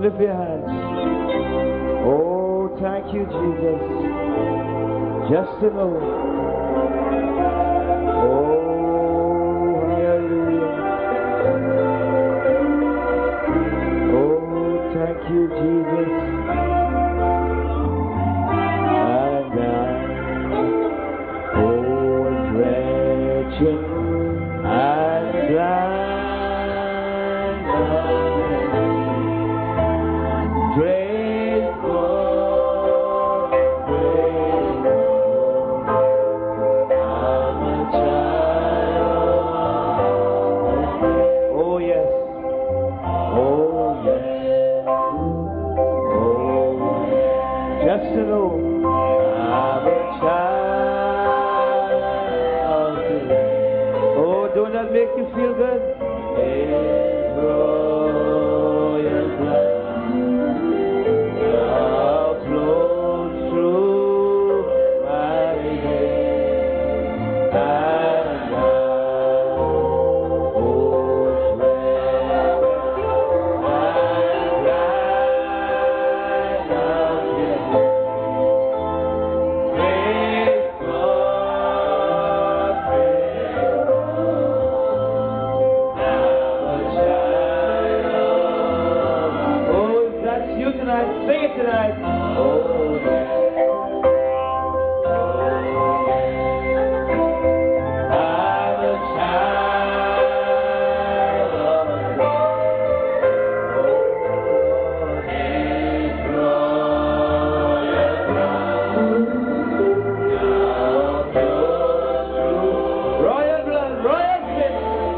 lift your hands. Oh, thank you, Jesus. Just to know. Oh, hallelujah. Oh, thank you, Jesus. And I was wretched and blind. Make you feel good? His royal blood now flows through my veins, and I was wretched and blind of sin. Praise God, praise tonight, sing it tonight. Oh, yeah. I'm a child of God. His royal blood now flows through. Royal blood, royal sin.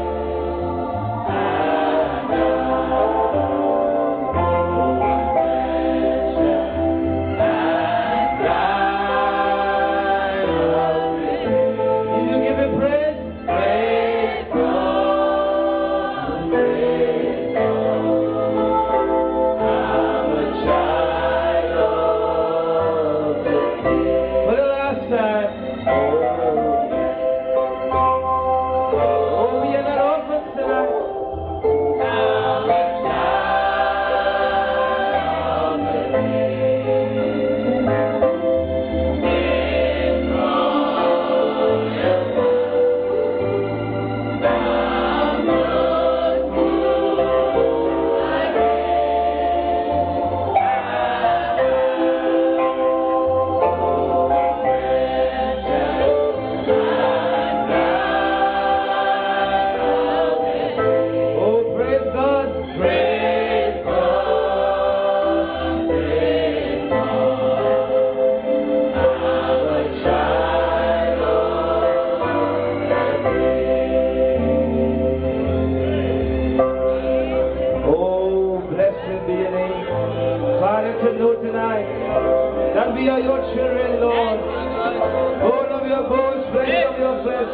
We are your children, Lord. Bone of your bones, flesh of your flesh.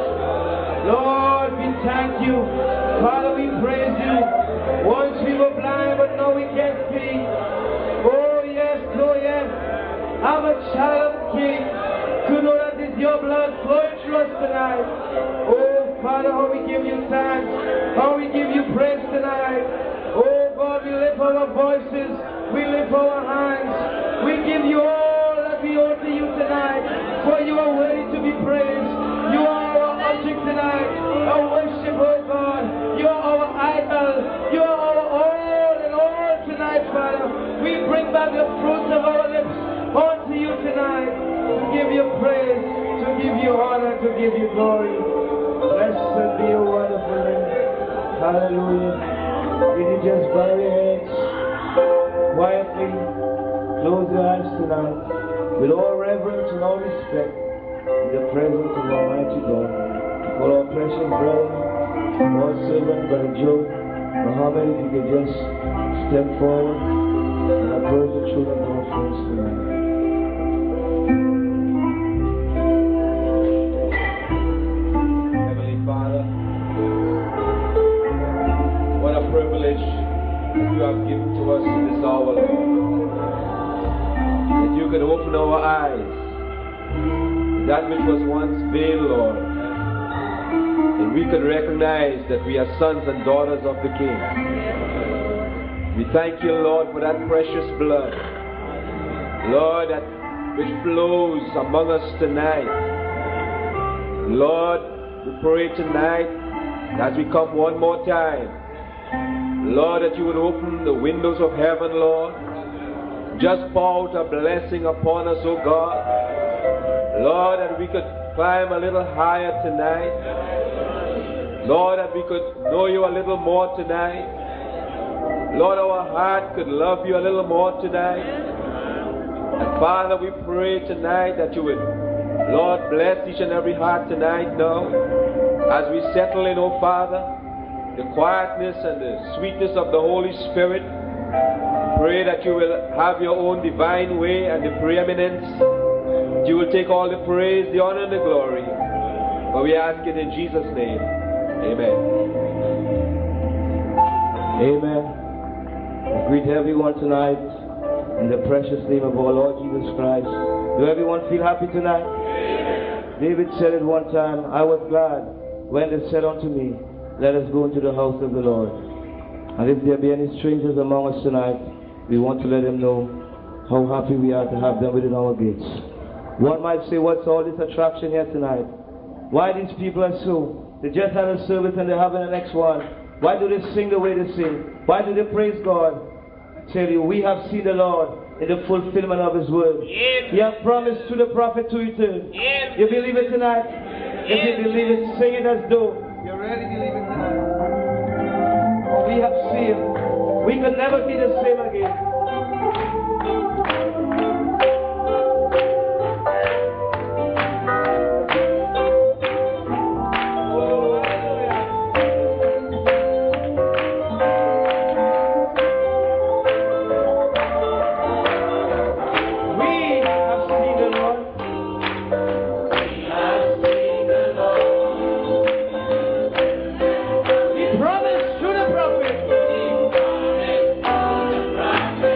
Lord, we thank you. Father, we praise you. Once we were blind, but now we can see. Oh yes, oh yes. I'm a child of the King. To know that it's your blood flowing through us tonight. Oh Father, how we give you thanks. How we give you praise tonight. Oh God, we lift our voices. We lift our hands. We give you all we owe to you tonight, for you are worthy to be praised. You are our object tonight, our worship, oh God. You are our idol. You are our all and all tonight, Father. We bring back the fruits of our lips unto you tonight to give you praise, to give you honor, to give you glory. Blessed be your wonderful name. Hallelujah. Will you just bow your heads quietly, close your eyes tonight. With all reverence and all respect, in the presence of Almighty God, for our precious brother, our servant, Brother Joe, Muhammad, if you could just step forward and approach the children of our friends tonight. Heavenly Father, what a privilege you have given to us in this hour, Lord. That you could open our eyes, that which was once veiled, Lord, and we could recognize that we are sons and daughters of the King. We We thank you, Lord, for that precious blood, Lord, that which flows among us tonight. Lord, we pray tonight as we come one more time, Lord, that you would open the windows of heaven, Lord. Just pour out a blessing upon us, oh God. Lord, that we could climb a little higher tonight. Lord, that we could know you a little more tonight. Lord, our heart could love you a little more tonight. And Father, we pray tonight that you would, Lord, bless each and every heart tonight now as we settle in, oh Father, the quietness and the sweetness of the Holy Spirit. Pray that you will have your own divine way and the preeminence. You will take all the praise, the honor, and the glory. For we ask it in Jesus' name. Amen. Amen. I greet everyone tonight in the precious name of our Lord Jesus Christ. Do everyone feel happy tonight? Amen. David said it one time, I was glad when they said unto me, let us go into the house of the Lord. And if there be any strangers among us tonight, we want to let them know how happy we are to have them within our gates. One might say, what's all this attraction here tonight? Why these people are so? They just had a service and they're having the next one. Why do they sing the way they sing? Why do they praise God? I tell you, we have seen the Lord in the fulfillment of His word. He has promised to the prophet to return. You believe it tonight? If you believe it, sing it as though you really believe it tonight. We have seen. We could never be the same again. Promise to the prophet.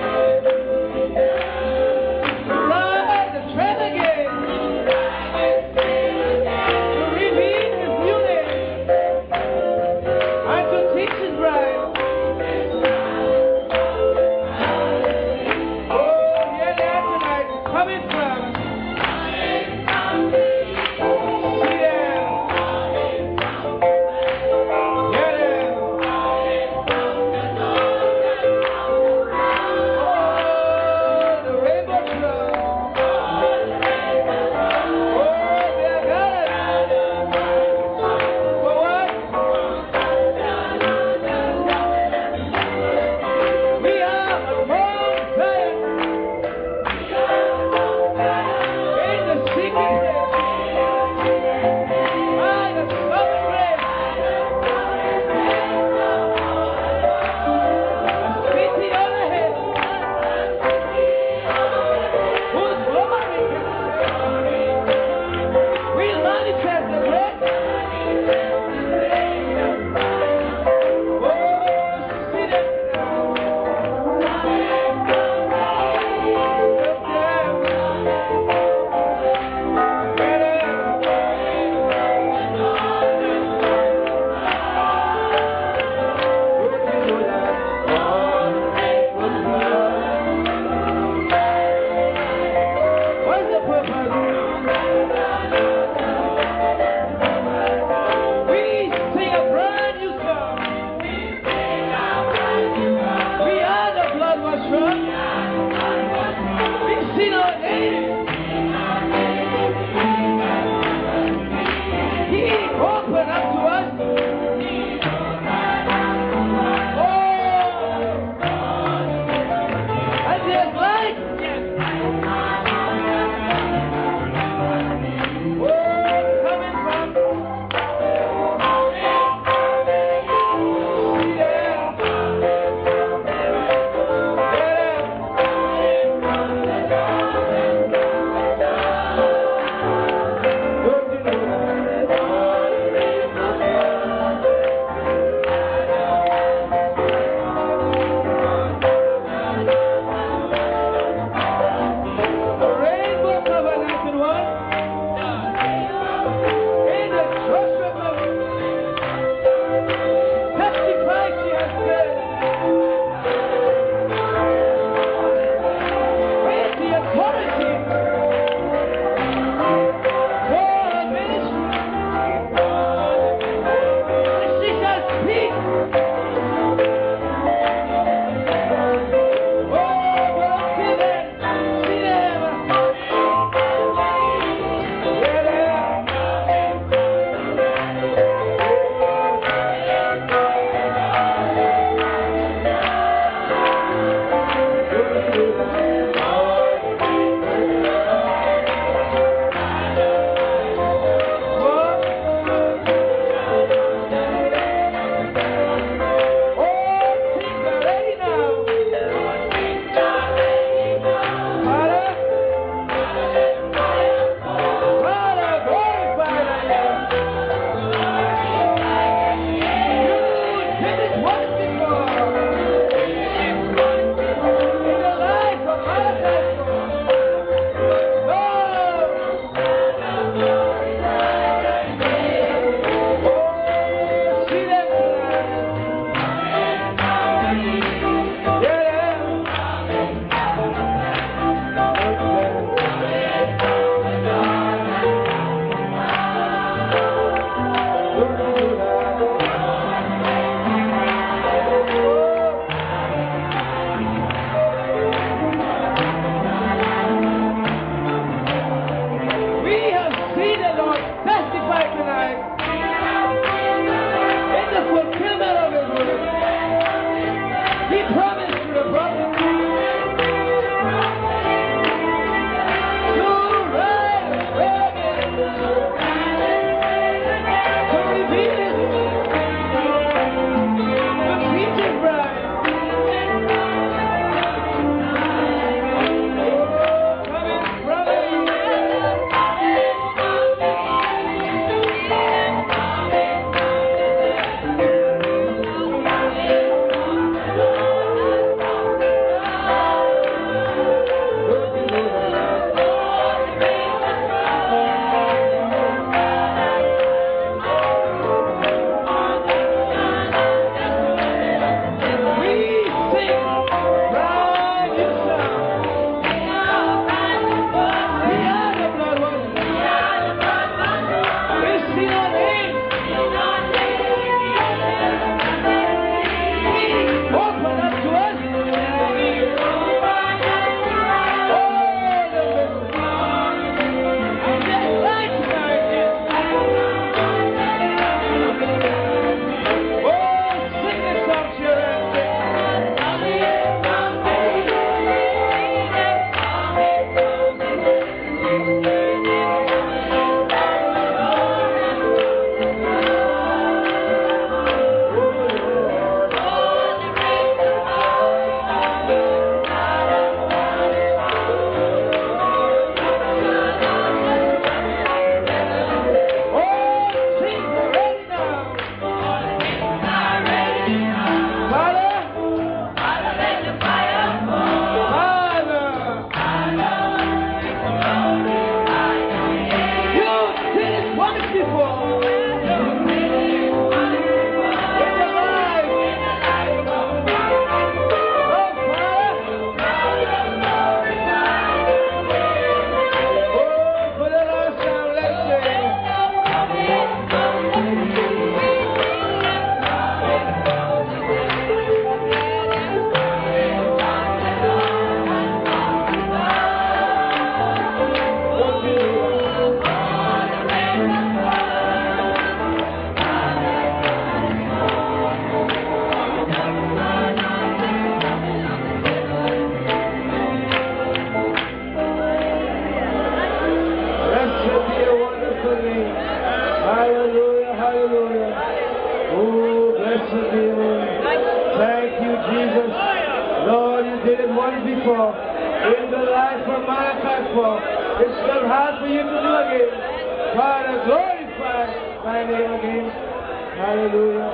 once before in the life of Malachi 4. It's still hard for you to do again. Father, glorify thy name again. Hallelujah.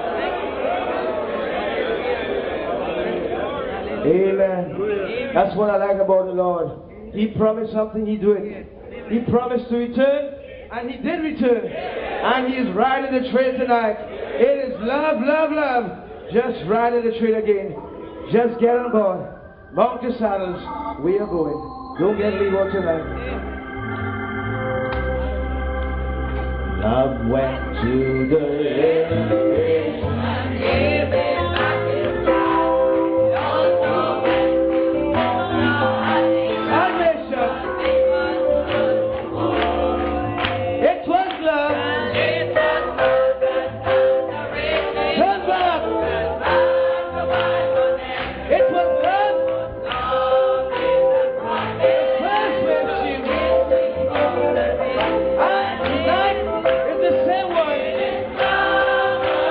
Amen. That's what I like about the Lord. He promised something, He do it. He promised to return, and He did return. And He is riding the train tonight. It is love, love, love. Just riding the train again. Just get on board. Mount your saddles. We are going. Don't get leave out tonight. Love went to the railway and gave it back in time. Also went to salvation. It was love. Turn back. It was love. First rescue. And tonight is the same one.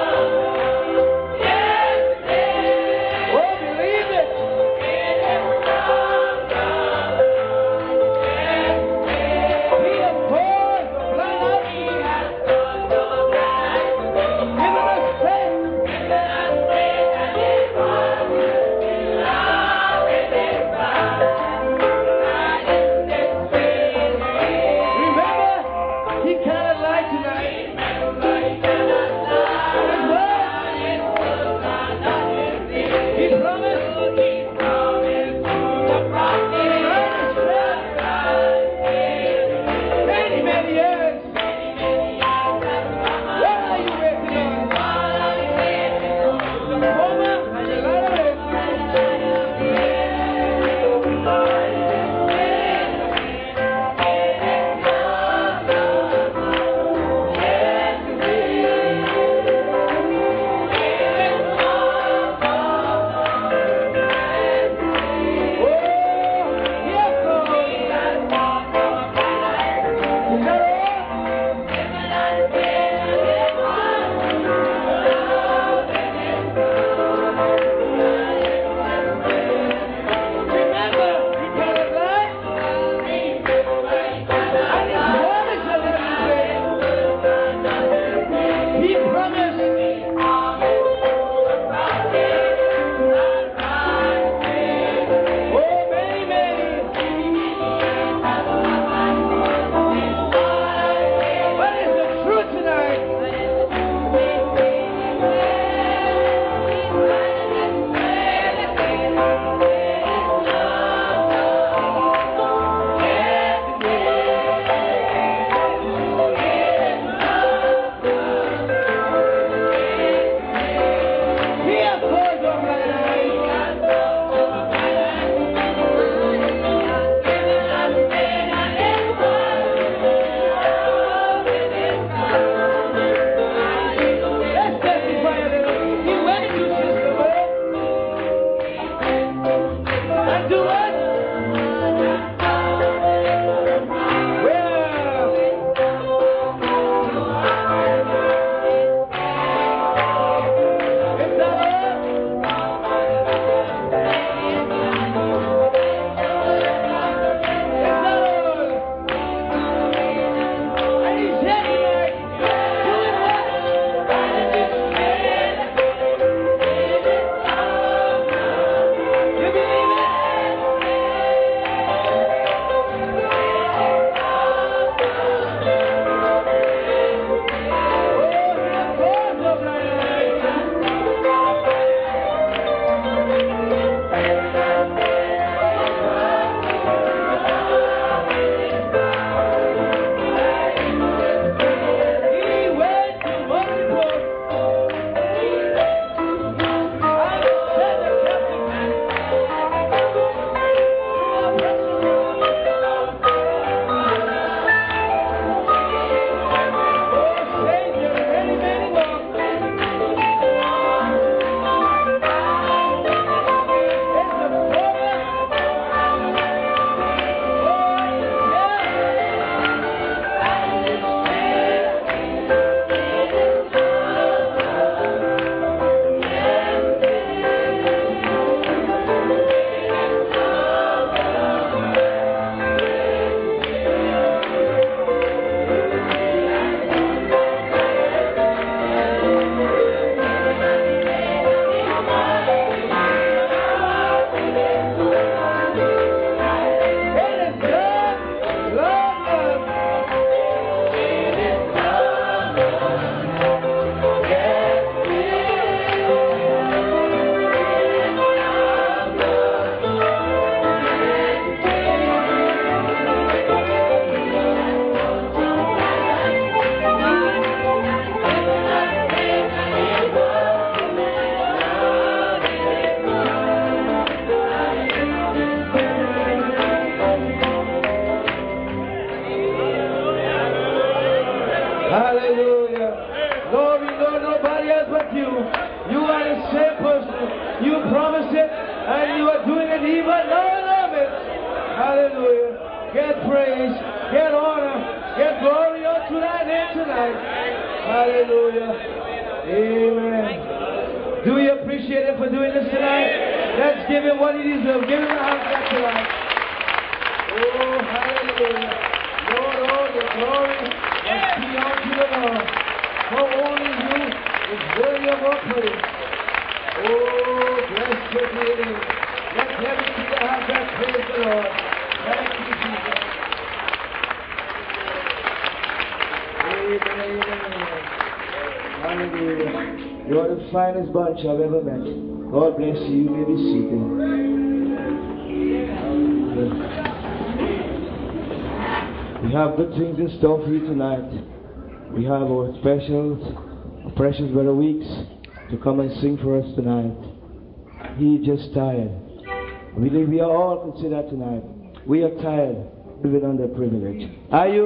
nobody else but you. You are the same person. You promised it, and you are doing it even now. Hallelujah. Get praise, get honor, get glory unto thy name tonight. Hallelujah. Amen. Do we appreciate him for doing this tonight? Let's give him what he deserves. Give him a hand clap tonight. Oh, hallelujah. Lord, all the glory must be unto the Lord. For only you is worthy of our praise. Oh, bless your name. Let heaven see the hand clap. Praise the Lord. Thank you, Jesus. Amen. Hallelujah. You are the finest bunch I've ever met. God bless you. You may be seated. We have good things in store for you tonight. We have our specials, our precious Brother Weeks, to come and sing for us tonight. He just tired. We are all considered tonight. We are tired, living under privilege. Are you?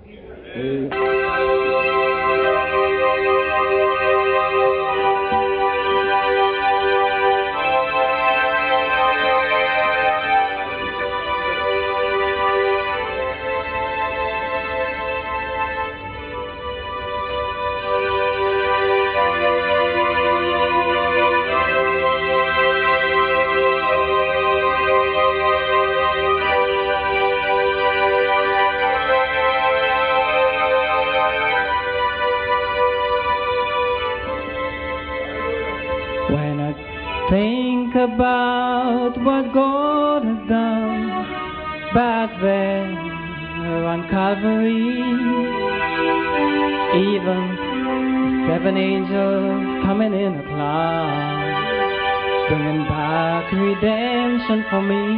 Think about what God has done back there on Calvary. Even 7 angels coming in a cloud, bringing back redemption for me.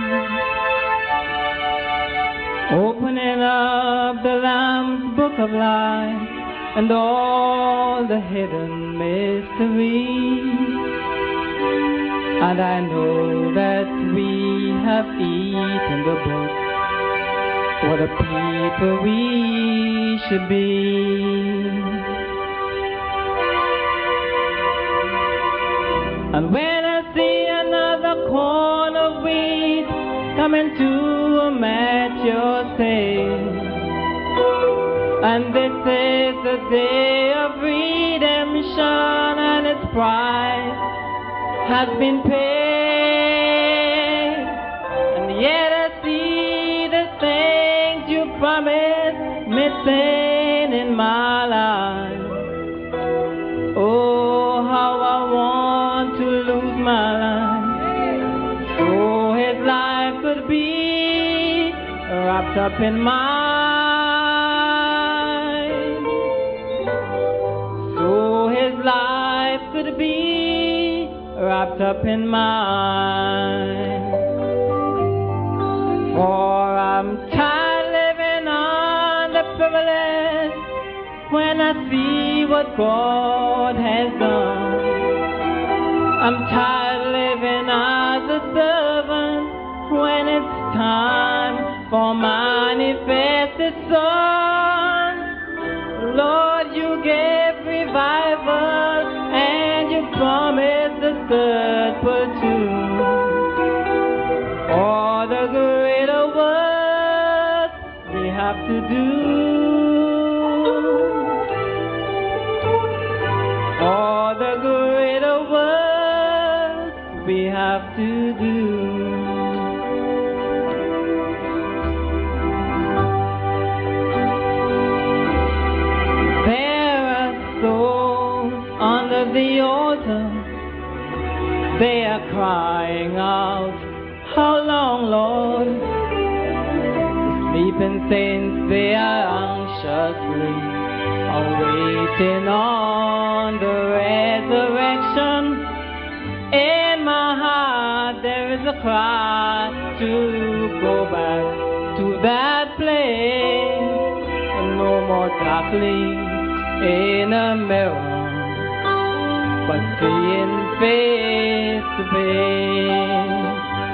Opening up the Lamb's book of life and all the hidden mysteries. And I know that we have eaten the book for the people we should be. And when I see another corn of wheat coming to a mature stage, and this is the day of redemption, and its price has been paid, and yet I see the things you promised missing in my life. Oh, how I want to lose my life, so his life could be wrapped up in mine, so his life could be wrapped up in mine. For I'm tired living on the privilege when I see what God has done. I'm tired living as a servant when it's time for manifested Son. Lord, you gave revival and you promised the third platoon. All the greater work we have to do. All the greater work we have to do. The altar, they are crying out, how long, Lord? The sleeping saints, they are anxiously awaiting on the resurrection. In my heart there is a cry to go back to that place. No more darkly in a mirror, but seeing face to face.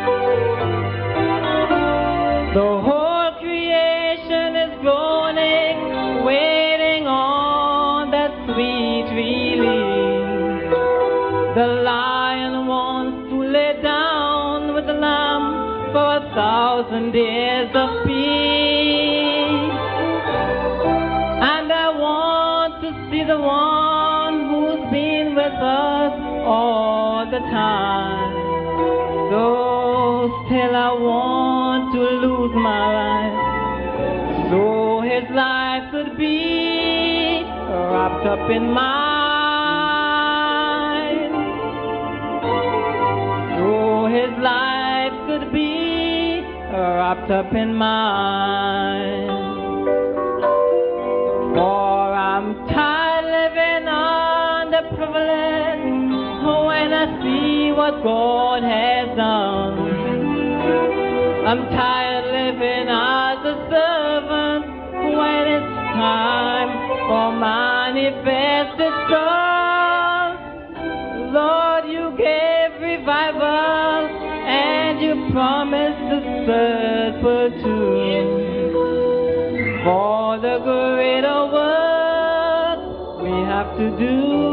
The whole creation is groaning, waiting on that sweet release. 1,000 years of peace. And I want to see the one who's been with us all the time. So still I want to lose my life, so his life could be wrapped up in mine. So his life could be wrapped up in mine. For I'm tired living under privilege when I see what God has done. I'm tired living as a servant when it's time for manifested sons. Lord, you gave revival and you promised the third platoon. For the greater work we have to do.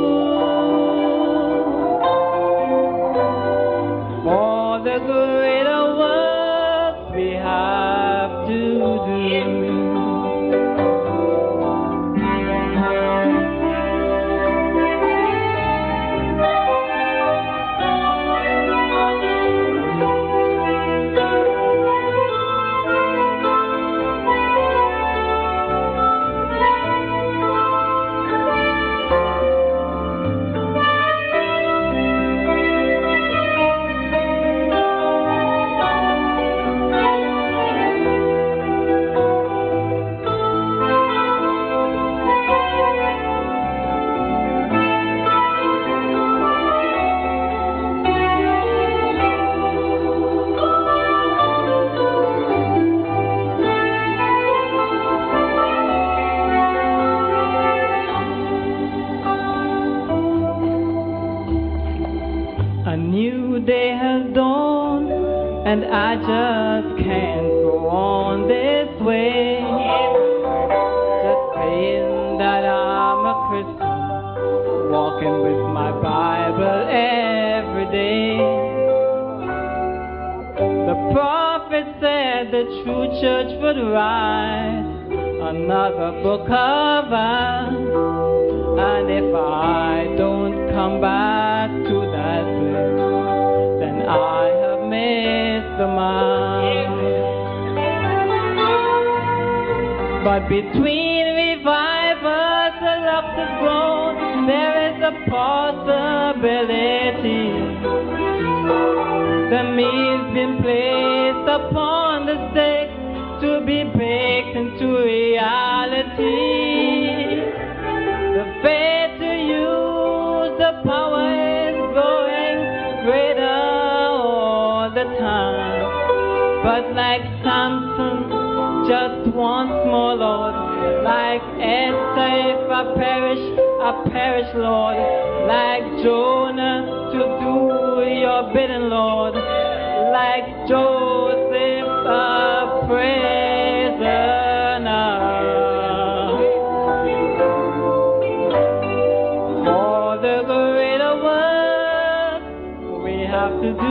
For the greater work we have to do. And I just can't go on this way, just saying that I'm a Christian, walking with my Bible every day. The prophet said the true church would write another book of Acts, and if I don't come back to that place, then I have missed the mark. But between revivals and love is grown, there is a possibility. The meal's been placed upon the stake to be baked into reality. The faith to use the power is growing greater all the time. But like Samson, just once more, Lord. Like Esther, if I perish, Lord. Like Jonah, to do your bidding, Lord. Like Joseph, a prisoner. For the greater work we have to do.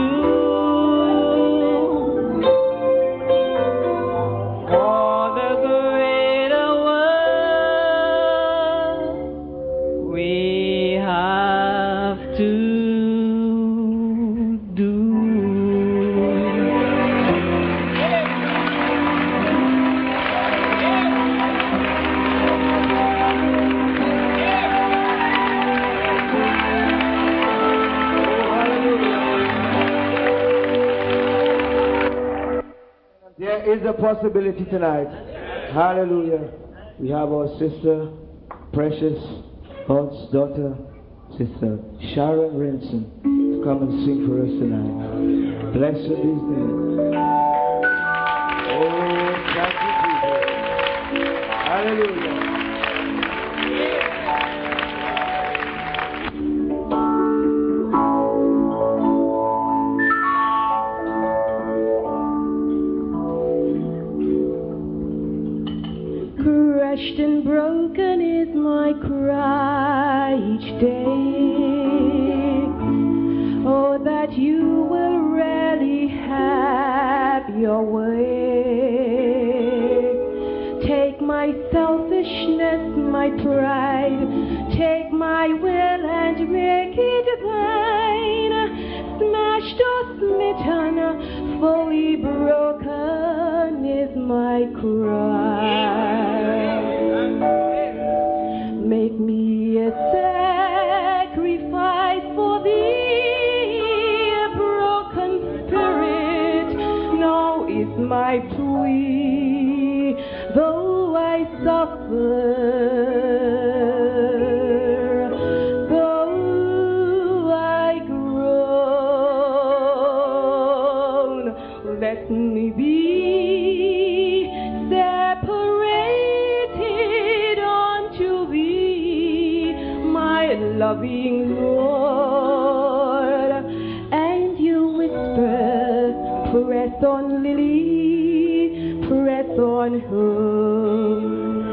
There is a possibility tonight. Hallelujah. We have our sister, precious God's daughter, Sister Sharon Renson, to come and sing for us tonight. Blessed is the name. Oh, thank you, Jesus. Hallelujah. Crushed and broken is my cry each day. Oh, that you will really have your way. my pride. Take my will and make it thine. Smashed or smitten, fully broken is my cry. Make me a sacrifice for thee, a broken spirit now is my plea. Though I suffer, though I groan, let me be separated unto thee, my loving Lord. And you whisper, press on, Lily, press on home.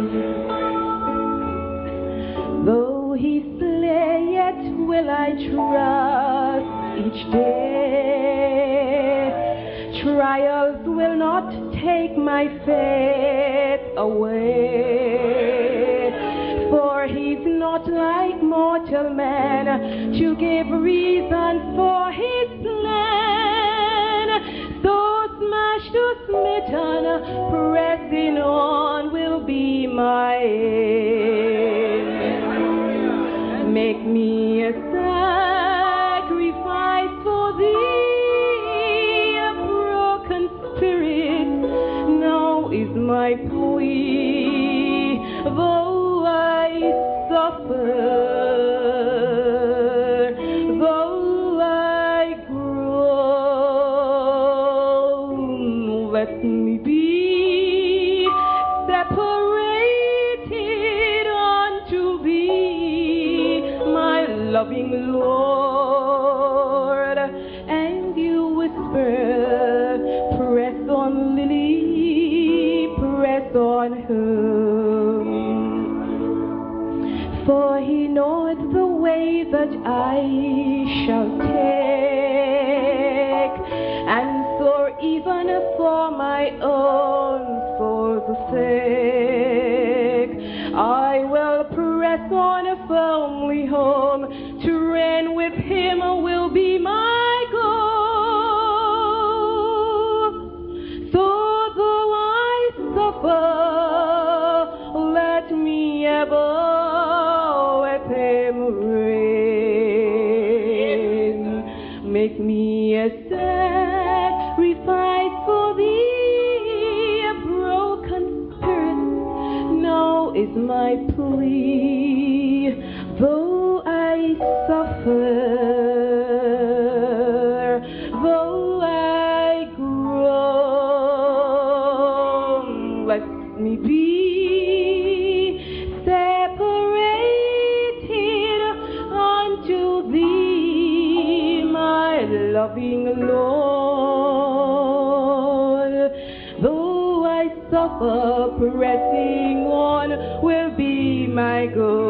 Though he slay, yet will I trust each day. Trials will not take my faith away. For he's not like mortal man to give reasons for his plan. So smashed or smitten, pressing on will be my aim. Make me a sacrifice for thee, a broken spirit now is my plea. Though I suffer, though I groan, let me be separated unto thee, my loving Lord. And you whisper, press on, Lily, press on home. For he knoweth the way that I shall take, and so even for my own soul's sake, I will press on firmly home. To reign with him will be my goal. So though I suffer, let me ever with him reign. Make me a sacrifice for thee, a broken spirit now is my plea. Though I suffer, though I groan, let me be separated unto thee, my loving Lord. Though I suffer, pressing on will be my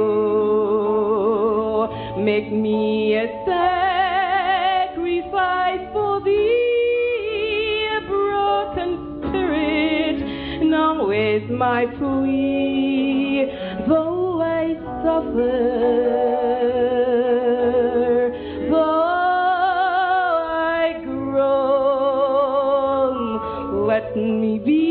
goal. Make me a sacrifice for thee, a broken spirit now is my plea. Though I suffer, though I groan, let me be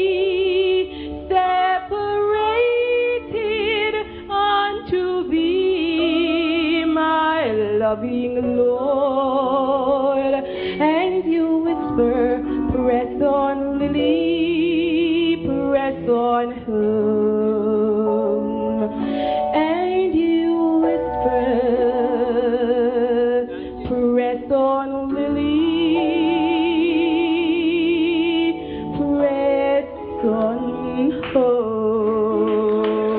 separated unto thee, my loving Lord. And you whisper, press on, Lily, press on home. And you whisper, press on, Lily, press on home.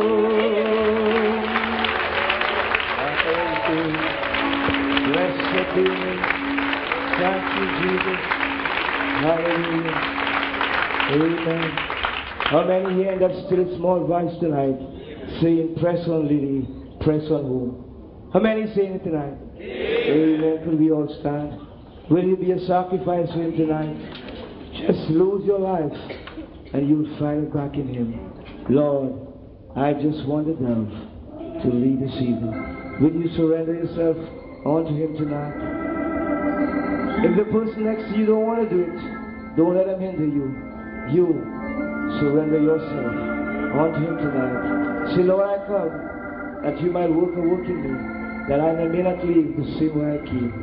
Blessed be me. Thank you, Jesus. Hallelujah. Amen. How many here in that still small voice tonight saying, press on, Lily, press on home? How many saying it tonight? Amen. Could we all stand? Will you be a sacrifice for him tonight? Just lose your life and you'll find it back in him. Lord, I just want the dove to lead this evening. Will you surrender yourself unto Him tonight? If the person next to you don't want to do it, don't let him hinder you. You surrender yourself unto Him tonight. Say, Lord, I come that You might work a work in me, that I may not leave the same way I came.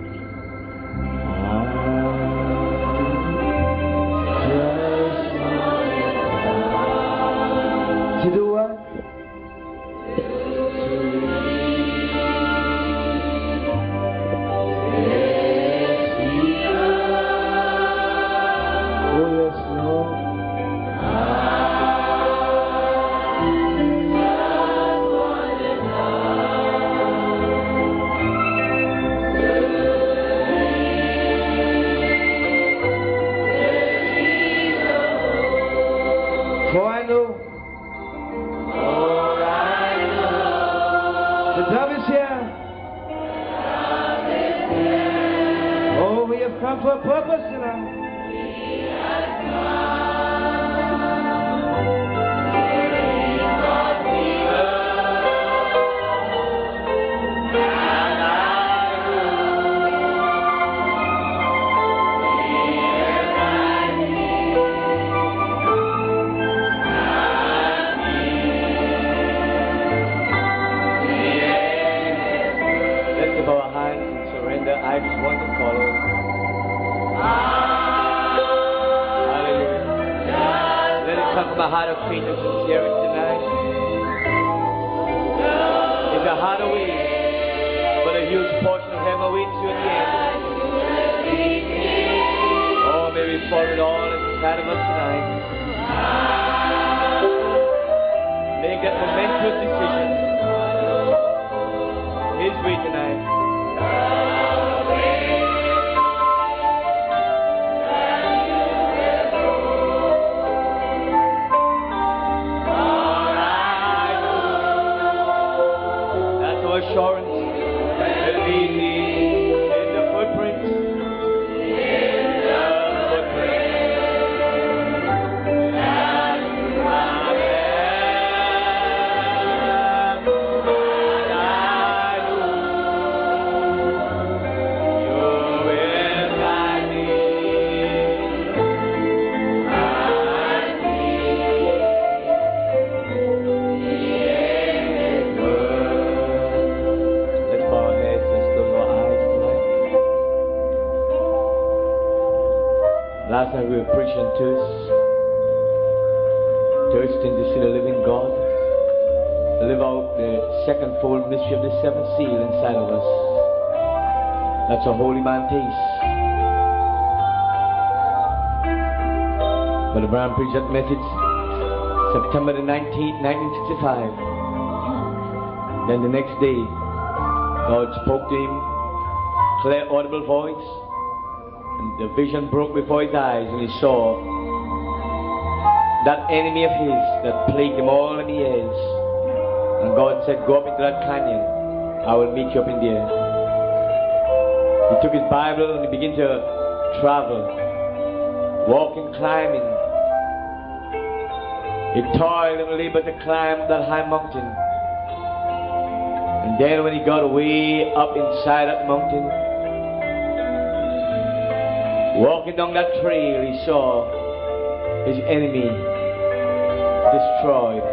To do what? For I know the dove is here. Oh, we have come for a purpose tonight. I just want to follow. Hallelujah. Let it come from a heart of faith and sincerity tonight. It's a hard way, but a huge portion of heaven awaits you at the end. Oh, may we pour it all inside of us tonight. Make that momentous decision. His way tonight. Assurance that lead me in the footprints. Last night we were preaching thirsting to see the living God live out the second-fold mystery of the seventh seal inside of us. That's a holy man taste. Brother Brown preached that message September the 19th, 1965. Then the next day, God spoke to him, clear audible voice. And the vision broke before his eyes, and he saw that enemy of his that plagued him all the years. And God said, go up into that canyon. I will meet you up in there. He took his Bible and he began to travel, walking, climbing. He toiled and labored to climb that high mountain. And then when he got way up inside that mountain, walking down that trail, he saw his enemy destroyed.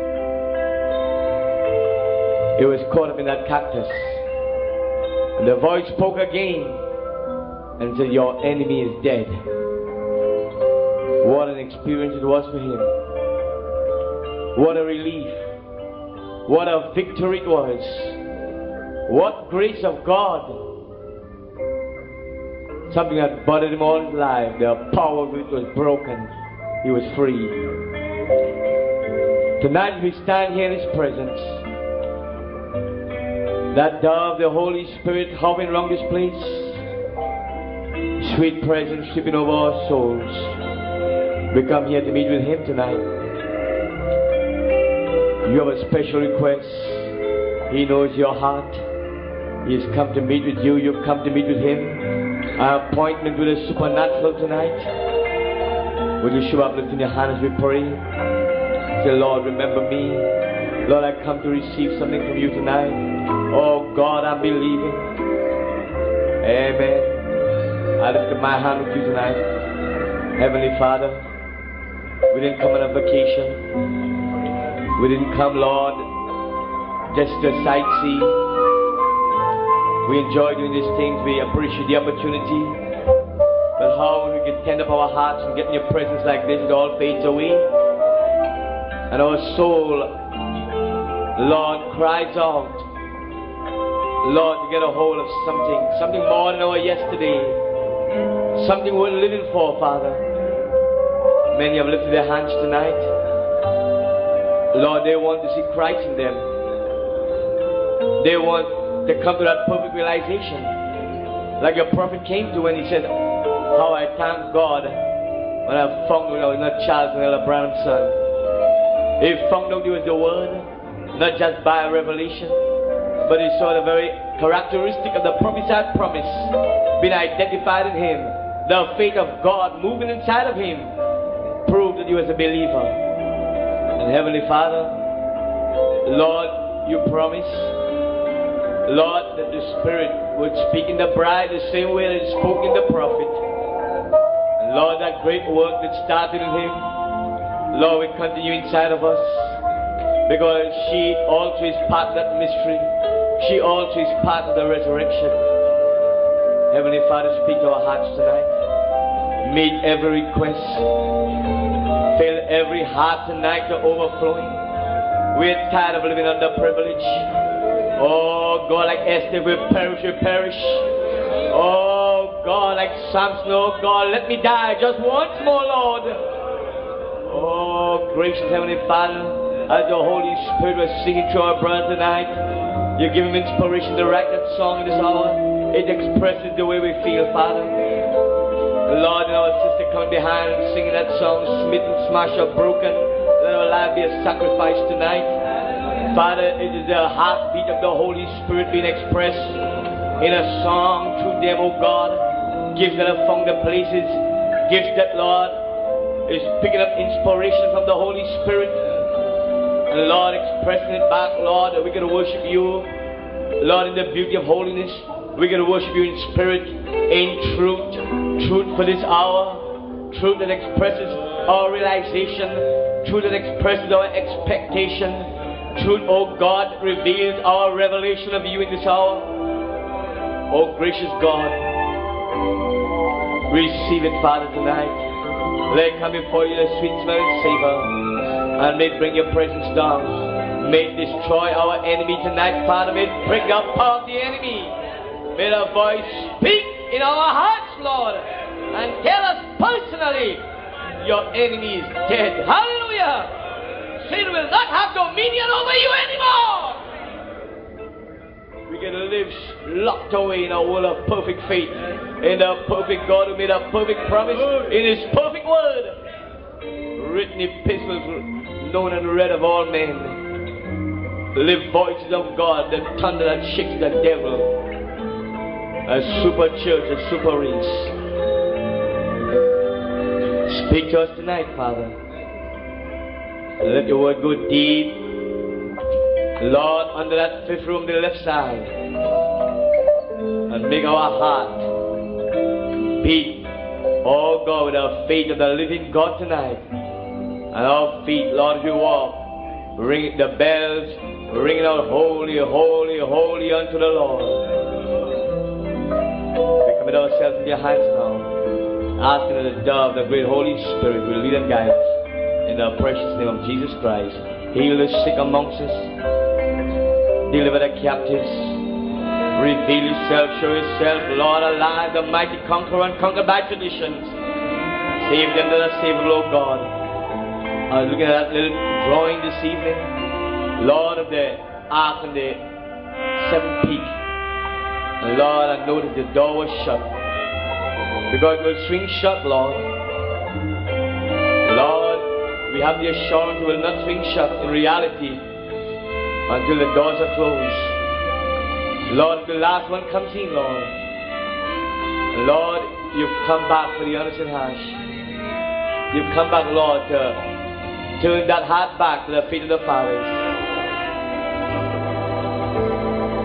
He was caught up in that cactus. And the voice spoke again and said, your enemy is dead. What an experience it was for him. What a relief. What a victory it was. What grace of God. Something that bothered him all his life. The power of it was broken. He was free. Tonight we stand here in His presence. That dove, the Holy Spirit hovering around this place. Sweet presence sweeping over our souls. We come here to meet with Him tonight. You have a special request. He knows your heart. He has come to meet with you. You've come to meet with Him. Our appointment with the supernatural tonight. Will you show up, lift in your hand as we pray? Say, Lord, remember me. Lord, I come to receive something from you tonight. Oh God, I'm believing. Amen. I lift up my hand with you tonight. Heavenly Father, we didn't come on a vacation. We didn't come, Lord, just to sightsee. We enjoy doing these things. We appreciate the opportunity. But how we can tend up our hearts and get in your presence like this, it all fades away. And our soul, Lord, cries out, Lord, to get a hold of something more than our yesterday, something we're living for, Father. Many have lifted their hands tonight. Lord, they want to see Christ in them. They want to come to that perfect realization. Like your prophet came to when he said, how I thank God when I found out not Charles and Ella Brown's son. He found out it was the word, not just by revelation, but he saw the very characteristic of the prophesied promise being identified in him. The faith of God moving inside of him proved that he was a believer. And Heavenly Father, Lord, you promise, Lord, that the Spirit would speak in the bride the same way that it spoke in the prophet. And Lord, that great work that started in him, Lord, will continue inside of us, because she also is part of that mystery. She also is part of the resurrection. Heavenly Father, speak to our hearts tonight. Meet every request. Fill every heart tonight to overflowing. We're tired of living under privilege. Oh God, like Esther, we perish. Oh God, like Samson, oh God, let me die just once more, Lord. Oh, gracious Heavenly Father, as the Holy Spirit was singing to our brother tonight, you give him inspiration to write that song in this hour. It expresses the way we feel, Father. Lord, and our sister coming behind and singing that song, smitten, smashed up, broken. Let our life be a sacrifice tonight. Father, it is the heartbeat of the Holy Spirit being expressed in a song through them, oh God. Gifts that have found their places. Gifts that, Lord, is picking up inspiration from the Holy Spirit, and Lord, expressing it back, Lord, that we're going to worship you, Lord, in the beauty of holiness. We're going to worship you in spirit, in truth for this hour, truth that expresses our realization, truth that expresses our expectation, truth, oh God, reveals our revelation of you in this hour. Oh gracious God, receive it, Father, tonight. Let it come before you, the sweet smelling savor, and may it bring your presence down. May it destroy our enemy tonight, Father. May it break the power of the enemy. May the voice speak in our hearts, Lord, and tell us personally, your enemy is dead. Hallelujah! Sin will not have dominion over you anymore. We can live locked away in a world of perfect faith, in the perfect God who made a perfect promise in His perfect word, written epistles known and read of all men. Live voices of God, the thunder that shakes the devil. A super church, a super race. Speak to us tonight, Father. Let your word go deep, Lord, under that fifth room, the left side, and make our heart beat, oh God, with our faith of the living God tonight. And our feet, Lord, we walk, ring the bells, ringing out holy, holy, holy unto the Lord. We commit ourselves in your hands now, asking that the dove, the great Holy Spirit, will lead and guide us in the precious name of Jesus Christ. Heal the sick amongst us, deliver the captives, reveal yourself, show yourself, Lord, alive, the mighty conqueror and conquered by traditions. Save them that are saved, Lord God. I was looking at that little drawing this evening, Lord, of the ark and the seventh peak. And Lord, I noticed the door was shut, because it will swing shut, Lord. Lord, we have the assurance it will not swing shut in reality until the doors are closed. Lord, the last one comes in, Lord. Lord, you've come back for the honest and harsh. You've come back, Lord, to turn that heart back to the feet of the fathers.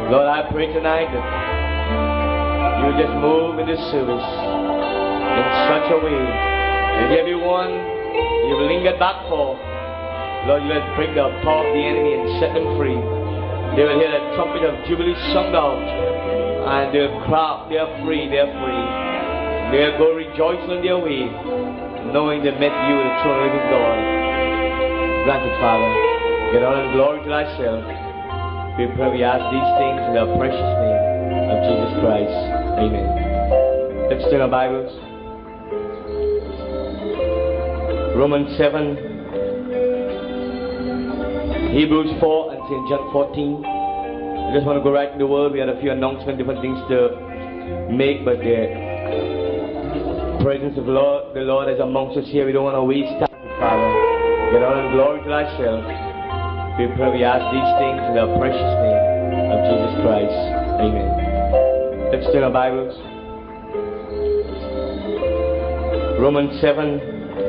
Lord, I pray tonight that you just move in this service in such a way that everyone you've lingered back for, Lord, you will break the power of the enemy and set them free. They will hear the trumpet of Jubilee sung out, and they'll cry, they're free, they're free. They'll go rejoicing on their way, knowing they met you, the true and living God. Grant it, Father. Get all the glory to thyself. We pray, we ask these things in the precious name of Jesus Christ. Amen. Let's turn our Bibles. Romans 7, Hebrews 4, and St. John 14. I just want to go right in the word. We had a few announcements, different things to make, but the presence of the Lord is amongst us here. We don't want to waste time, Father. Get all the glory to thyself. We pray, we ask these things in the precious name of Jesus Christ. Amen. Let's turn our Bibles. Romans 7,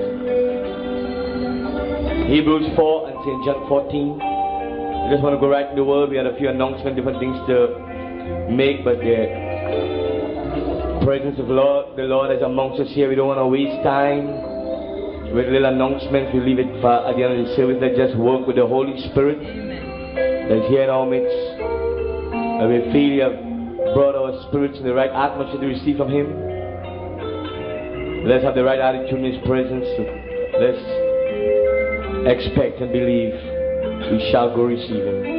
Hebrews 4, and St. John 14. I just want to go right in the word. We had a few announcements, different things to make, but the presence of the Lord is amongst us here. We don't want to waste time with little announcements. We leave it for at the end of the service. Let's just work with the Holy Spirit that's here in our midst. And we feel you have brought our spirits in the right atmosphere to receive from Him. Let's have the right attitude in His presence. Let's expect and believe we shall go receive Him.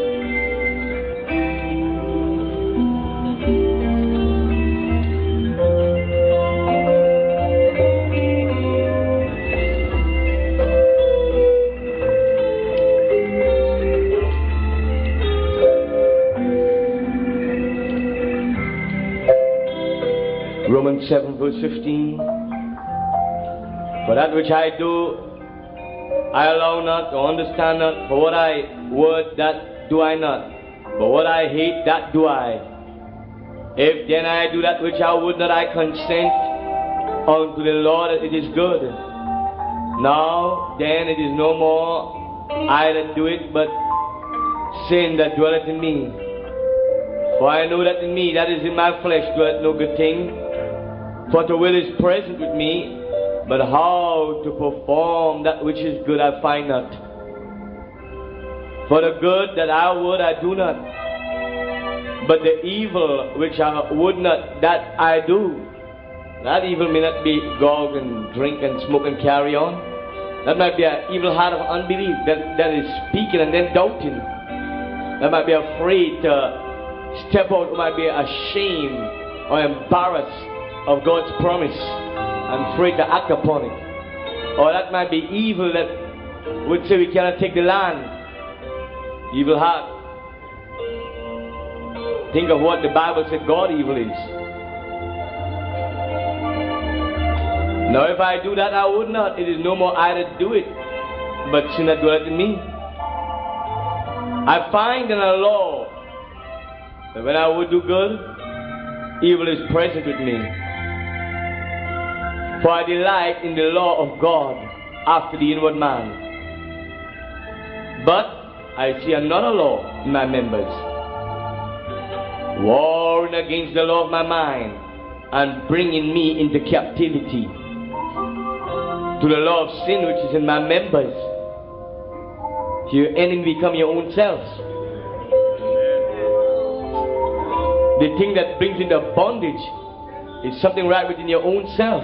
Romans 7 verse 15. For that which I do, I allow not, or understand not. For what I would, that do I not. But what I hate, that do I. If then I do that which I would not, I consent unto the Lord that it is good. Now then it is no more I that do it, but sin that dwelleth in me. For I know that in me, that is in my flesh, dwelleth no good thing. For the will is present with me, but how to perform that which is good I find not. For the good that I would I do not, but the evil which I would not, that I do. That evil may not be gog and drink and smoke and carry on. That might be an evil heart of unbelief that is speaking and then doubting. That might be afraid to step out, might be ashamed or embarrassed of God's promise and afraid to act upon it. Or that might be evil that would say we cannot take the land. Evil heart. Think of what the Bible said God evil is. Now if I do that I would not, it is no more I that do it, but sin that dwelleth in me. I find in a law that when I would do good, evil is present with me. For I delight in the law of God after the inward man. But I see another law in my members, warring against the law of my mind, and bringing me into captivity to the law of sin which is in my members. So your enemy become your own selves. The thing that brings you into bondage is something right within your own self.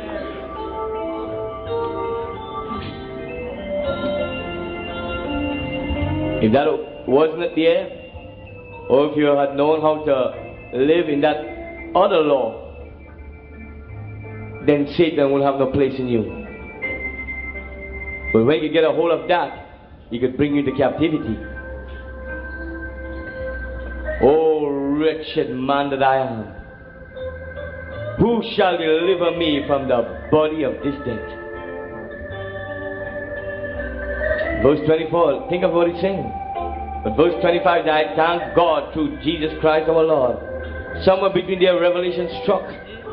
If that wasn't there, or if you had known how to live in that other law, then Satan will have no place in you. But when you get a hold of that, he could bring you into captivity. Oh, wretched man that I am, who shall deliver me from the body of this death? Verse 24, think of what it's saying. But verse 25, I thank God through Jesus Christ our Lord. Somewhere between their revelation struck.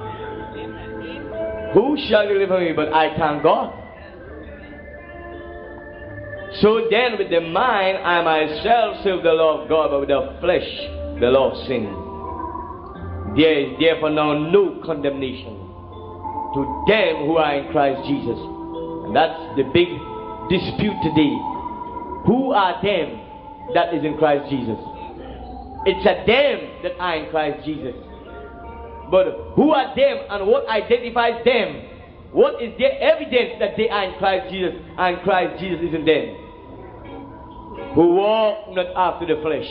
Who shall deliver me? But I thank God. So then with the mind I myself serve the law of God, but with the flesh the law of sin. There is therefore now no condemnation to them who are in Christ Jesus. And that's the big dispute today. Who are them that is in Christ Jesus? It's a them that are in Christ Jesus. But who are them and what identifies them? What is their evidence that they are in Christ Jesus and Christ Jesus is in them? Who walk not after the flesh,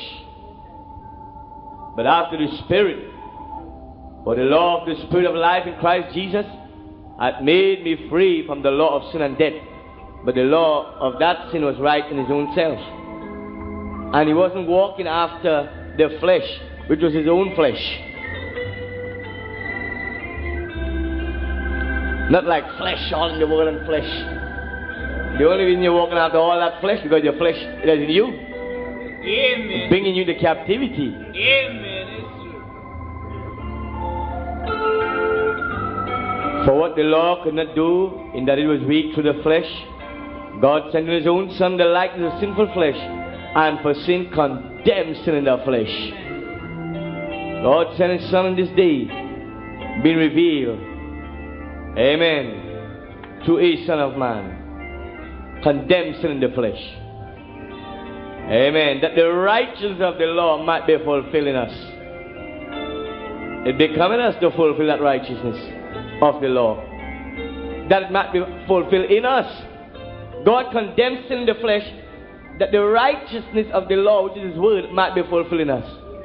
but after the Spirit. For the law of the Spirit of life in Christ Jesus hath made me free from the law of sin and death. But the law of that sin was right in his own self. And he wasn't walking after the flesh, which was his own flesh. Not like flesh, all in the world and flesh. The only reason you're walking after all that flesh because your flesh is in you. Amen. Bringing you to captivity. Amen. For what the law could not do, in that it was weak through the flesh, God sent his own Son, the likeness of sinful flesh, and for sin condemned sin in the flesh. God sent his Son on this day, being revealed, amen, to a Son of Man, condemned sin in the flesh. Amen. That the righteousness of the law might be fulfilled in us. It becoming us to fulfill that righteousness of the law, that it might be fulfilled in us. God condemns sin in the flesh, that the righteousness of the law, which is his word, might be fulfilled in us.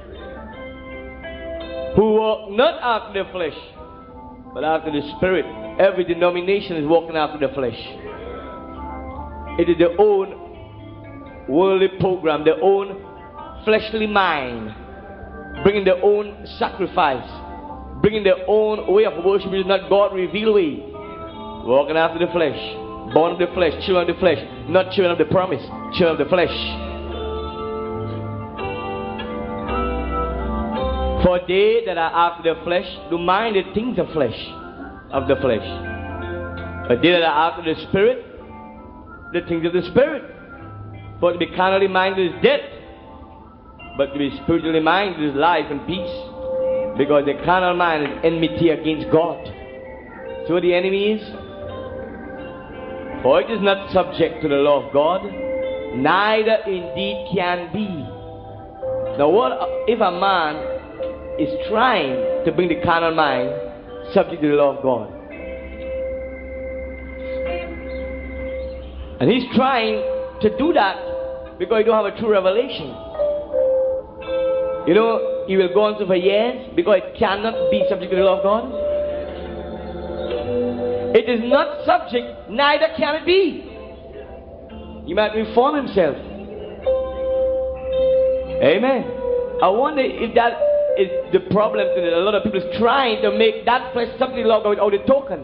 Who walk not after the flesh, but after the Spirit. Every denomination is walking after the flesh. It is their own worldly program, their own fleshly mind, bringing their own sacrifice, bringing their own way of worship, which is not God revealed way. Walking after the flesh, born of the flesh, children of the flesh, not children of the promise, children of the flesh. For they that are after the flesh do mind the things of flesh, of the flesh. But they that are after the Spirit, the things of the Spirit. For to be carnally minded is death, but to be spiritually minded is life and peace. Because the carnal mind is enmity against God. So the enemy is. For it is not subject to the law of God, neither indeed can be. Now what if a man is trying to bring the carnal mind subject to the law of God? And he's trying to do that because he don't have a true revelation. You know, he will go on for years because it cannot be subject to the law of God. It is not subject, neither can it be. He might reform himself. Amen. I wonder if that is the problem today. A lot of people is trying to make that flesh subject to the law of God without a token.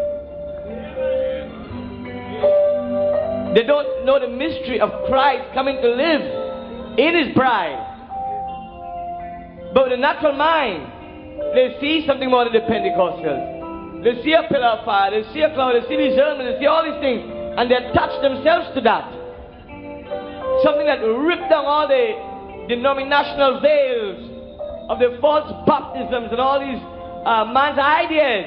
They don't know the mystery of Christ coming to live in his bride. But with the natural mind, they see something more than the Pentecostals. They see a pillar of fire, they see a cloud, they see discernment, they see all these things, and they attach themselves to that. Something that ripped down all the denominational veils of the false baptisms and all these man's ideas.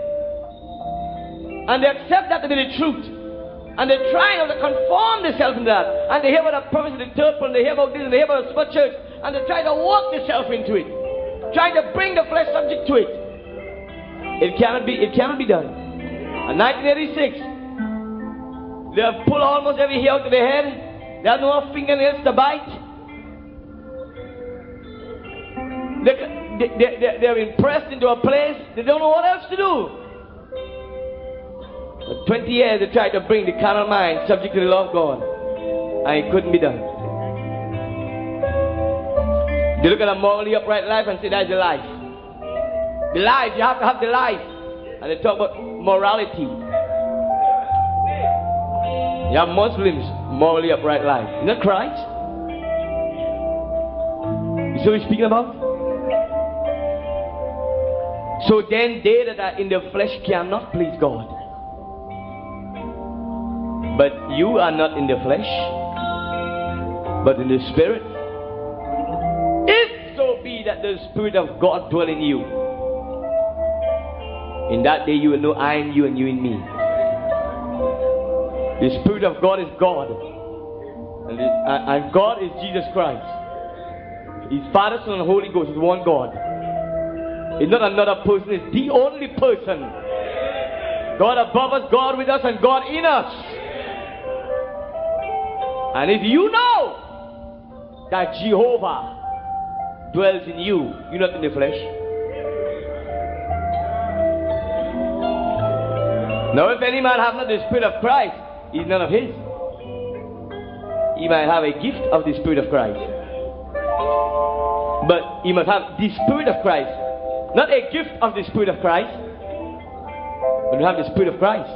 And they accept that to be the truth. And they try to conform themselves to that. And they hear about the promise of the temple, and they hear about this, and they hear about the spot church, and they try to work themselves into it, trying to bring the flesh subject to it. It cannot be done. In 1986, they have pulled almost every hair out of their head. They have no fingernails to bite. They're impressed into a place. They don't know what else to do. For 20 years they tried to bring the carnal mind subject to the law of God, and it couldn't be done. They look at a morally upright life and say that's the life. The life, you have to have the life. And they talk about morality. You have Muslims, morally upright life. Isn't that Christ? You see what he's speaking about? So then they that are in the flesh cannot please God. But you are not in the flesh, but in the Spirit. If so that the Spirit of God dwell in you, in that day you will know I in you and you in me. The Spirit of God is God, and God is Jesus Christ. His Father, Son, and Holy Ghost is one God. It's not another person, it's the only person. God above us, God with us, and God in us. And if you know that Jehovah dwells in you, you're not in the flesh. Now if any man have not the Spirit of Christ, he is none of his. He might have a gift of the Spirit of Christ, but he must have the Spirit of Christ, not a gift of the Spirit of Christ, but you have the Spirit of Christ.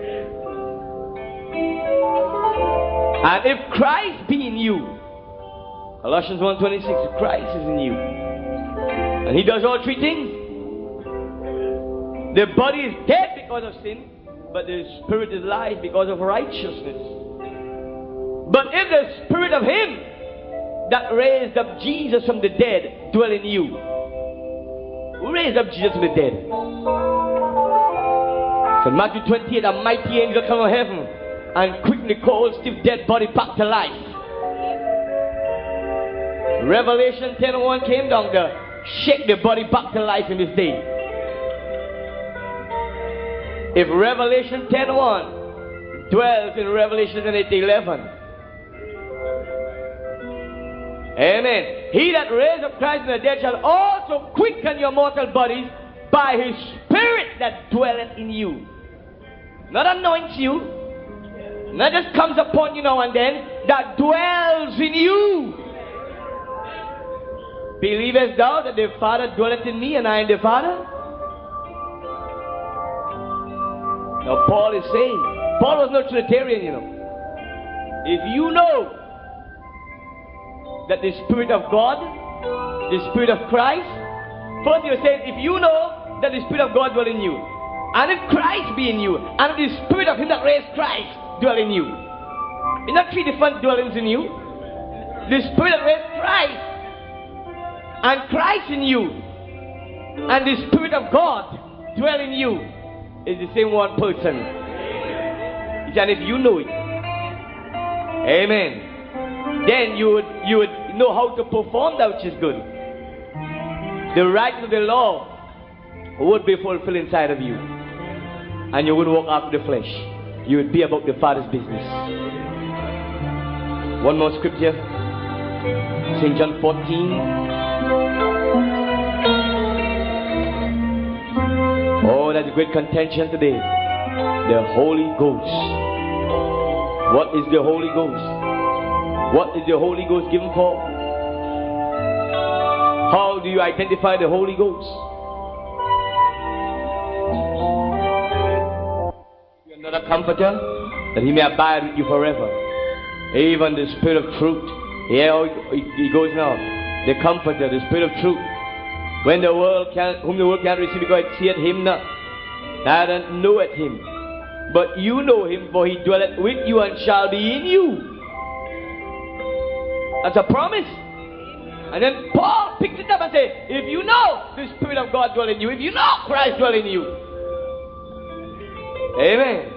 And if Christ be in you, Colossians 1:26, if Christ is in you, and he does all three things. The body is dead because of sin, but the Spirit is alive because of righteousness. But if the Spirit of him that raised up Jesus from the dead dwell in you, who raised up Jesus from the dead? So Matthew 28, a mighty angel come from heaven and quickly called stiff dead body back to life. Revelation 10:1 came down to shake the body back to life in this day. If Revelation 10:1 dwells in Revelation 8:11, amen. He that raised up Christ from the dead shall also quicken your mortal bodies by his Spirit that dwelleth in you. Not anoints you, not just comes upon you now and then, that dwells in you. Believest thou that the Father dwelleth in me and I in the Father? Now Paul is saying, Paul was not Trinitarian, you know. If you know that the Spirit of God, the Spirit of Christ, first he was saying, if you know that the Spirit of God dwell in you, and if Christ be in you, and if the Spirit of him that raised Christ dwell in you, it's not three different dwellings in you. The Spirit that raised Christ, and Christ in you, and the Spirit of God dwell in you, is the same one person. And if you know it, amen, then you would know how to perform that which is good. The right of the law would be fulfilled inside of you, and you would walk after the flesh. You would be about the Father's business. One more scripture, St. John 14. Oh, that's a great contention today. The Holy Ghost. What is the Holy Ghost? What is the Holy Ghost given for? How do you identify the Holy Ghost? You are not a comforter, that he may abide with you forever. Even the Spirit of truth. Here he goes now. The comforter, the Spirit of truth. When the world whom the world can't receive because it seeth him not, neither knoweth him. But you know him, for he dwelleth with you and shall be in you. That's a promise. And then Paul picks it up and says, if you know the Spirit of God dwell in you, if you know Christ dwell in you, amen.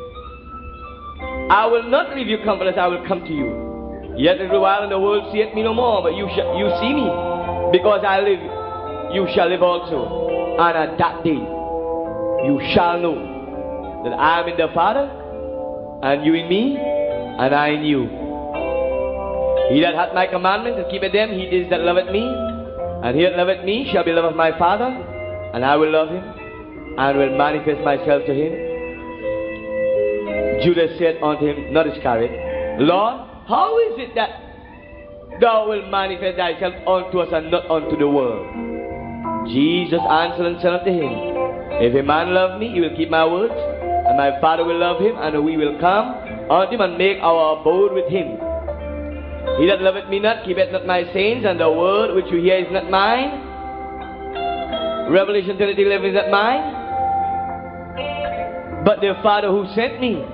I will not leave you comfortless, I will come to you. Yet a little while and the world seeth me no more, but you see me, because I live. You shall live also, and at that day you shall know that I am in the Father, and you in me, and I in you. He that hath my commandments and keepeth them, he is that loveth me, and he that loveth me shall be loved of my Father, and I will love him, and will manifest myself to him. Judas said unto him, not Iscariot, Lord, how is it that thou wilt manifest thyself unto us and not unto the world? Jesus answered and said unto him, if a man love me, he will keep my words, and my Father will love him, and we will come unto him and make our abode with him. He that loveth me not keepeth not my sayings, and the word which you hear is not mine. Revelation 20:11 is not mine, but the Father who sent me.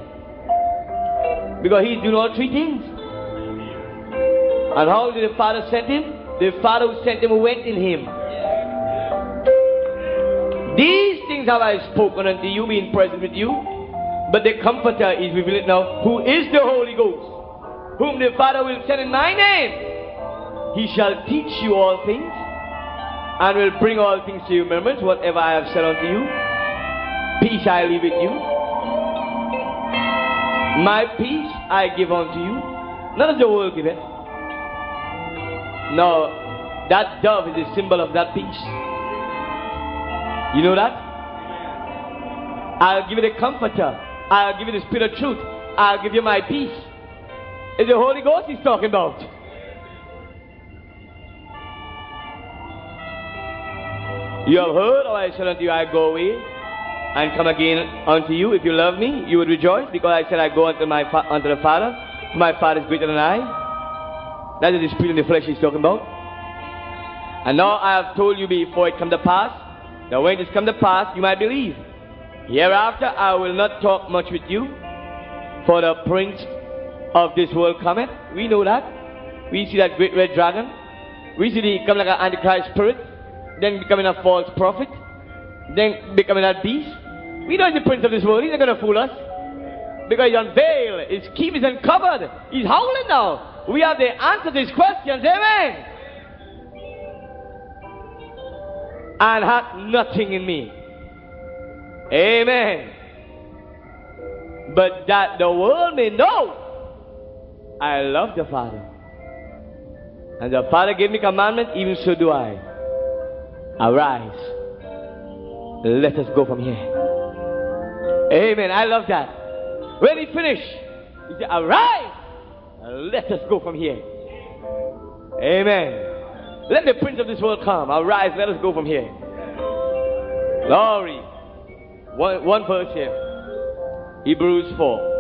Because he is doing all three things. And how did the Father send him? The Father who sent him went in him. These things have I spoken unto you, being present with you. But the Comforter is revealed now, who is the Holy Ghost, whom the Father will send in my name. He shall teach you all things, and will bring all things to your remembrance, whatever I have said unto you. Peace I leave with you. My peace I give unto you. Not as the world giveth. No, that dove is a symbol of that peace. You know that? I'll give you the Comforter. I'll give you the Spirit of truth. I'll give you my peace. It's the Holy Ghost he's talking about. You have heard, or I said unto you, I go away and come again unto you. If you love me, you would rejoice, because I said I go unto the Father. For my Father is greater than I. That is the Spirit in the flesh he's talking about. And now I have told you before it come to pass, that when it has come to pass, you might believe. Hereafter I will not talk much with you, for the prince of this world cometh. We know that. We see that great red dragon. We see he come like an antichrist spirit, then becoming a false prophet, then becoming that beast. We know he's the prince of this world. He's not going to fool us, because he's unveiled, his scheme is uncovered. He's howling now. We have the answer to his questions. Amen. And hath nothing in me. Amen. But that the world may know I love the Father. And the Father gave me commandment, even so do I. Arise. Let us go from here. Amen. I love that. When he finished, he said, arise. Let us go from here. Amen. Let the prince of this world come. Arise. Let us go from here. Glory. One verse here. Hebrews 4.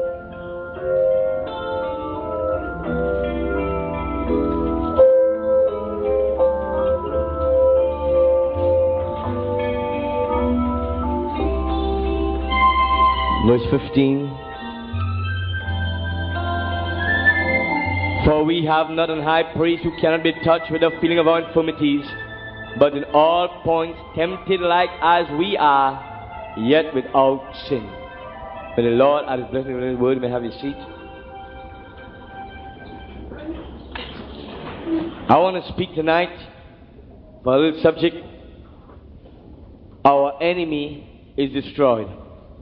Verse 15. For we have not an high priest who cannot be touched with the feeling of our infirmities, but in all points tempted like as we are, yet without sin. May the Lord add his blessing with his word. May have his seat. I want to speak tonight for a little subject. Our enemy is destroyed.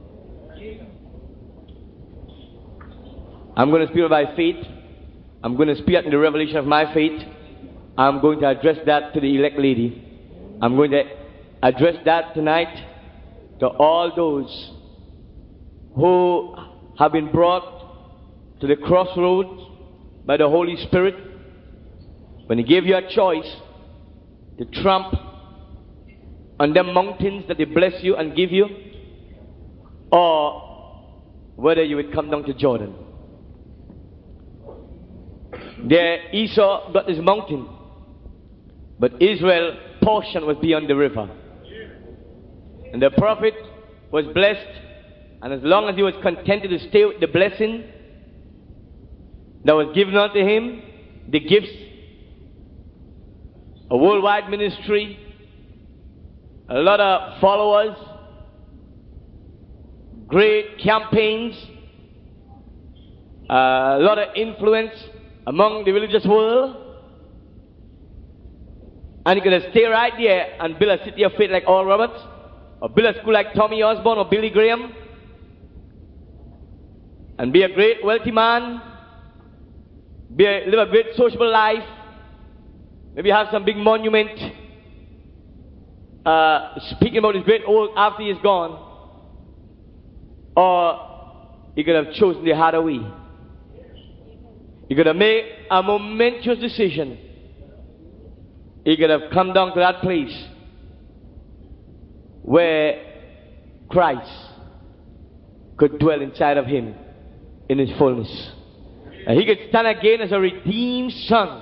I'm going to speak by faith. I'm going to speak in the revelation of my faith. I'm going to address that to the elect lady. I'm going to address that tonight to all those who have been brought to the crossroads by the Holy Spirit when he gave you a choice to tramp on them mountains that they bless you and give you, or whether you would come down to Jordan. There Esau got this mountain, but Israel's portion was beyond the river. And the prophet was blessed, and as long as he was contented to stay with the blessing that was given unto him, the gifts, a worldwide ministry, a lot of followers, great campaigns, a lot of influence among the religious world, and you're going to stay right there and build a city of faith like Oral Roberts, or build a school like Tommy Osborne or Billy Graham, and be a great wealthy man, live a great sociable life, maybe have some big monument speaking about his great old after he's gone, or you could have chosen the harder way. You could have made a momentous decision. You could have come down to that place where Christ could dwell inside of him in his fullness. And he could stand again as a redeemed son,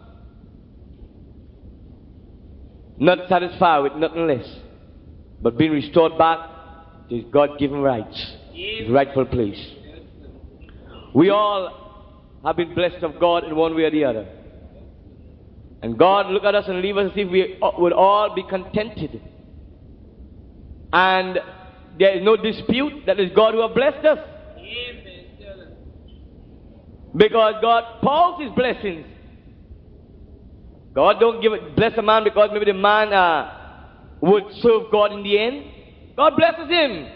not satisfied with nothing less, but being restored back to his God-given rights, his rightful place. We all have been blessed of God in one way or the other. And God look at us and leave us as if we would all be contented. And there is no dispute that it's God who has blessed us. Because God pours His blessings. God don't bless a man because maybe the man would serve God in the end. God blesses him.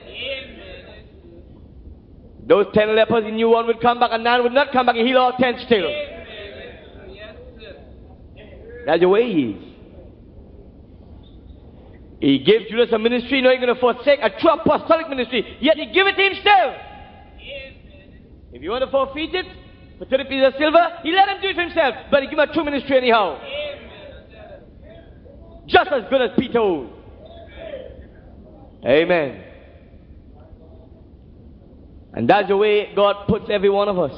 Those 10 lepers, He knew one would come back and 9 would not come back. He healed all 10 still. That's the way He is. He gave Judas a ministry, not going to forsake a true apostolic ministry, yet He gave it to him still. If you want to forfeit it for 30 pieces of silver, He let him do it for himself, but He gave him a true ministry anyhow. Just as good as Peter owed. Amen. And that's the way God puts every one of us.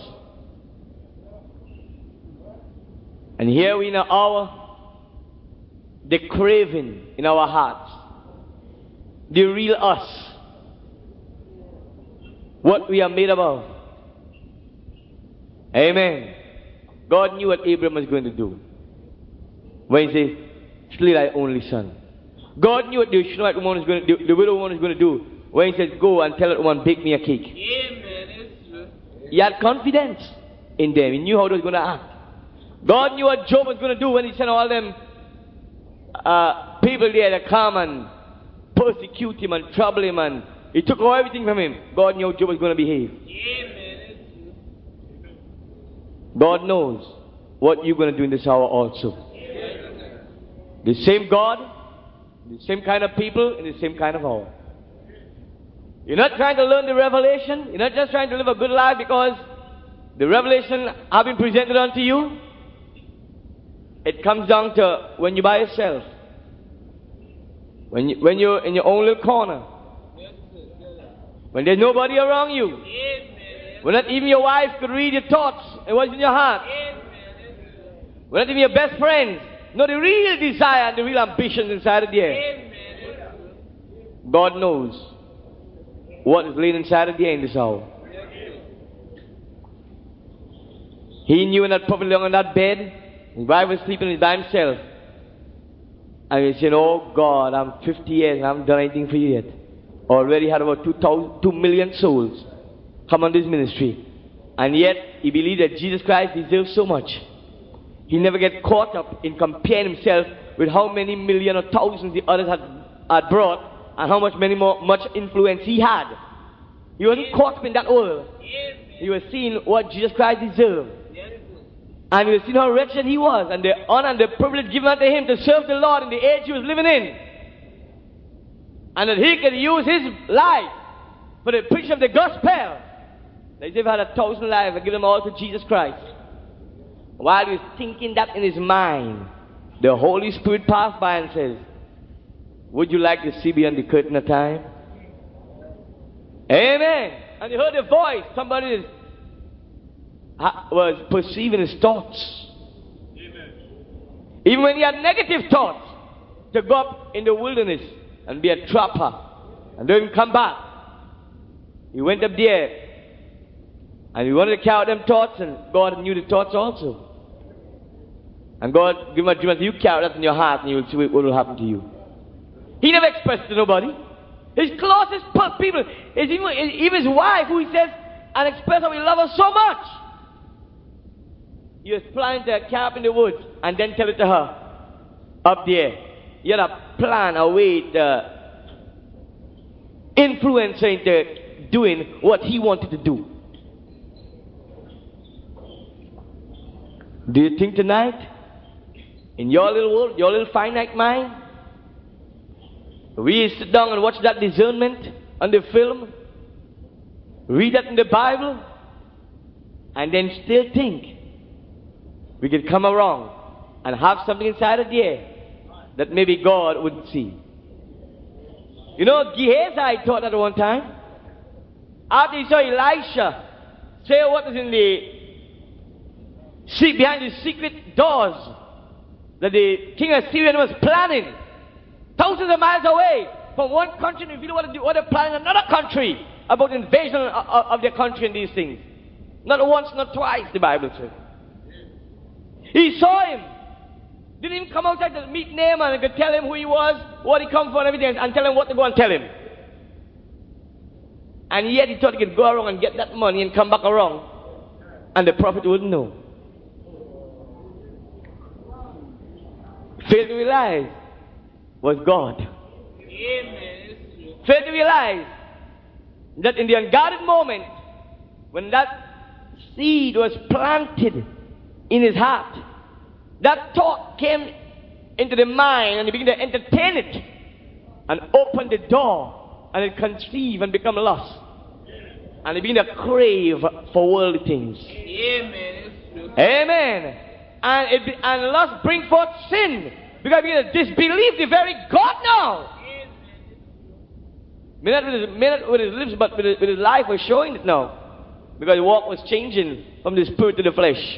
And here we in an hour, the craving in our hearts, the real us, what we are made of. Amen. God knew what Abraham was going to do when He said, slay thy only son. God knew what the Shunammite woman was going to do, the widow woman was going to do when He said, go and tell that woman, bake me a cake. He had confidence in them. He knew how they was going to act. God knew what Job was going to do when He sent all them people there to come and persecute him and trouble him, and He took away everything from him. God knew how Job was going to behave. God knows what you're going to do in this hour also. The same God, the same kind of people, in the same kind of hour. You're not trying to learn the revelation. You're not just trying to live a good life because the revelation has been presented unto you. It comes down to when you're by yourself. When you're in your own little corner. When there's nobody around you. When not even your wife could read your thoughts and what's in your heart. When not even your best friends know the real desire and the real ambitions inside of there. God knows what is laid inside of there in this hour. He knew when that prophet lay on that bed, his wife was sleeping by himself. And he said, oh God, I'm 50 years and I haven't done anything for you yet. Already had about 2 million souls come on this ministry. And yet, he believed that Jesus Christ deserves so much. He never get caught up in comparing himself with how many million or thousands the others had brought and how much influence he had. He wasn't caught up in that world. He was seeing what Jesus Christ deserved. And he was seeing how wretched he was, and the honor and the privilege given unto him to serve the Lord in the age he was living in. And that he could use his life for the preaching of the gospel. As if he had 1,000 lives and give them all to Jesus Christ. While he was thinking that in his mind, the Holy Spirit passed by and says, would you like to see beyond the curtain of time? Amen. And he heard a voice. Somebody was perceiving his thoughts. Amen. Even when he had negative thoughts, to go up in the wilderness and be a trapper and then come back. He went up there and he wanted to carry out them thoughts, and God knew the thoughts also. And God gave him a dream, and you carry that in your heart and you will see what will happen to you. He never expressed to nobody. His closest people, even his wife, who he says and expressed how he loved her so much. He was planning to camp in the woods and then tell it to her up there. He had a plan, a way to influence her into doing what he wanted to do. Do you think tonight, in your little world, your little finite mind, we sit down and watch that discernment on the film, read that in the Bible, and then still think we could come around and have something inside of there that maybe God wouldn't see? You know, Gehazi thought at one time, after he saw Elisha say what was in the behind the secret doors that the king of Syria was planning, thousands of miles away from one country, and reveal what they're planning in another country about invasion of their country and these things. Not once, not twice, the Bible says. He saw him Didn't even come outside to meet Naaman and could tell him who he was, what he come for and everything, and tell him what to go and tell him. And yet he thought he could go around and get that money and come back around, and the prophet wouldn't know. Failed to realize was God. Amen. Failed to realize that in the unguarded moment, when that seed was planted in his heart, that thought came into the mind and he began to entertain it and open the door and it conceived and become lust. And he began to crave for worldly things. Amen. Amen. And lust bring forth sin, because we disbelieve the very God now. May not with his lips, but with his life was showing it now. Because the walk was changing from the spirit to the flesh.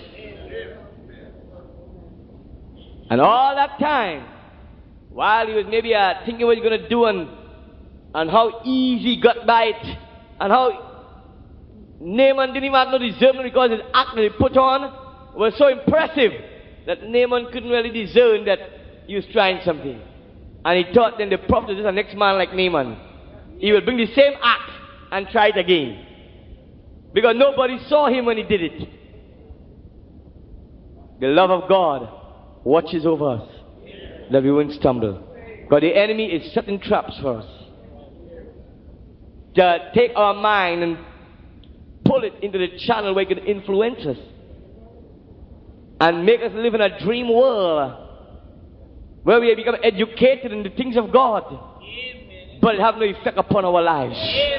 And all that time, while he was maybe thinking what he was going to do and how easy he got by it, and how Naaman didn't even have no discernment because his act that he put on was so impressive that Naaman couldn't really discern that he was trying something. And he thought then the prophet is the next man like Naaman. He will bring the same act and try it again. Because nobody saw him when he did it. The love of God watches over us, that we won't stumble. Because the enemy is setting traps for us to take our mind and pull it into the channel where it can influence us and make us live in a dream world where we become educated in the things of God, but it have no effect upon our lives.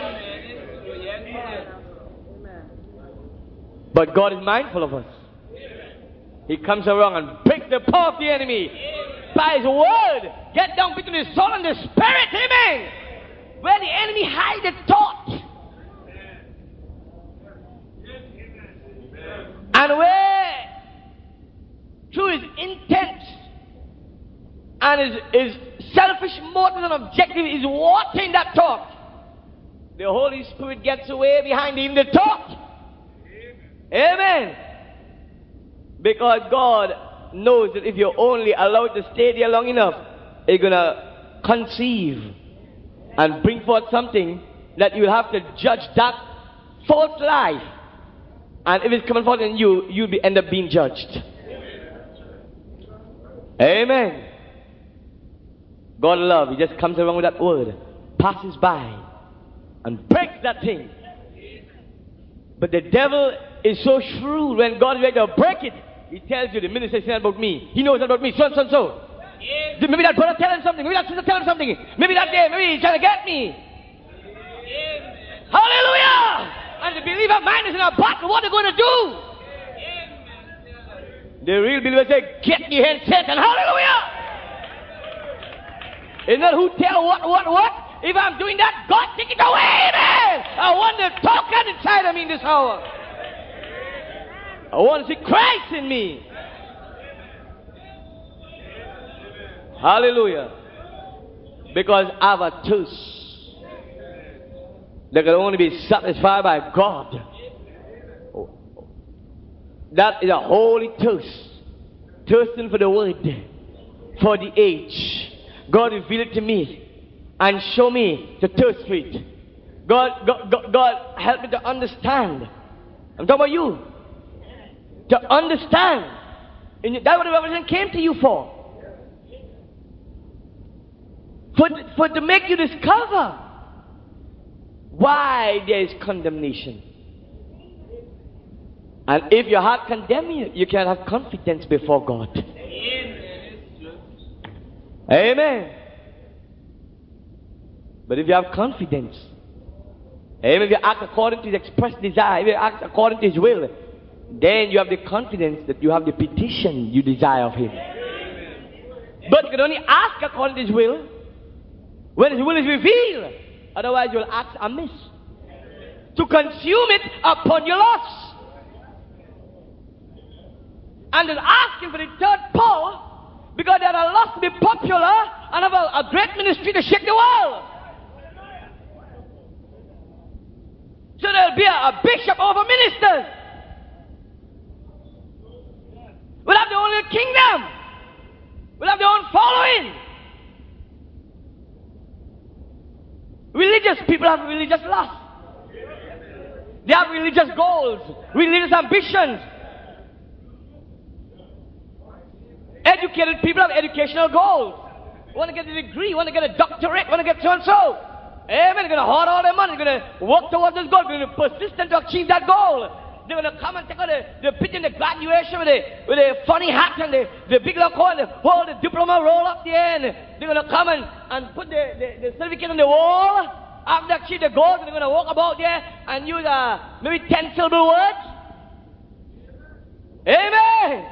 But God is mindful of us. He comes around and breaks the power of the enemy by his word. Get down between the soul and the spirit. Amen. Where the enemy hides the thought. And where through his intent and his selfish motive and objective is watering that thought, the Holy Spirit gets away behind even the thought. Amen. Because God knows that if you're only allowed to stay there long enough, it's going to conceive and bring forth something that you'll have to judge that false life. And if it's coming forth in you, you'll end up being judged. Amen. God love, he just comes around with that word, passes by, and breaks that thing. But the devil is so shrewd. When God is ready to break it, he tells you, the minister says about me. He knows about me, so and so and so. Maybe that brother tell him something. Maybe that sister tell him something. Maybe that day, maybe he's trying to get me. Hallelujah! And the believer mind is in a battle. What are they going to do? The real believer say, get me hand, Satan. Hallelujah! It's not who tell what. If I'm doing that, God take it away, man. I want the token inside of me in this hour. I want to see Christ in me. Hallelujah. Because I have a thirst that can only be satisfied by God. That is a holy thirst. Thirsting for the word, for the age. God revealed it to me and show me the thirst for it. God help me to understand. I'm talking about you. To understand. And that's what the revelation came to you for. For to make you discover why there is condemnation. And if your heart condemns you, you can have confidence before God. Amen. But if you have confidence, amen, if you act according to his expressed desire, if you act according to his will, then you have the confidence that you have the petition you desire of him. But you can only ask according to his will when his will is revealed. Otherwise you will act amiss. To consume it upon your loss. And then asking for the third power because they are lost to be popular and have a great ministry to shake the world. So there'll be a bishop over ministers. We'll have the only kingdom. Religious people have religious lust. They have religious goals, religious ambitions. Educated people have educational goals. Want to get a degree, want to get a doctorate, want to get so-and-so. Amen. They're going to hoard all their money. They're going to work towards this goal. They're going to be persistent to achieve that goal. They're going to come and take out the picture in the graduation with a funny hat and the big long coat and hold the diploma roll up the end. They're going to come and put the certificate on the wall. After they achieve the goals, they're going to walk about there and use maybe 10-syllable words. Amen.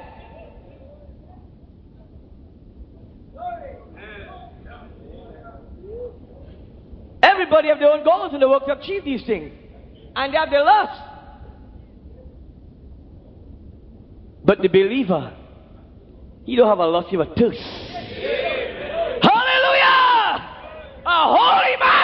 Everybody have their own goals and they work to achieve these things. And they have their lust. But the believer, he don't have a lust, he have a thirst. Hallelujah! A holy man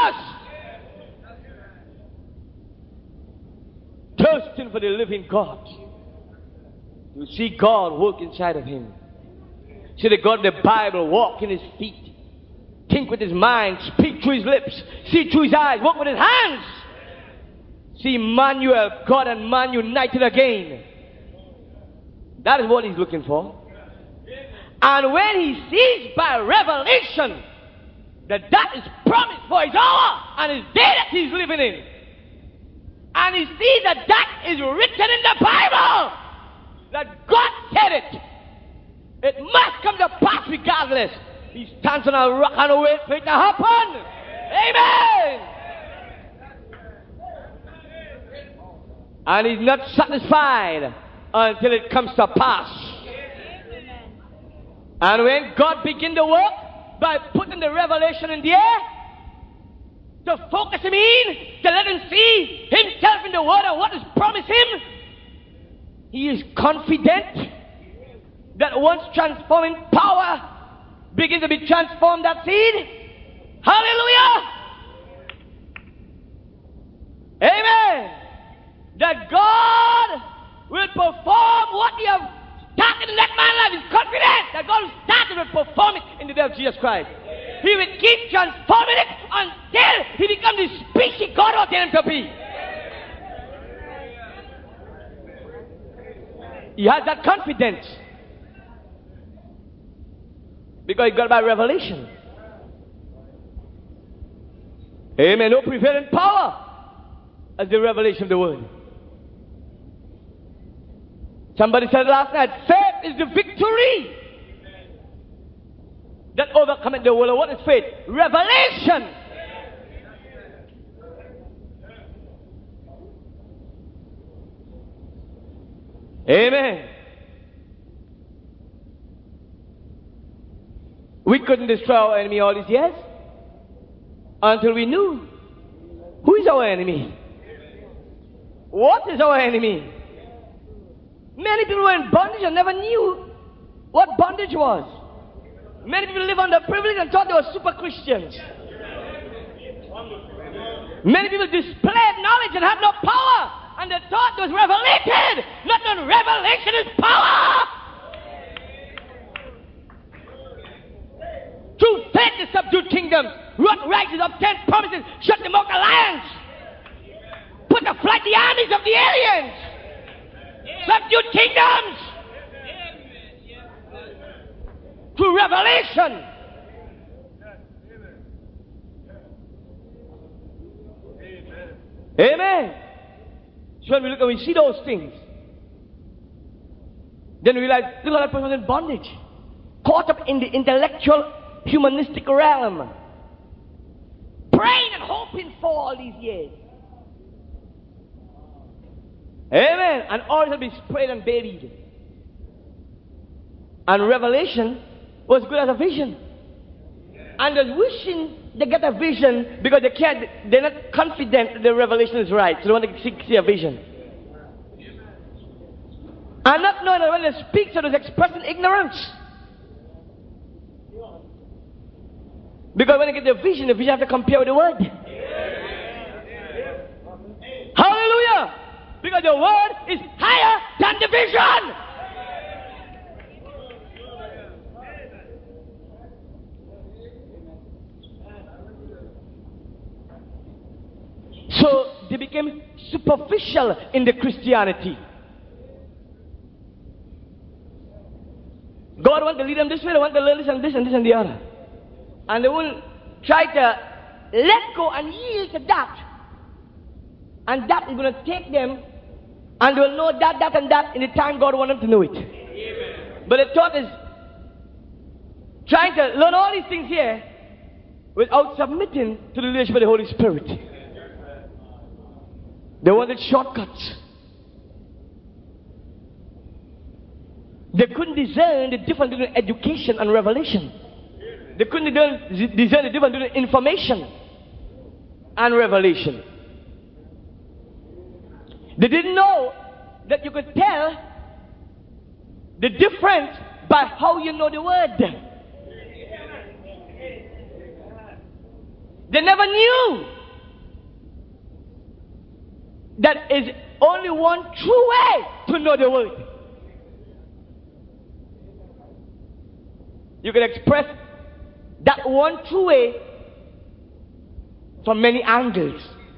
thirst. Thirsting for the living God. You see God work inside of him. See the God of the Bible walk in his feet. Think with his mind, speak through his lips, see through his eyes, work with his hands. See Emmanuel, God and man united again. That is what he's looking for. And when he sees by revelation that is promised for his hour and his day that he's living in, and he sees that is written in the Bible, that God said it must come to pass regardless. He stands on a rock and waits for it to happen. Amen. And he's not satisfied until it comes to pass. And when God begins to work by putting the revelation in the air, to focus him in, to let him see himself in the word and what is promised him, he is confident that once transforming power begins to be transformed, that seed, hallelujah, amen, that God will perform what he has started in that man's life. He's confident that God will start and will perform it in the day of Jesus Christ. He will keep transforming it until he becomes the species God ordained him to be. He has that confidence because he got by revelation. Amen. No prevailing power as the revelation of the word. Somebody said last night, faith is the victory that overcometh the world. What is faith? Revelation. Amen. We couldn't destroy our enemy all these years until we knew who is our enemy. What is our enemy? Many people were in bondage and never knew what bondage was. Many people live under privilege and thought they were super Christians. Many people displayed knowledge and had no power, and they thought it was revelated. Not that revelation is power. Through faith to subdue kingdoms, wrought righteous, obtained promises, shut the mouth of lions, put to flight the armies of the aliens, subdue kingdoms through revelation. Amen. So when we look and we see those things, then we realize, look at that person in bondage, caught up in the intellectual, humanistic realm, praying and hoping for all these years. Amen. And all shall be sprayed and buried. And revelation was good as a vision. And they're wishing they get a vision because they're not confident that the revelation is right. So they want to see a vision. And not knowing that when they speak, so they're expressing ignorance. Because when they get the vision have to compare with the word. Hallelujah! Because the word is higher than the vision. became superficial in the Christianity. God wants to lead them this way, they want to learn this and this and this and the other. And they will try to let go and yield to that. And that is going to take them, and they will know that, that, and that in the time God wants them to know it. Amen. But the thought is trying to learn all these things here without submitting to the leadership of the Holy Spirit. They wanted shortcuts. They couldn't discern the difference between education and revelation. They couldn't discern the difference between information and revelation. They didn't know that you could tell the difference by how you know the word. They never knew that is only one true way to know the word. You can express that one true way from many angles.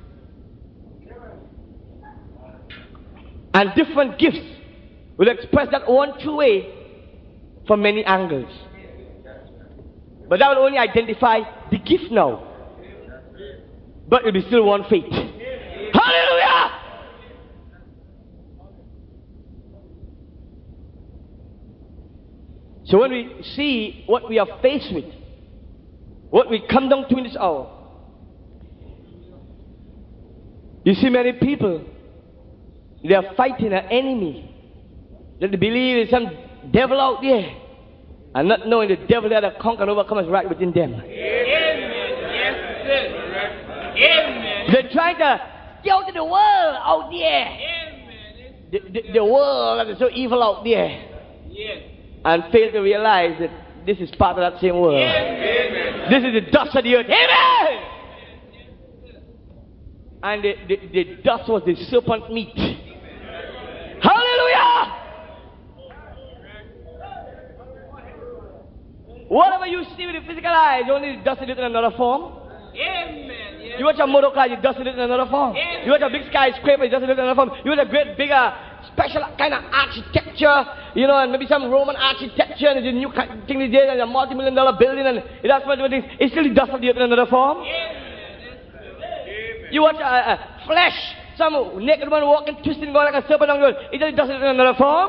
And different gifts will express that one true way from many angles. But that will only identify the gift now. But it will be still one faith. Hallelujah! So when we see what we are faced with, what we come down to in this hour, you see many people, they are fighting an enemy that they believe is some devil out there, and not knowing the devil that have conquered and overcome is right within them. Amen. Yes, sir. Amen. They're trying to stay out of the world out there. Amen. The world that is so evil out there. Yes. And fail to realize that this is part of that same world. Amen. This is the dust of the earth. Amen. And the dust was the serpent meat. Hallelujah! Whatever you see with the physical eye is only dusted it in another form. Amen. Yes. You watch a motor car, you dusted it in another form. Amen. You watch a big skyscraper, you dusted it in another form. You watch a great, bigger, special kind of architecture, you know, and maybe some Roman architecture, and the new thing they did, and a multi-million-dollar building, and that's what things. It's still dust of the earth in another form. Amen. You watch a flesh, some naked one walking, twisting, going like a serpent on the road. It's still dust of it in another form.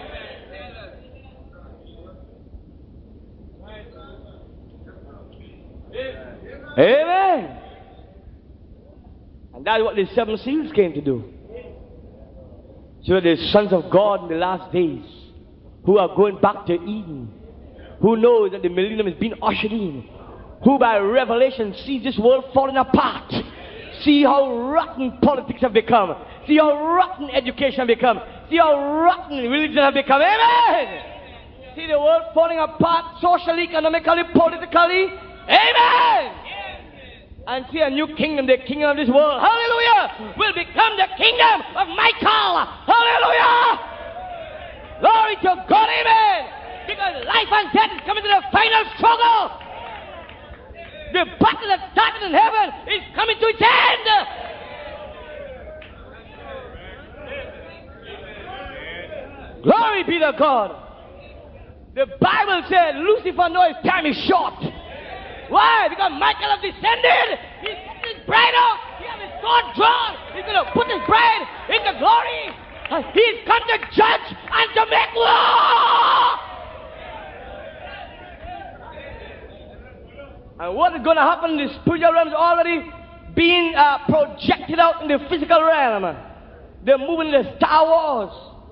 Amen. And that's what the 7 seals came to do. So the sons of God in the last days, who are going back to Eden, who knows that the millennium is being ushered in, who by revelation see this world falling apart, see how rotten politics have become, see how rotten education have become, see how rotten religion have become. Amen. See the world falling apart socially, economically, politically. Amen. And see a new kingdom, the kingdom of this world, hallelujah, will become the kingdom of Michael. Hallelujah. Glory to God. Amen. Because life and death is coming to the final struggle. The battle that started in heaven is coming to its end. Glory be to God. The Bible said Lucifer knows his time is short. Why? Because Michael has descended. He's got his bride out. He has his sword drawn. He's going to put his bride into glory. He's come to judge and to make law. And what is going to happen in the spiritual realm is already being projected out in the physical realm. They're moving the Star Wars.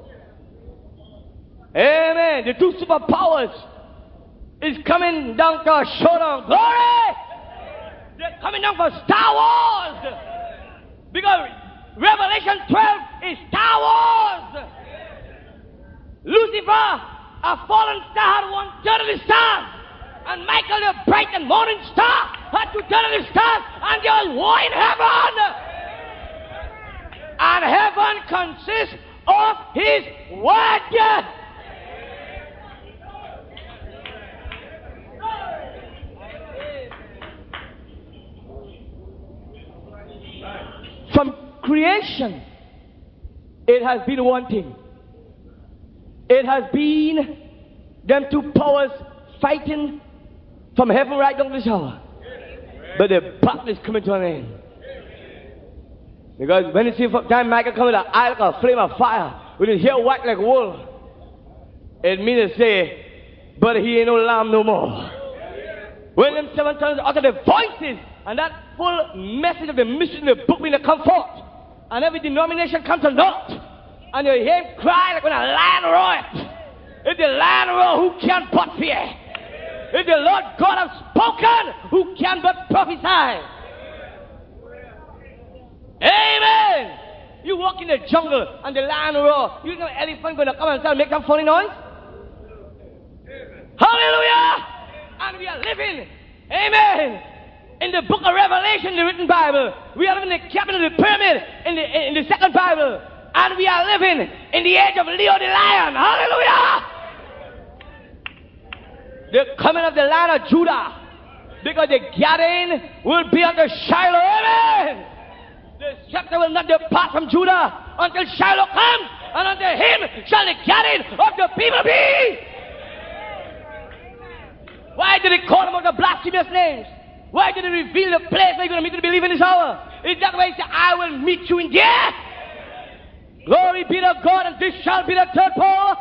Amen. The 2 superpowers is coming down to a showdown. Glory! They're coming down for Star Wars. Because Revelation 12 is Star Wars. Lucifer, a fallen star, had 1/3 of the stars. And Michael, the bright and morning star, had 2/3 of the stars. And there was war in heaven. And heaven consists of his word. From creation, it has been one thing. It has been them two powers fighting from heaven right down to this hour. But the battle is coming to an end. Because when you see time Michael come with an eye like a flame of fire, when you hear white like wool, it means to say, but he ain't no lamb no more. When them 7 tongues utter the voices, and that full message of the mystery in the book will come forth, and every denomination comes to naught, and you hear him cry like when a lion roars. If the lion roar, who can but fear? If the Lord God has spoken, who can but prophesy? Amen. You walk in the jungle and the lion roar. You know elephant going to come and start make some funny noise? Hallelujah. And we are living, amen, in the book of Revelation, the written Bible. We are living in the capital of the pyramid in the second Bible. And we are living in the age of Leo the lion. Hallelujah. The coming of the Lion of Judah. Because the gathering will be unto Shiloh. Amen. The scepter will not depart from Judah until Shiloh comes. And unto him shall the gathering of the people be. Why did he call them out the blasphemous names? Why did he reveal the place where you're going to meet to believe in this hour? Is that why he said, I will meet you in there? Glory be to God, and this shall be the third power.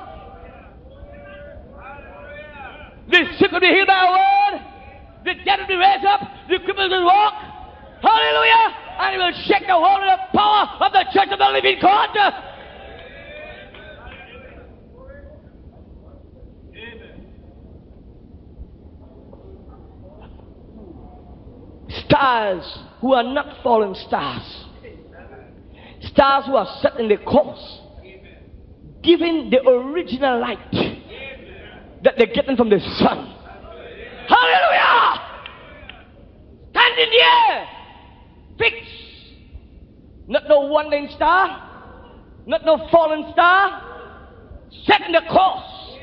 The sick will be healed by a word. The dead will be raised up. The cripples will walk. Hallelujah. And he will shake the whole of the power of the church of the living God. Stars who are not fallen stars. Stars who are set in the course. Giving the original light that they're getting from the sun. Hallelujah! Stand in the air. Fix. Not no wandering star. Not no fallen star. Set in the course.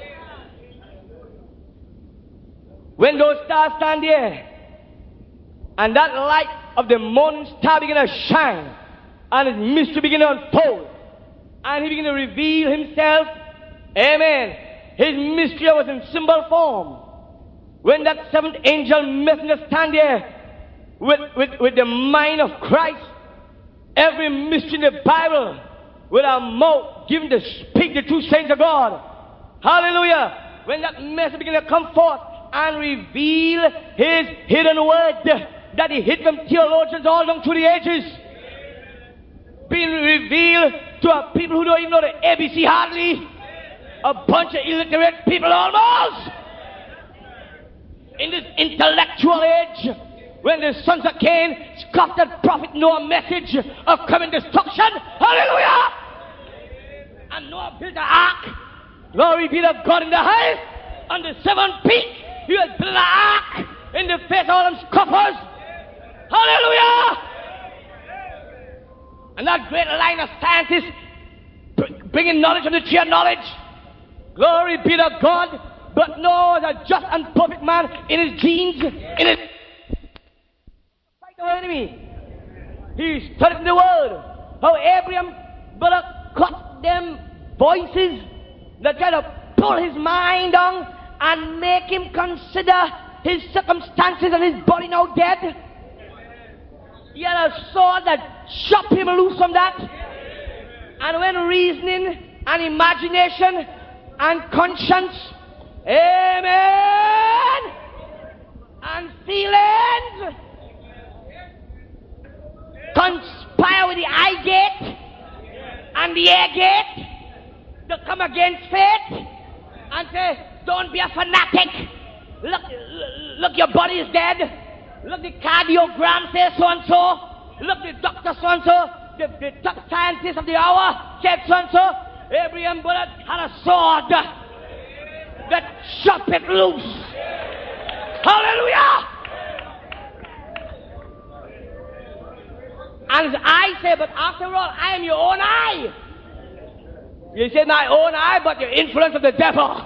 When those stars stand there, and that light of the morning star begin to shine, and his mystery begin to unfold, and he begin to reveal himself, amen. His mystery was in symbol form. When that seventh angel messenger stand there with the mind of Christ, every mystery in the Bible, with our mouth given to speak the true sayings of God. Hallelujah. When that message begin to come forth and reveal his hidden word that he hid from theologians all down through the ages, being revealed to a people who don't even know the ABC hardly, a bunch of illiterate people almost. In this intellectual age, when the sons of Cain scoffed at prophet Noah's message of coming destruction, hallelujah! And Noah built an ark. Glory be to God in the highest. On the seventh peak, he has built an ark in the face of all them scoffers. Hallelujah! And that great line of scientists bringing knowledge from the tree of knowledge. Glory be to God. But Noah was a just and perfect man in his genes, in his fight the enemy. He studied the word. How Abraham brother cut them voices that try to pull his mind on and make him consider his circumstances and his body now dead. He had a sword that chopped him loose from that. And when reasoning and imagination and conscience, amen, and feelings conspire with the eye gate and the ear gate to come against faith and say, don't be a fanatic. Look, your body is dead. Look, the cardiogram says so and so. Look, the doctor so and so. The top scientist of the hour said so and so. Abraham Bullock had a sword that chopped it loose. Hallelujah! And his eye said, but after all, I am your own eye. You say, my own eye, but your influence of the devil.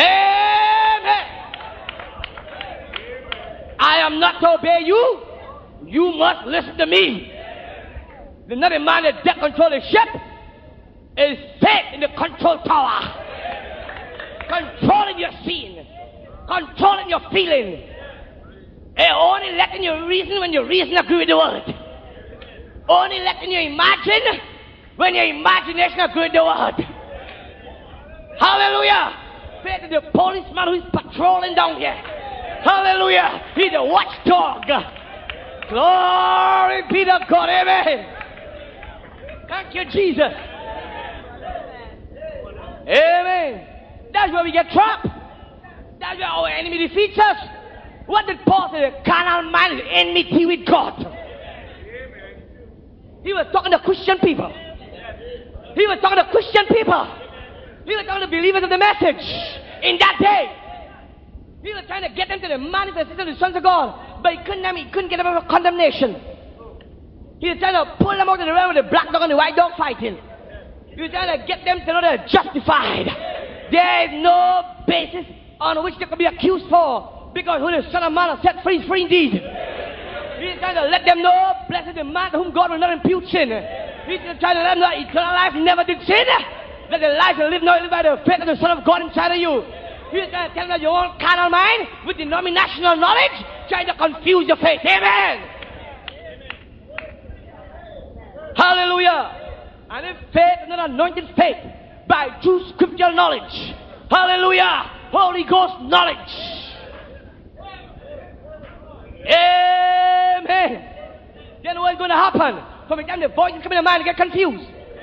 Amen. I am not to obey you. You must listen to me. The not a man that control the ship is faith in the control tower. Controlling your scene. Controlling your feeling. And only letting you reason when your reason agree with the word. Only letting you imagine when your imagination agree with the word. Hallelujah. Faith is the policeman who is patrolling down here. Hallelujah. He's the watchdog. Glory be to God. Amen. Thank you, Jesus. Amen. That's where we get trapped. That's where our enemy defeats us. What did Paul say? The carnal man is enmity with God. He was talking to Christian people. He was talking to Christian people. He was talking to believers of the message in that day. He was trying to get them to the manifestation of the sons of God. But he couldn't get them out of condemnation. He was trying to pull them out of the realm with the black dog and the white dog fighting. He was trying to get them to know they're justified. There is no basis on which they could be accused for. Because who the Son of Man has set free is free indeed. He is trying to let them know, blessed the man to whom God will not impute sin. He's trying to let them know eternal life never did sin. That the life you live now live by the faith of the Son of God inside of you. He's trying to tell them that your own carnal mind with denominational knowledge trying to confuse your faith. Amen. Hallelujah. And if faith is not anointed faith by true scriptural knowledge. Hallelujah. Holy Ghost knowledge. Amen. Then what's going to happen? From the time the voices come in the mind, they get confused.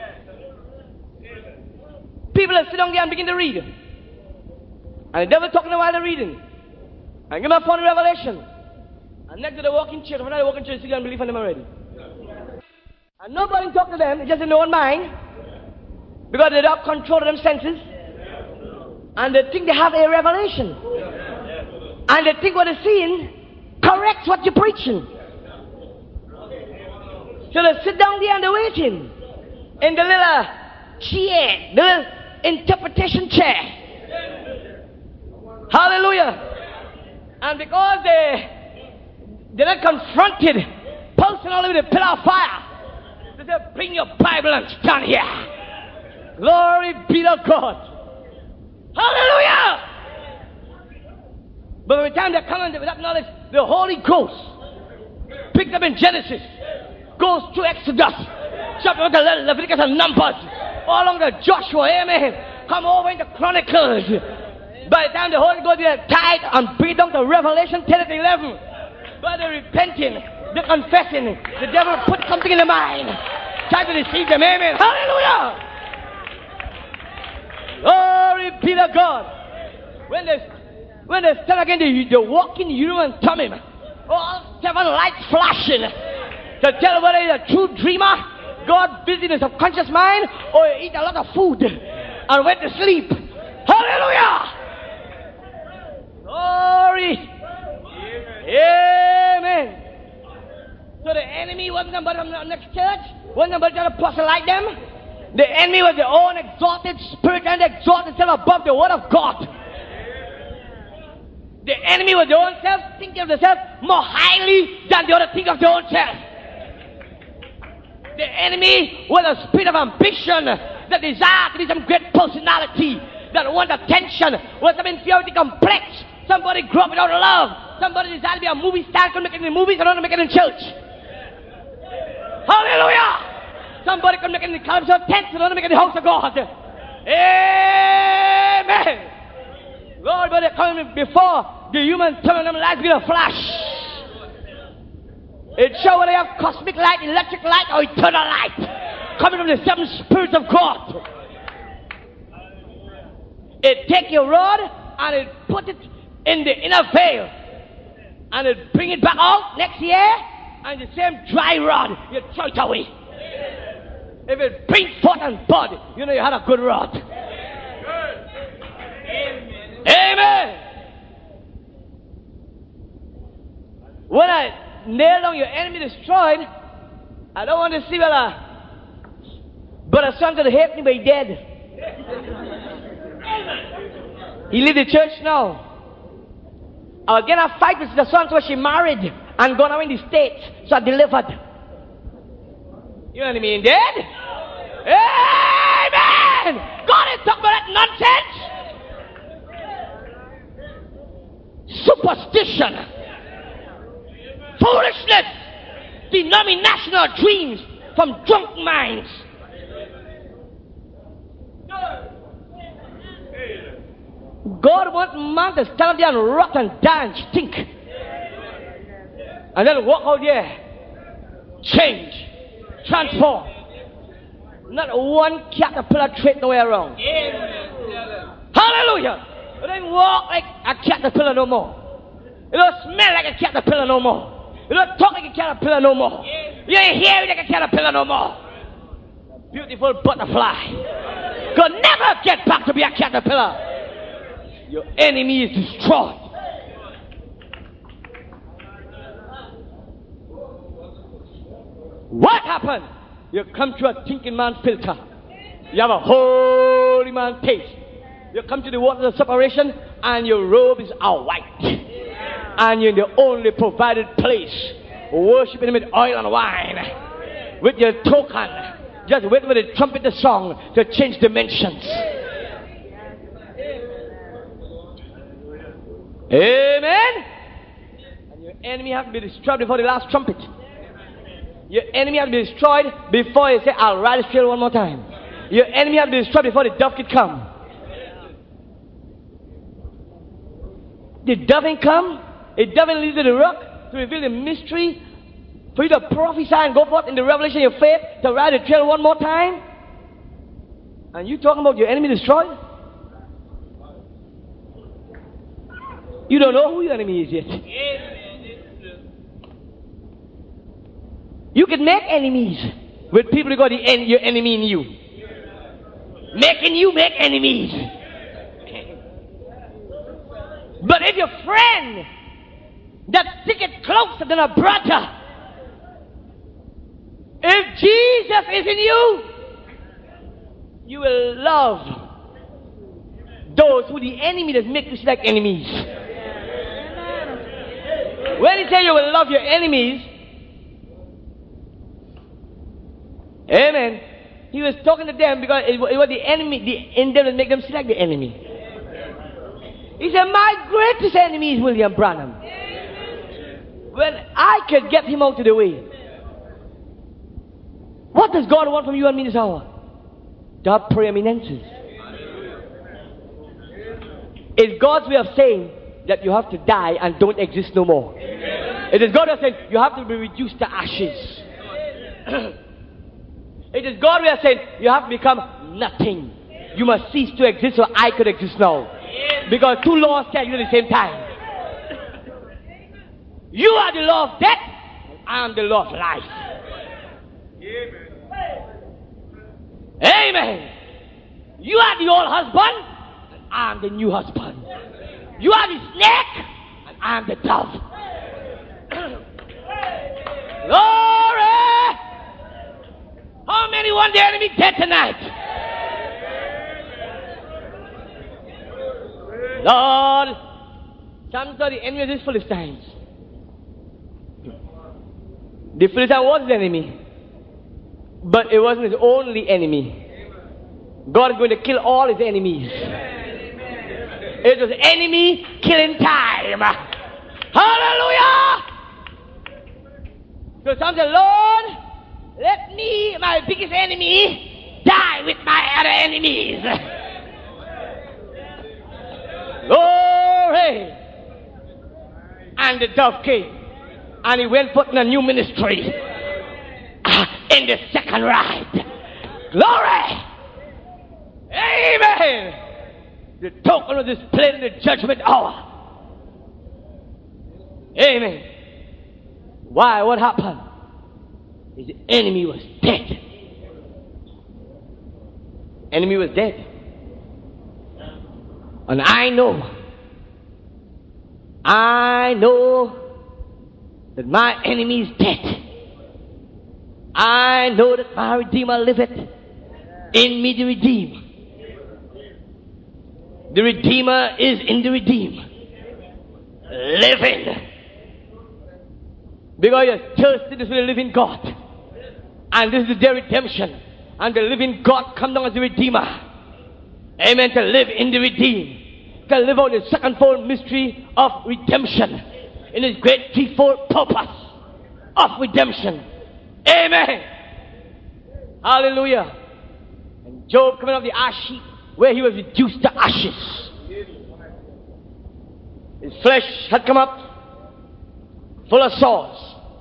People that sit down there and begin to read. And the devil talking while they're reading. And give them a funny revelation. And next to the walking church, when they walk in church, you believe in them already. And nobody talk to them, it's just in their own mind. Because they don't control them senses. And they think they have a revelation. And they think what they're seeing corrects what you're preaching. So they sit down there and they're waiting. In the little chair, the little interpretation chair. Hallelujah. And because they're not confronted personally with a pillar of fire, they say, bring your Bible and stand here. Glory be to God. Hallelujah. But by the time they come in with that knowledge, the Holy Ghost picked up in Genesis, goes through Exodus, chapter Leviticus and Numbers, all along the Joshua, amen, come over into Chronicles. By the time the Holy Ghost is tied and bring down to Revelation 10 and 11, by the repenting, the confessing, the devil put something in the mind, trying to deceive them, amen. Hallelujah. Glory be to God. When they stand again, they walk in Urim and Thummim, all 7 lights flashing to tell whether you're a true dreamer, God visited the subconscious mind, or you eat a lot of food and went to sleep. Hallelujah! Glory! Amen. So the enemy wasn't about the next church, wasn't about trying to proselyte them. The enemy was their own exalted spirit and exalted self above the word of God. The enemy was their own self, thinking of themselves more highly than the other think of their own self. The enemy was a spirit of ambition, the desire to be some great personality, that want attention, was some inferiority complex. Somebody grew up without love. Somebody desired to be a movie star, couldn't make it in the movies, and don't make it in church. Hallelujah! Somebody couldn't make it in the columns of tents, and don't make it in the house of God. Amen! Lord, but they're coming before the human turn them lights be a flash. It shows whether they have cosmic light, electric light, or eternal light coming from the 7 spirits of God. It take your rod and it put it in the inner veil, and it bring it back out next year, and the same dry rod you throw it away. If it brings forth and bud, you know you had a good rod. Amen. When I nail down your enemy destroyed, I don't want to see whether Brother Son could hate me, but he dead. He leave the church now. Again, I fight with the sons where she married and gone away in the States. So I delivered. You know what I mean? Dead? Amen! God is talking about that nonsense. Superstition. Foolishness. Denominational dreams from drunk minds. God wants man to stand up there and rock and dance, stink. And then walk out there. Change. Transform. Not one caterpillar trait nowhere around. Hallelujah. You don't walk like a caterpillar no more. You don't smell like a caterpillar no more. You don't talk like a caterpillar no more. You ain't hear like a caterpillar no more. Beautiful butterfly. Could never get back to be a caterpillar. Your enemy is destroyed. What happened? You come to a thinking man filter. You have a holy man taste. You come to the waters of separation and your robe is all white. And you're in the only provided place. Worshiping him with oil and wine. With your token. Just wait for the trumpet the song to change dimensions. Amen. And your enemy has to be destroyed before the last trumpet. Your enemy has to be destroyed before you say, I'll ride the trail one more time. Your enemy has to be destroyed before the dove can come. The dove ain't come. It doesn't lead to the rock to reveal the mystery for you to prophesy and go forth in the revelation of your faith to ride the trail one more time. And you talking about your enemy destroyed? You don't know who your enemy is yet. You can make enemies with people who got your enemy in you. Making you make enemies. But if your friend that stick it closer than a brother, if Jesus is in you, you will love those who the enemy does make you see like enemies. When he says you will love your enemies, amen, he was talking to them because it was the enemy, in them that make them see like the enemy. He said, my greatest enemy is William Branham. When I could get him out of the way. What does God want from you and me this hour? To have preeminences. It's God's way of saying that you have to die and don't exist no more. It is God's way of saying you have to be reduced to ashes. It is God's way of saying you have to become nothing. You must cease to exist so I could exist now. Because two laws tell you at the same time. You are the law of death, I am the law of life. Amen. You are the old husband, and I am the new husband. You are the snake, and I am the dove. Glory! How many want the enemy dead tonight? Lord, some saw the enemy of these Philistines. The Philistine was his enemy, but it wasn't his only enemy. God is going to kill all his enemies. It was enemy killing time. Hallelujah! So some say, Lord, let me, my biggest enemy, die with my other enemies. Glory! And the dove came. And he went forth in a new ministry. In the second ride. Glory! Amen! The token was displayed in the judgment hour. Amen. Why? What happened? His enemy was dead. Enemy was dead. And I know that my enemy is dead. I know that my Redeemer liveth in me, the redeemed. The Redeemer is in the redeemed. living. Because you're thirsty to see the living God. And this is their redemption. And the living God come down as the Redeemer. Amen. To live in the redeemed. To live out the secondfold mystery of redemption. In His great threefold purpose of redemption. Amen. Hallelujah. And Job coming off the ash heap, where he was reduced to ashes. His flesh had come up full of sores.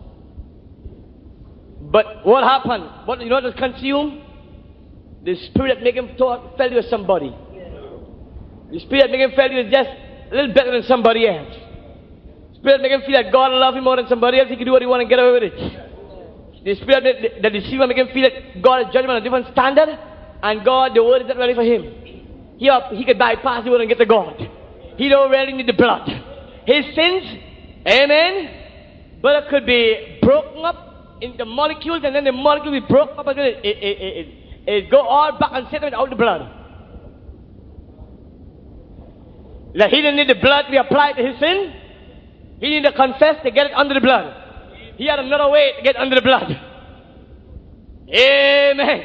But what happened? You know what was consumed? The spirit that made him felt he was somebody. The spirit that made him felt he was just a little better than somebody else. The spirit that made him feel that God loved him more than somebody else. He could do what he wanted and get away with it. The spirit that deceiver made him feel that God is judging on a different standard, and God, the word is not ready for him. He could bypass the word and get to God. He don't really need the blood. His sins, amen, but it could be broken up into molecules, and then the molecule be broken up, and it go all back and sit without the blood. That he didn't need the blood to be applied to his sin. He needed to confess to get it under the blood. He had another way to get under the blood. Amen.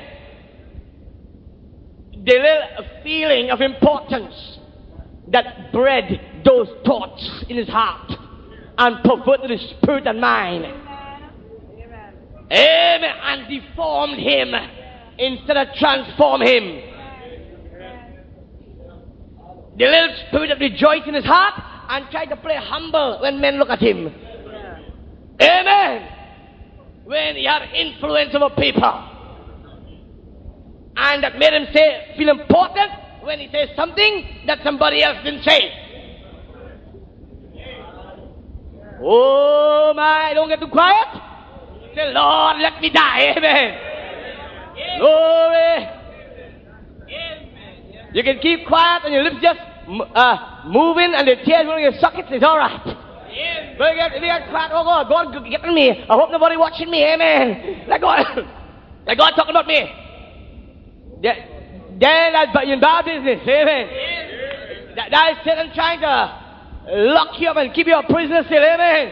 The little feeling of importance that bred those thoughts in his heart and perverted his spirit and mind. Amen. Amen. And deformed him instead of transform him. The little spirit that rejoiced in his heart and tried to play humble when men look at him. Amen. When he had influence over people. And that made him feel important when he says something that somebody else didn't say. Oh my, don't get too quiet. Say, Lord, let me die. Amen. Glory. You can keep quiet and your lips just moving and the tears running in your sockets. It's all right. But if you get quiet, oh God, God getting me. I hope nobody watching me. Amen. Let God talking about me. Then that's in bad business. Amen. That is Satan trying to lock you up and keep you a prisoner still. Amen.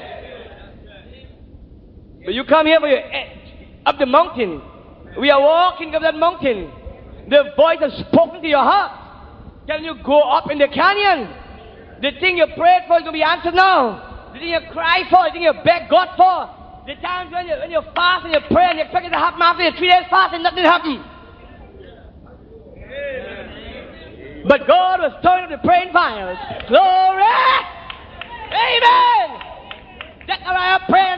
But you come here for your up the mountain. We are walking up that mountain. The voice has spoken to your heart. Telling you go up in the canyon. The thing you prayed for is going to be answered now. The thing you cry for, the thing you beg God for. The times when you fast and you pray and you expect it to happen after your 3 days fast and nothing happened. But God was turning up the praying fires. Glory! Amen! Zechariah praying.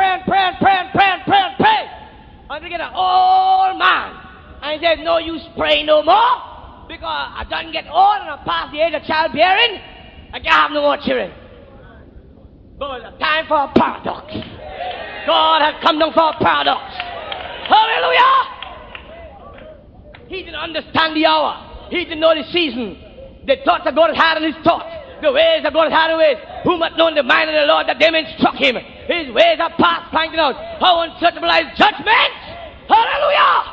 Until he get an old man. And he said, no use praying no more. Because I done get old and I past the age of childbearing. I can't have no more children. But it's time for a paradox. God has come down for a paradox. Hallelujah! He didn't understand the hour. He didn't know the season. The thoughts of God had in his thoughts. The ways of God had in ways. Who might know the mind of the Lord that they may instruct him. His ways are past finding out. How unsearchable are his judgments. Hallelujah!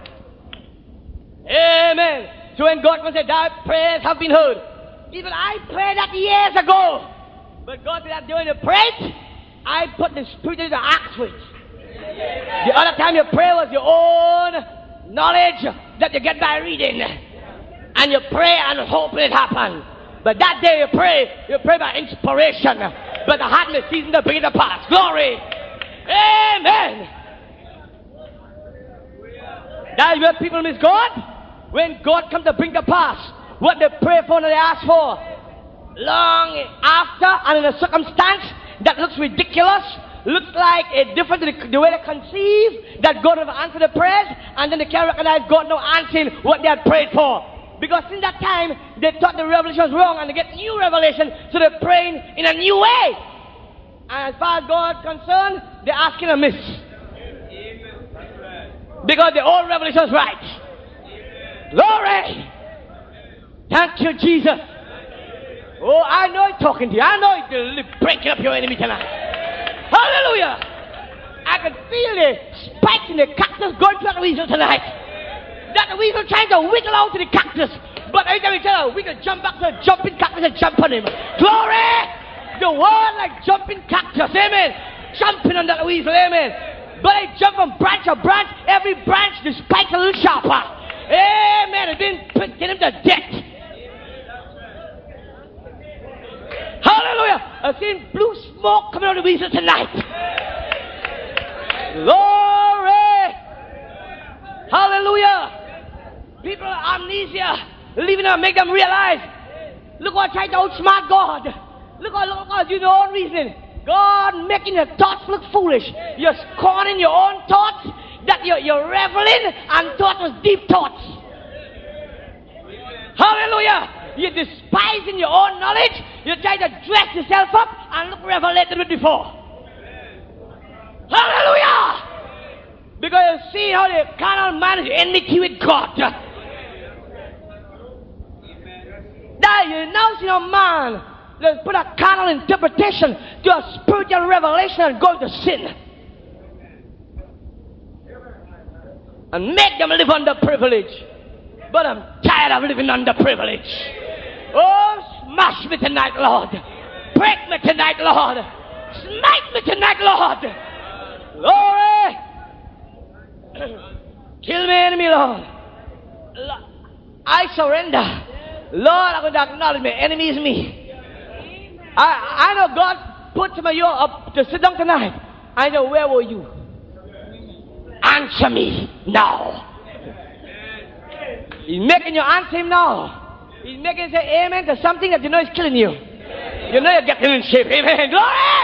Amen. So when God said, thy prayers have been heard. Even I prayed that years ago. But God said that during the prayer, I put the Spirit in the act for it. The other time you pray was your own knowledge that you get by reading. And you pray and hope it happen. But that day you pray by inspiration. But the heart may season to bring it to pass. Glory. Amen. That is where people miss God. When God comes to bring to pass what they pray for and they ask for. Long after and in a circumstance that looks ridiculous, looks like a different the way they conceive, that God will answer the prayers, and then they can't recognize God now answering what they had prayed for. Because in that time, they thought the revelation was wrong and they get new revelation, so they're praying in a new way. And as far as God is concerned, they're asking amiss. Because the old revelation was right. Glory! Thank you, Jesus. Oh, I know he's talking to you. I know he's breaking up your enemy tonight. Hallelujah! I can feel the spikes in the cactus going to that weasel tonight. That weasel trying to wiggle out to the cactus. But every time we tell her, we can jump back to the jumping cactus and jump on him. Glory! The world like jumping cactus, amen. Jumping on that weasel, amen. But they jump from branch to branch. Every branch, the spike's a little sharper. Amen. It didn't get him to death. Hallelujah. I've seen blue smoke coming out of the weasel tonight. Glory. Hallelujah. People amnesia, leaving them, make them realize. Look what I tried to outsmart God. Look what you know reason. God making your thoughts look foolish. You're scorning your own thoughts that you're reveling and thought was deep thoughts. Hallelujah. You're despising your own knowledge. You try to dress yourself up and look revelated with before. Hallelujah. Because you see how the carnal man is enmity with God. That you now see a man that put a carnal interpretation to a spiritual revelation and go to sin. And make them live under privilege. But I'm tired of living under privilege. Oh, smash me tonight, Lord. Break me tonight, Lord. Smite me tonight, Lord. Glory. Kill me, enemy, Lord. I surrender. Lord, I'm going to acknowledge my enemy is me. I know God put some of you up to sit down tonight. I know, where were you? Answer me now. He's making you answer him now. He's making you say amen to something that you know is killing you. You know you're getting in shape. Amen. Glory!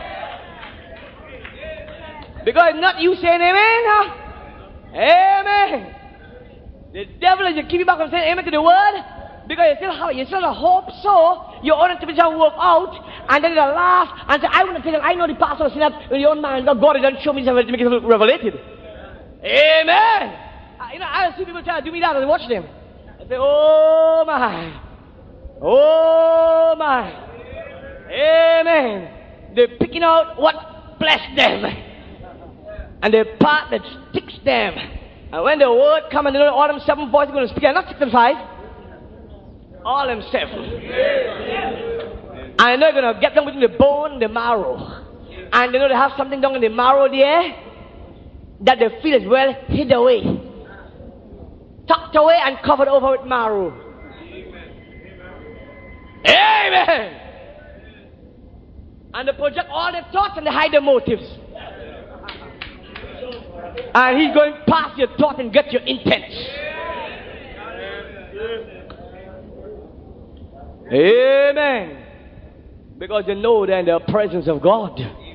Because it's not you saying amen. Huh? Amen. The devil is to keep you back from saying amen to the word. Because you still have hope, so your own interpretation will work out, and then they'll laugh and say, I want to tell you, I know the pastor was saying that in your own mind. God doesn't show me something to make it revelated. Amen. I see people try to do me that and I watch them. I say, oh my. Oh my. Amen. They're picking out what blessed them. And the part that sticks them. And when the word comes and they know all them 7 voices are going to speak, and not 6 and 5. All them 7. And they're going to get them within the bone, the marrow. And they know they have something down in the marrow there that they feel is well hid away. Tucked away and covered over with marrow. Amen. And they project all their thoughts and they hide their motives. And he's going past your thought and get your intent. Amen. Because you know they're in the presence of God.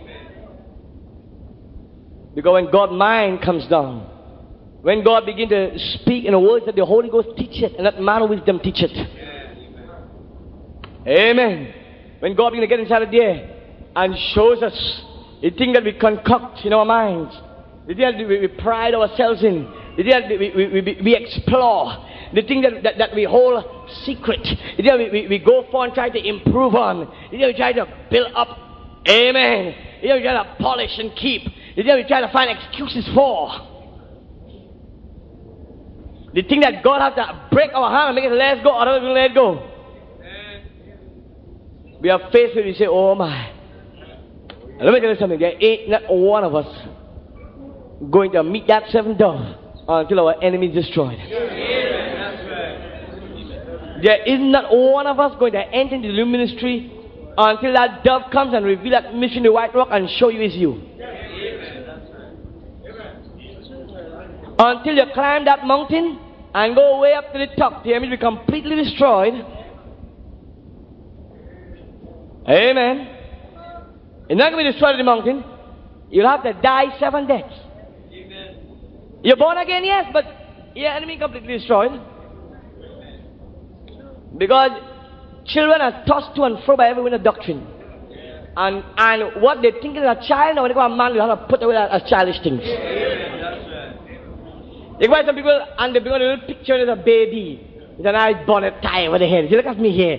Because when God's mind comes down, when God begins to speak in the words that the Holy Ghost teaches, and that man of wisdom teaches. Amen. When God begins to get inside of there and shows us the thing that we concoct in our minds, the thing that we pride ourselves in, the thing that we explore, the thing that we hold secret, the thing that we go for and try to improve on, the thing that we try to build up. Amen. The thing that we try to polish and keep, the thing that we try to find excuses for. The thing that God has to break our hand and make it let go, otherwise we let go. We are faced with it, we say, oh my. And let me tell you something, there ain't not one of us going to meet that 7th dove until our enemy is destroyed. There is not one of us going to enter into the ministry until that dove comes and reveal that mission to White Rock and show you it's you. Until you climb that mountain and go way up to the top, the enemy will be completely destroyed. Amen. You're not going to be destroyed in the mountain. You'll have to die 7 deaths. You're born again, yes, but your enemy completely destroyed. Because children are tossed to and fro by every wind of doctrine. And what they think is a child, or when they go a man, they'll have to put away as childish things. You find some people, and they bring a little picture of a baby with a nice bonnet tie over the head. You look at me here.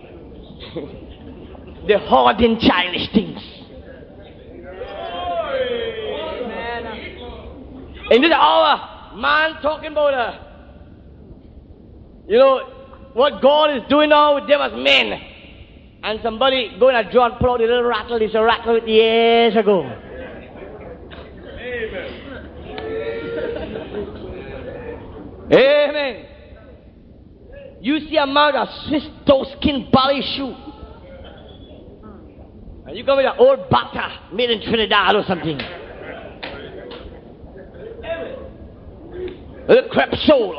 They're hoarding childish things. In this hour, man talking about what God is doing now with them as men. And somebody go in a drawer and pull out the little rattle. It's a rattle with years ago. Amen. You see a man with a Swiss doeskin ballet shoe. And you come with an old bata made in Trinidad or something. With a crepe sole.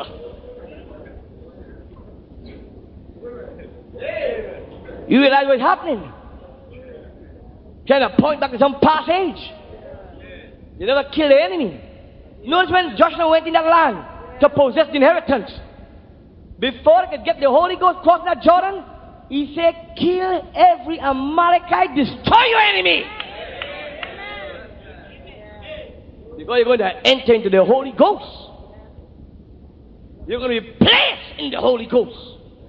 You realize what's happening? Trying to point back to some past age. You never kill the enemy. Notice when Joshua went in that land to possess the inheritance, before he could get the Holy Ghost crossing that Jordan, he said, kill every Amalekite, destroy your enemy. Because you're going to enter into the Holy Ghost. You're going to be placed in the Holy Ghost.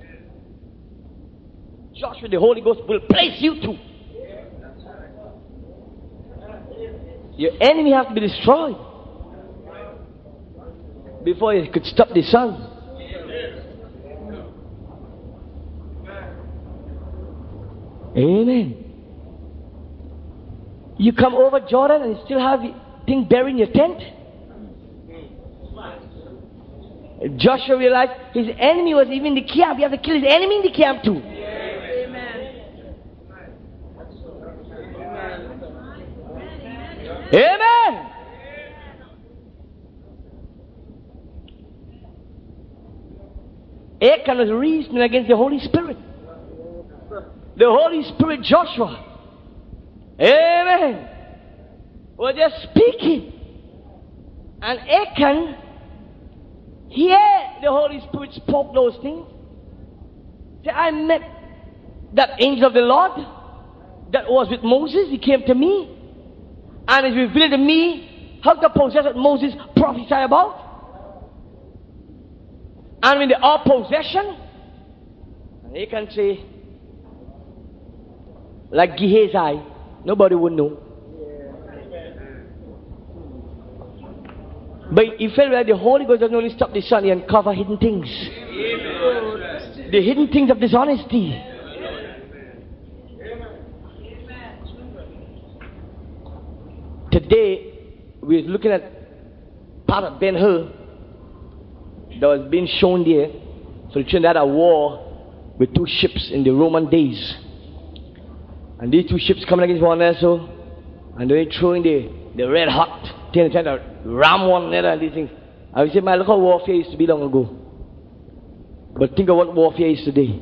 Joshua, the Holy Ghost will place you too. Your enemy has to be destroyed before he could stop the sun. Amen. You come over Jordan and still have things buried in your tent. Joshua realized his enemy was even in the camp. You have to kill his enemy in the camp too. Amen. Achan was reasoning against the Holy Spirit. The Holy Spirit, Joshua, amen, was just speaking. And Achan, the Holy Spirit spoke those things. Say, I met that angel of the Lord that was with Moses. He came to me and he revealed to me how to possess what Moses prophesied about. And when they are possession, and they can say, like Gehazi, nobody would know. But he felt like the Holy Ghost doesn't only stop the sun, he uncover hidden things. The hidden things of dishonesty. Today, we're looking at part of Ben-Hur that was being shown there. So Trinidad had a war with two ships in the Roman days. And these two ships coming against one another, so, and they're throwing the red hot thing, trying to ram one another and these things. I would say, man, look how warfare used to be long ago. But think of what warfare is today.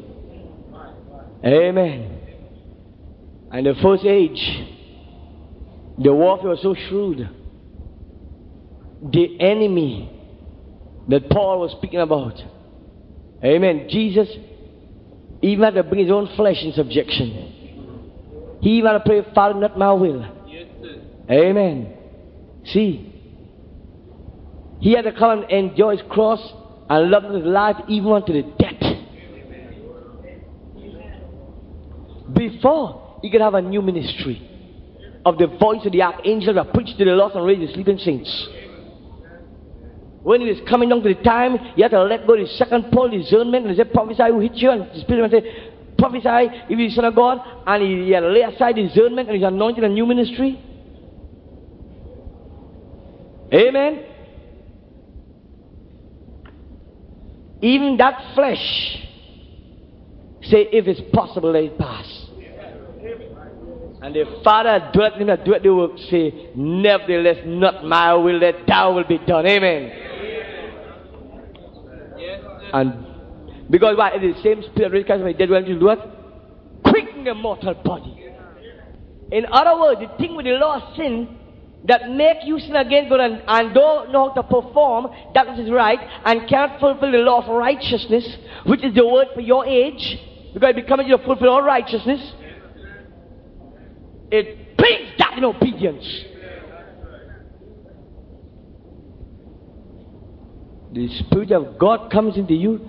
Amen. And the first age, the warfare was so shrewd. The enemy that Paul was speaking about. Amen. Jesus even had to bring his own flesh in subjection. He even had to pray, Father, not my will. Yes, sir. Amen. See, he had to come and endure his cross and love his life even unto the death. Before he could have a new ministry of the voice of the archangel that preached to the lost and raised the sleeping saints. When he was coming down to the time, he had to let go the second Paul discernment and he said, prophesy who hit you, and the Spirit said, prophesy if you're the Son of God, and he had to lay aside discernment and he's anointed a new ministry. Amen. Even that flesh say, if it's possible, let it pass. And the Father doeth him that doeth the work say, nevertheless, not my will, that thou will be done. Amen. Yes, And because why? It is the same Spirit which Christ made dead well to do what? Quicken the mortal body. In other words, the thing with the law of sin that make you sin against God and don't know how to perform that which is right and can't fulfill the law of righteousness, which is the word for your age, because it becomes you to fulfill all righteousness. It brings that in obedience. The Spirit of God comes into you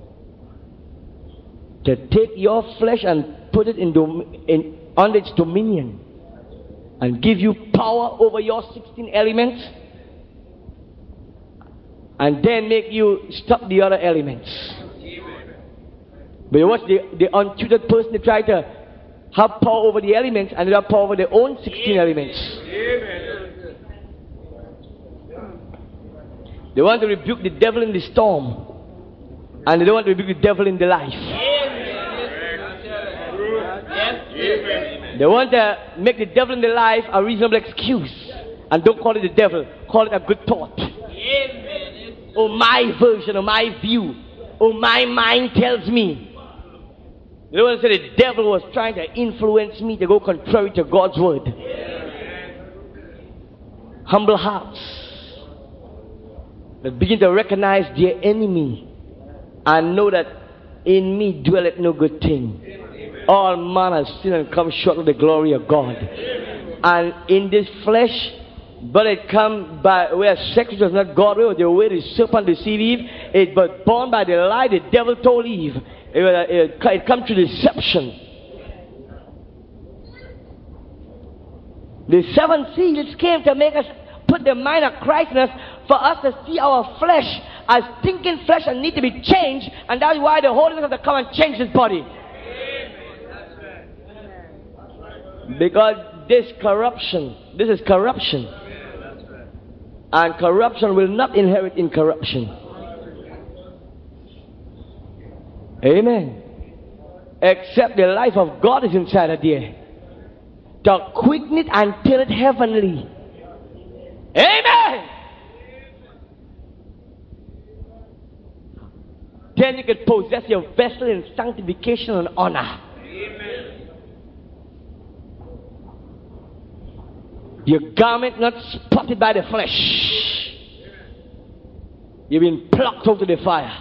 to take your flesh and put it under its dominion and give you power over your 16 elements and then make you stop the other elements. But you watch the untutored person, they try to have power over the elements, and they have power over their own 16 elements. They want to rebuke the devil in the storm, and they don't want to rebuke the devil in the life. They want to make the devil in the life a reasonable excuse, and don't call it the devil, call it a good thought. Oh, my version, or my view, oh, my mind tells me. They don't want to say the devil was trying to influence me to go contrary to God's word. Humble hearts that begin to recognize their enemy and know that in me dwelleth no good thing. All manner of sin and come short of the glory of God. And in this flesh, but it come by where sex was not God, where the way the serpent deceived Eve, it was born by the lie the devil told Eve. It come to deception. The 7 seals came to make us put the mind of Christ in us, for us to see our flesh as thinking flesh and need to be changed, and that's why the Holy Ghost has to come and change his body. Because this is corruption. And corruption will not inherit in corruption. Amen. Except the life of God is inside of there, to quicken it and turn it heavenly. Amen. Then you can possess your vessel in sanctification and honor. Your garment not spotted by the flesh. You've been plucked out of the fire.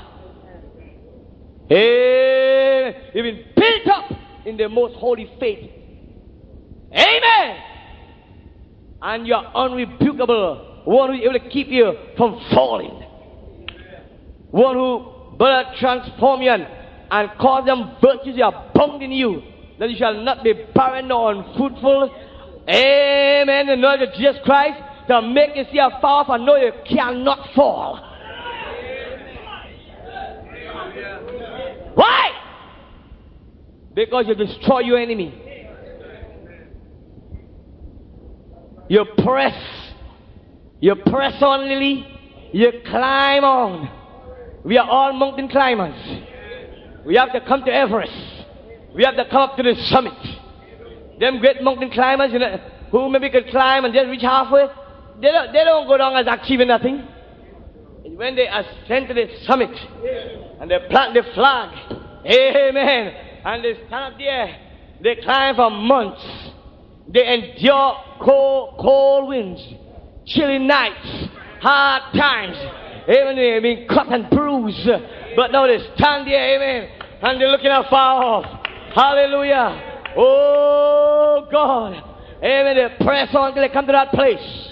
Hey, you've been built up in the most holy faith. Amen. And you're unrebukable. One who is able to keep you from falling. One who will transform you and cause them virtues to abound in you, that you shall not be barren nor unfruitful. Amen. The knowledge of Jesus Christ to make you see a fall off and know you cannot fall. Why? Because you destroy your enemy. You press on, Lily. You climb on. We are all mountain climbers. We have to come to Everest. We have to come up to the summit. Them great mountain climbers, you know, who maybe could climb and just reach halfway, they don't go down as achieving nothing. It's when they ascend to the summit and they plant the flag, amen, and they stand up there, they climb for months. They endure cold winds, chilly nights, hard times. Amen. They've been cut and bruised, but now they stand there, amen, and they're looking afar off. Hallelujah. Oh God. Amen. They press on till they come to that place.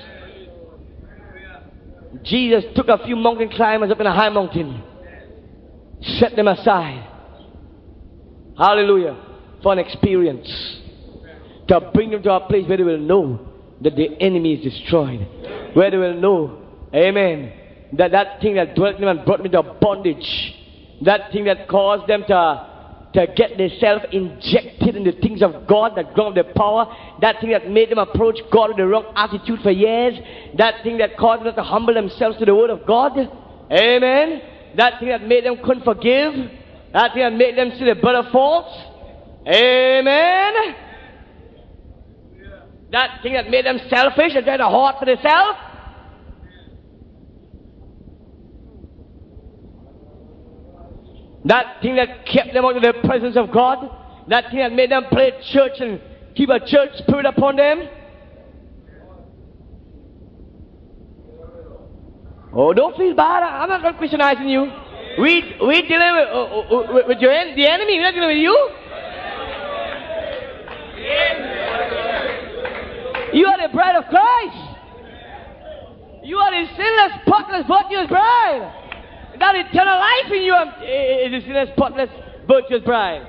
Jesus took a few mountain climbers up in a high mountain, set them aside. Hallelujah. For an experience, to bring them to a place where they will know that the enemy is destroyed, where they will know, amen, that thing that dwelt in them and brought them into bondage, that thing that caused them to get themselves injected in the things of God, that ground their power, that thing that made them approach God with the wrong attitude for years, that thing that caused them to humble themselves to the word of God, amen, that thing that made them couldn't forgive, that thing that made them see the better faults, amen, that thing that made them selfish and try to hoard for themselves. That thing that kept them out of the presence of God. That thing that made them play church and keep a church spirit upon them. Oh, don't feel bad. I'm not going to Christianizing you. We dealing with the enemy. We're not dealing with you. You are the bride of Christ. You are the sinless, spotless, virtuous bride. That eternal life in you is a sinless, spotless, virtuous bride.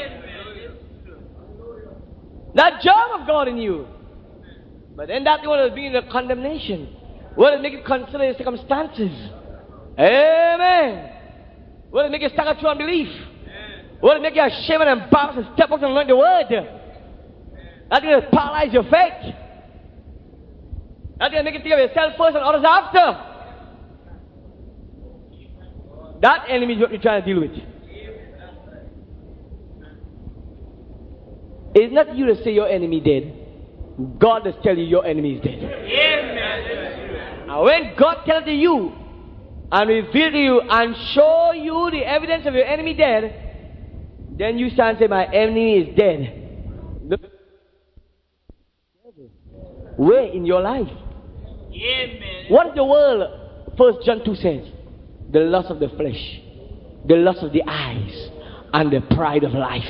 That job of God in you. But then that one will be in the condemnation. Will it make you consider your circumstances? Amen. Will it make you stagger through unbelief? Will it make you ashamed and embarrassed and step out and learn the word? That's going to paralyze your faith. That's going to make you think of yourself first and others after. That enemy is what you're trying to deal with. It's not you to say your enemy dead. God does tell you your enemy is dead. Amen. And when God tells you and reveal to you and show you the evidence of your enemy dead, then you stand and say, my enemy is dead. Look. Where in your life? Amen. What is the world? 1 John 2 says, the lust of the flesh, the lust of the eyes, and the pride of life.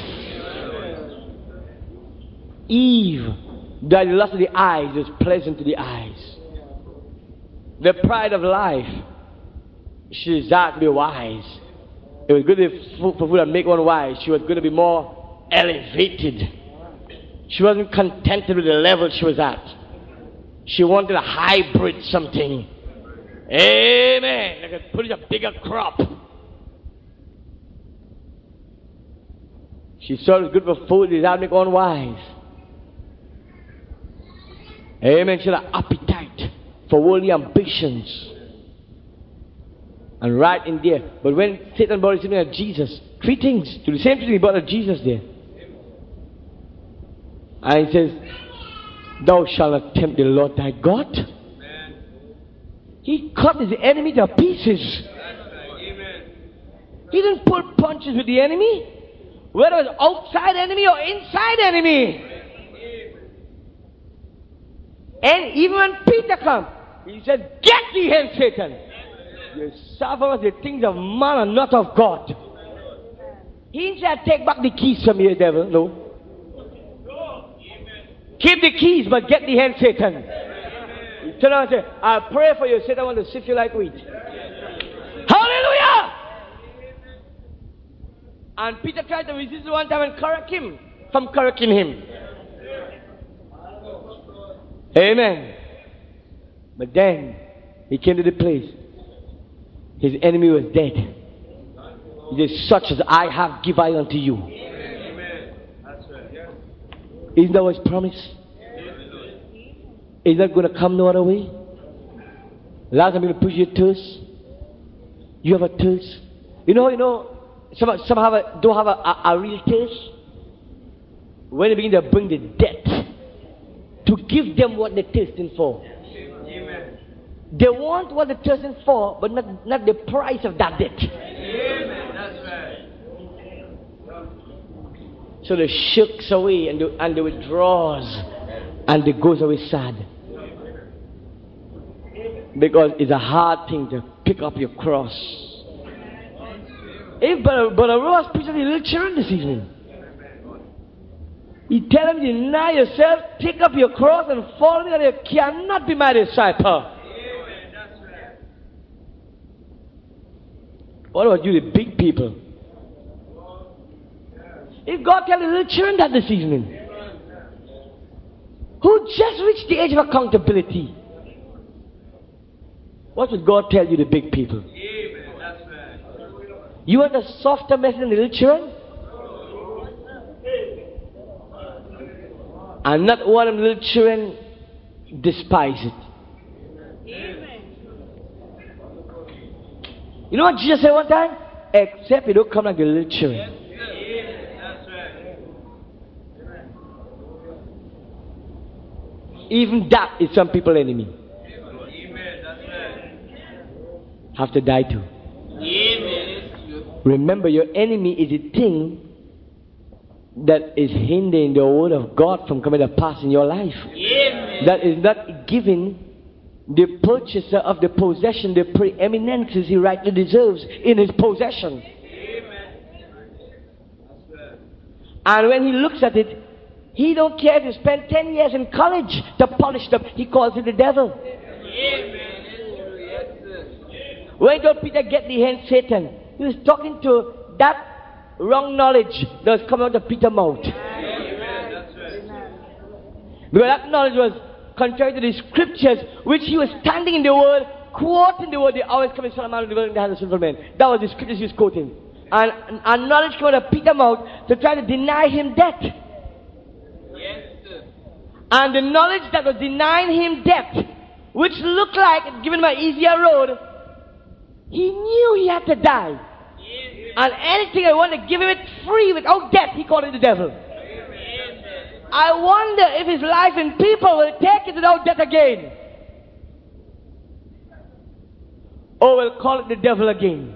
Eve, that the lust of the eyes is pleasant to the eyes. The pride of life, she desired to be wise. It was good for food that make one wise. She was going to be more elevated. She wasn't contented with the level she was at. She wanted a hybrid something. Amen. Like could put a bigger crop. She saw it was good for food. Desired to make one wise. Amen. She had an appetite for worldly ambitions. And right in there. But when Satan brought something at Jesus, three things. To the same thing he brought at Jesus there. And he says, thou shalt not tempt the Lord thy God. Amen. He cut his enemy to pieces. Amen. He didn't pull punches with the enemy. Whether it was outside enemy or inside enemy. And even when Peter came, he said, get thee hence, Satan. You suffer the things of man and not of God. He didn't say, take back the keys from you, devil. No. Keep the keys, but get the hand, Satan. You turn around and say, I pray for you. Satan wants to sift you like wheat. Hallelujah! And Peter tried to resist one time and correct him from correcting him. Amen. But then he came to the place. His enemy was dead. He said, such as I have give I unto you. Isn't that what his promise? Is that going to come no other way? Last time I'm going to push your thirst. You have a thirst. You know, some don't have a real thirst. When they begin to bring the debt to give them what they're thirsting for. Amen. They want what they're thirsting for, but not the price of that debt. Amen. That's right. So they shirks away and they withdraws and they goes away sad. Because it's a hard thing to pick up your cross. If Brother Ross preaching to the little children this evening. He tell them, deny yourself, pick up your cross and follow me, and you cannot be my disciple. Amen. That's right. What about you, the big people? If God tell the little children that this evening, who just reached the age of accountability, what would God tell you, the big people? Amen. That's right. You want a softer message than the little children? And not one of the little children despise it. Amen. You know what Jesus said one time? Except you don't come like the little children. Amen. That's right. Even that is some people's enemy. Amen. That's right. Have to die too. Amen. Remember, your enemy is a thing that is hindering the word of God from coming to pass in your life. Amen. That is not giving the purchaser of the possession the preeminences he rightly deserves in his possession. Amen. That's right. And when he looks at it, he don't care if you spend 10 years in college to polish it up. He calls it the devil. Amen. Yes, sir. Why don't Peter get the hand, Satan? He was talking to that wrong knowledge that was coming out of Peter's mouth. Amen. That's right. Because that knowledge was contrary to the scriptures, which he was standing in the word, quoting the word, the hour is coming, Son of Man, the in the hands of sinful men. That was the scriptures he was quoting. And knowledge came out of Peter's mouth to try to deny him death. Yes, sir. And the knowledge that was denying him death, which looked like giving him an easier road, he knew he had to die. And anything I want to give him it free without death, he called it the devil. I wonder if his life in people will take it without death again. Or will call it the devil again.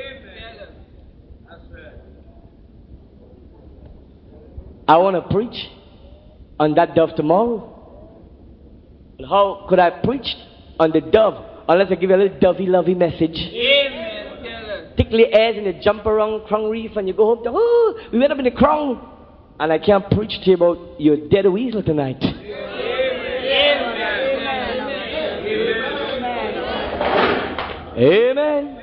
I want to preach on that dove tomorrow. How could I preach on the dove unless I give you a little dovey-lovey message? Tickly airs and you jump around Crown Reef and you go home to, oh, we went up in the Crown. And I can't preach to you about your dead weasel tonight. Amen.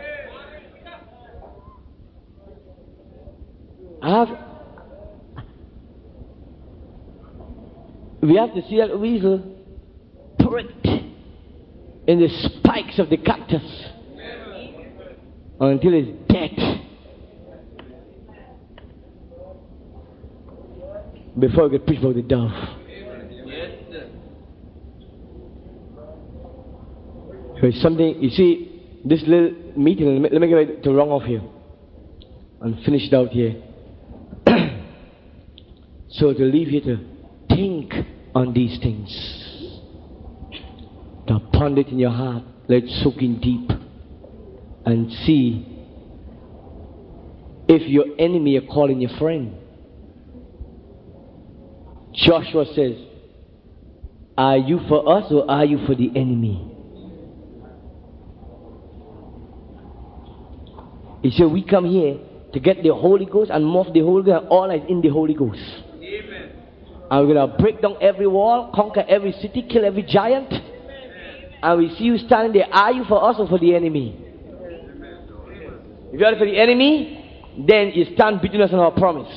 We have to see that weasel pricked in the spikes of the cactus until it's dead. Before we could preach about the dove. There's something, you see, this little meeting, let me get to wrong off here and finish it out here. So to leave you to think on these things, to ponder it in your heart, let it soak in deep and see if your enemy are calling your friend. Joshua says, are you for us or are you for the enemy? He said, we come here to get the Holy Ghost and more of the Holy Ghost and all that is in the Holy Ghost. Amen. And we're going to break down every wall, conquer every city, kill every giant. And we see you standing there. Are you for us or for the enemy? If you are for the enemy, then you stand between us and our promise.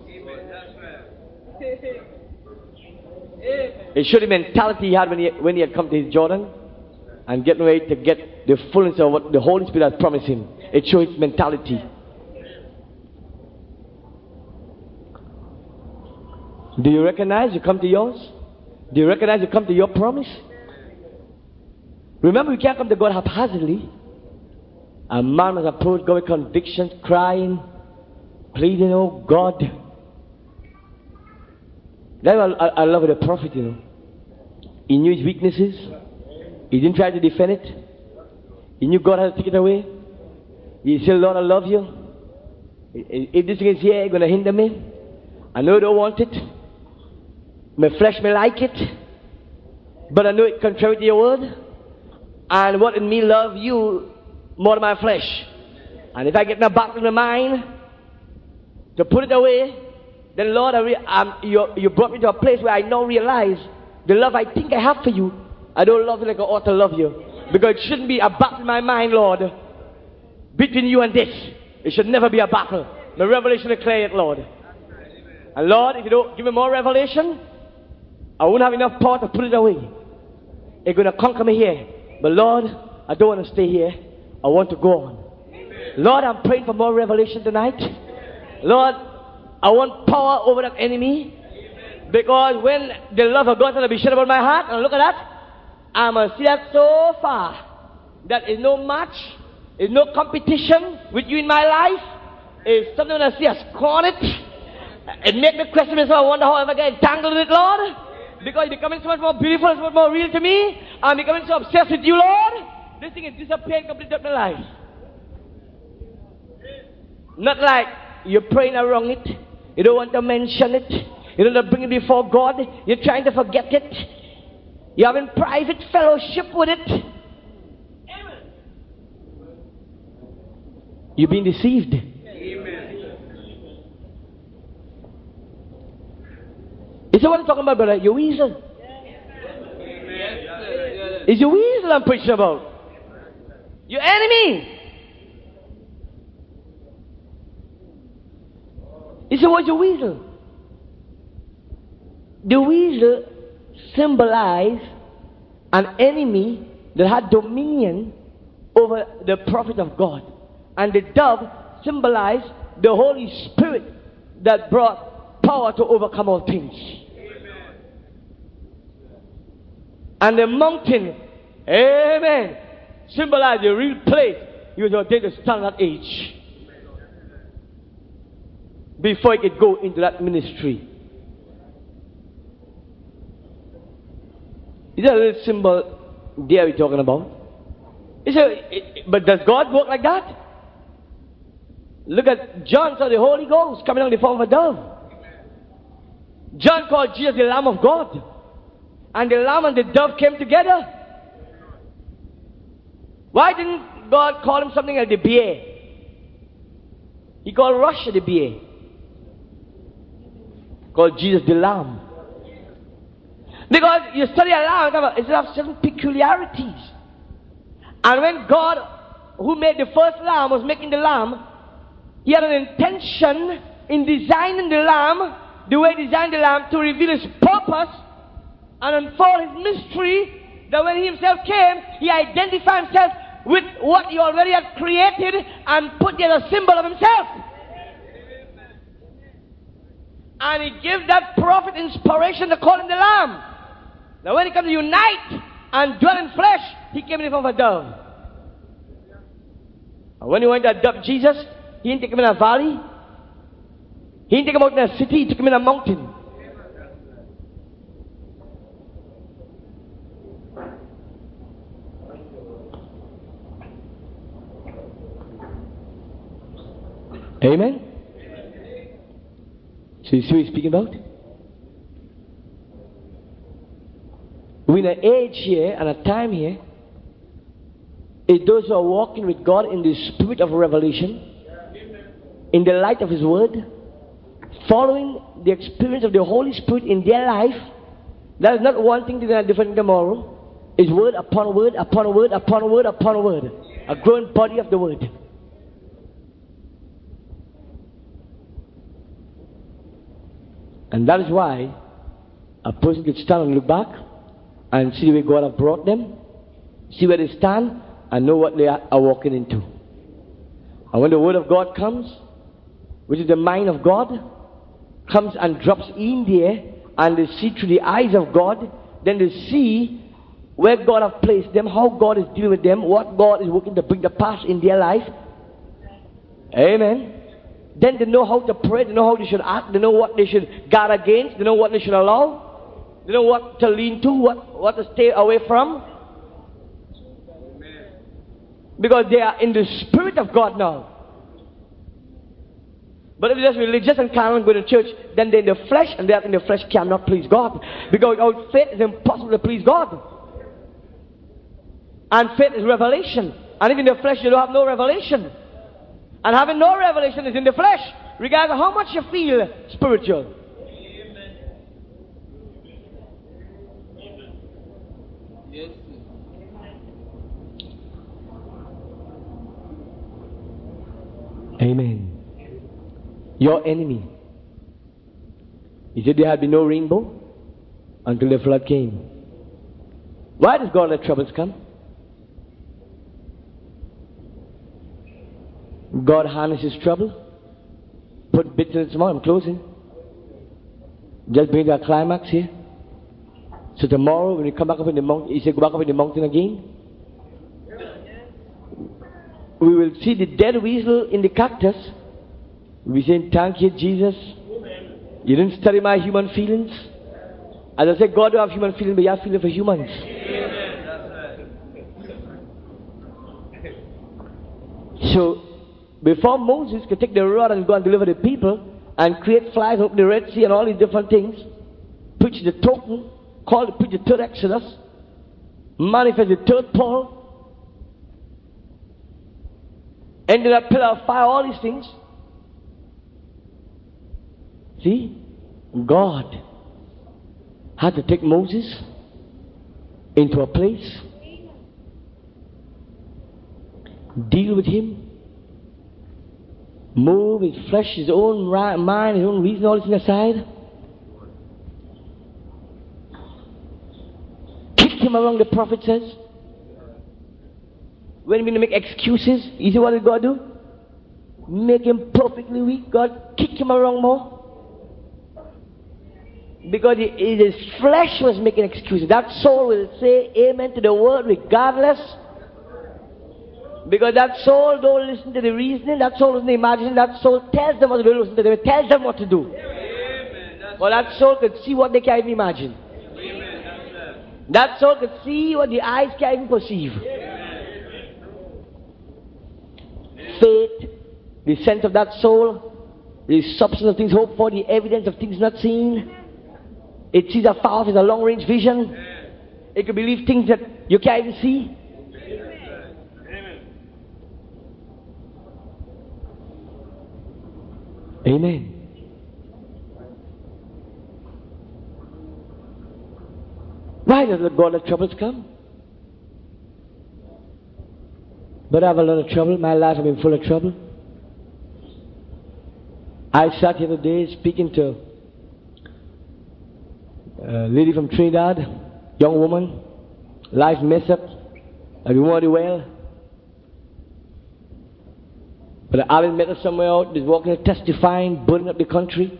It showed the mentality he had when he had come to his Jordan and getting ready to get the fullness of what the Holy Spirit had promised him. It showed his mentality. Do you recognize you come to yours? Do you recognize you come to your promise? Remember, you can't come to God haphazardly. A man must approach God with convictions, crying, pleading, oh God. That's what I love the prophet, you know. He knew his weaknesses. He didn't try to defend it. He knew God had to take it away. He said, Lord, I love you. If this thing is here, it's going to hinder me. I know I don't want it. My flesh may like it. But I know it's contrary to your word. And what in me love you more than my flesh. And if I get in a battle in my mind to put it away, then Lord, you brought me to a place where I now realize the love I think I have for you, I don't love you like I ought to love you. Because it shouldn't be a battle in my mind, Lord, between you and this. It should never be a battle. The revelation declare it, Lord. And Lord, if you don't give me more revelation, I won't have enough power to put it away. It's going to conquer me here. But Lord, I don't want to stay here. I want to go on. Lord, I'm praying for more revelation tonight. Lord, I want power over that enemy. Because when the love of God is going to be shed upon my heart, and look at that, I'm going to see that so far. That is no match, is no competition with you in my life. It's something when I see us scorn it. It makes me question myself. I wonder how I ever get entangled with it, Lord. Because it's becoming so much more beautiful, so much more real to me. I'm becoming so obsessed with you, Lord. This thing is disappearing completely out of my life. Not like you're praying around it. You don't want to mention it. You don't want to bring it before God. You're trying to forget it. You're having private fellowship with it. You've been deceived. Is that what I'm talking about, brother? Your weasel. It's your weasel I'm preaching about. Your enemy. He said, what's your weasel? The weasel symbolized an enemy that had dominion over the prophet of God. And the dove symbolized the Holy Spirit that brought power to overcome all things. And the mountain, amen, symbolized the real place he was ordained to stand at that age. Before he could go into that ministry. Is that a little symbol there we're talking about? But does God work like that? Look at John saw the Holy Ghost coming on the form of a dove. John called Jesus the Lamb of God. And the lamb and the dove came together. Why didn't God call him something like the bear? He called Russia the bear. Called Jesus the Lamb. Because you study a lamb, it has certain peculiarities. And when God, who made the first lamb, was making the lamb, he had an intention in designing the lamb, the way he designed the lamb, to reveal his purpose and unfold his mystery, that when he himself came, he identified himself with what he already had created and put there a symbol of himself. And he gave that prophet inspiration to call him the Lamb. Now when he comes to unite and dwell in flesh, he came in the form of a dove. And when he went to adopt Jesus, he didn't take him in a valley. He didn't take him out in a city, he took him in a mountain. Amen? So you see what he's speaking about? We're in an age here and a time here, is those who are walking with God in the spirit of revelation, in the light of his word, following the experience of the Holy Spirit in their life. That is not one thing today and different tomorrow. It's word upon word upon word upon word upon word. A growing body of the word. And that is why a person can stand and look back and see the way God has brought them, see where they stand, and know what they are walking into. And when the word of God comes, which is the mind of God, comes and drops in there, and they see through the eyes of God, then they see where God has placed them, how God is dealing with them, what God is working to bring the past in their life. Amen. Then they know how to pray, they know how they should act, they know what they should guard against, they know what they should allow, they know what to lean to, what to stay away from. Because they are in the Spirit of God now. But if they're just religious and carnal go to church, then they're in the flesh, and that in the flesh cannot please God. Because without faith it's impossible to please God. And faith is revelation. And if in the flesh you don't have no revelation, and having no revelation is in the flesh, regardless of how much you feel spiritual. Amen. Yes. Amen. Your enemy. He said there had been no rainbow until the flood came. Why does God let troubles come? God harnesses trouble, put bits in its mouth. I'm closing. Just bring a climax here. So tomorrow when you come back up in the mountain, he said go back up in the mountain again. We will see the dead weasel in the cactus. We say thank you Jesus. You didn't study my human feelings. As I said, God don't have human feelings, but you have feelings for humans. So before Moses could take the rod and go and deliver the people and create flies, open the Red Sea and all these different things, preach the token, preach the third Exodus, manifest the third Paul, ended up pillar of fire, all these things. See, God had to take Moses into a place, deal with him, move his flesh, his own mind, his own reason, all this aside, kick him around, the prophet says. When we make excuses, you see what did God do? Make him perfectly weak. God kick him around more. Because his flesh was making excuses. That soul will say amen to the word regardless. Because that soul don't listen to the reasoning, that soul doesn't imagine, that soul tells them what to do, listen to them, it tells them what to do. But that soul could see what they can't even imagine. That soul could see what the eyes can't even perceive. Faith, the sense of that soul, the substance of things hoped for, the evidence of things not seen. It sees afar off, it's a long-range vision. It can believe things that you can't even see. Amen. Why does the God let troubles come? But I have a lot of trouble. My life has been full of trouble. I sat here today speaking to a lady from Trinidad, young woman, life messed up, I do very well. But I haven't met her somewhere out, just walking, testifying, burning up the country.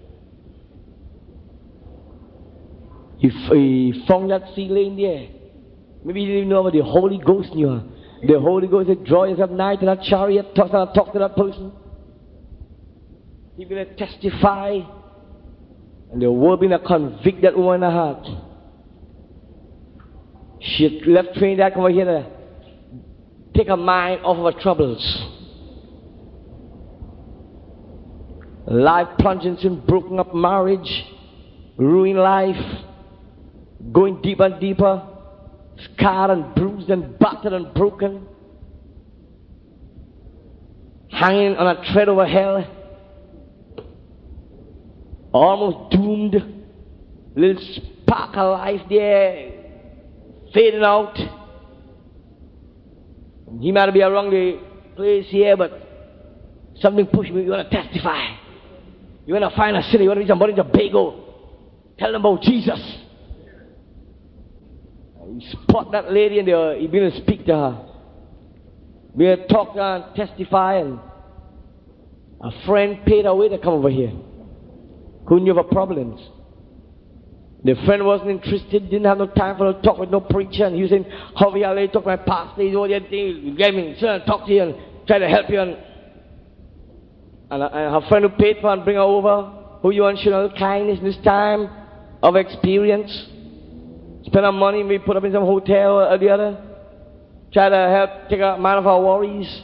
He found that seed laying there. Maybe he didn't even know about the Holy Ghost knew her. The Holy Ghost said, draw yourself nigh to that chariot, talk to that person. He's going to testify. And the word going to convict that woman in her heart. She left Trinidad, come over here to take her mind off of her troubles. Life plunging in broken up marriage, ruined life, going deeper and deeper, scarred and bruised and battered and broken, hanging on a thread over hell, almost doomed, little spark of life there, fading out. He might be around the place here, but something pushed me. You want to testify. You want to find a city. You want to meet somebody in Tobago. Tell them about Jesus. You spot that lady and you begin to speak to her. We talk to her and testify, and a friend paid her way to come over here. Who knew of her problems? The friend wasn't interested, didn't have no time for her to talk with no preacher, and he was saying, how are you talk to my pastor? He's all that thing. You get me, sir, talk to you and try to help you. And her friend who paid for her and bring her over, who you want to show kindness this time of experience. Spend our money, we put up in some hotel or the other. Try to help take her mind of our worries.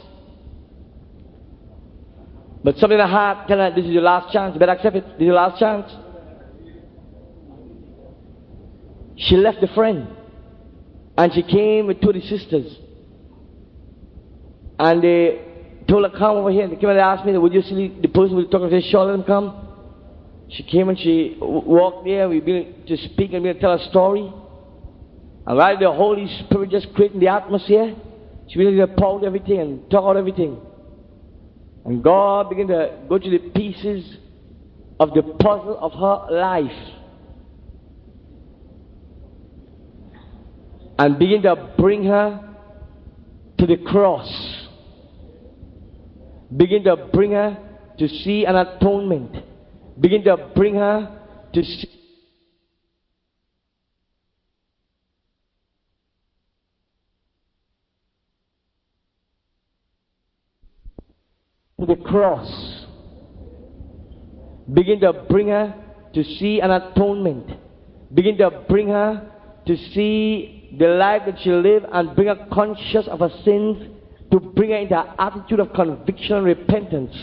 But something in her heart tell her, this is your last chance. You better accept it. This is your last chance. She left the friend. And she came with two of the sisters. And they told her, come over here. And they came and they asked me, would you see the person who was talking to say, sure, let them come. She came and she walked there. We began to speak and we began to tell her story. And while the Holy Spirit just creating the atmosphere, she began to pour out everything and talk out everything. And God began to go to the pieces of the puzzle of her life. And begin to bring her to the cross. Begin to bring her to see an atonement. Begin to bring her to see the cross. Begin to bring her to see an atonement. Begin to bring her to see the life that she lived and bring her conscious of her sins, to bring her into an attitude of conviction and repentance.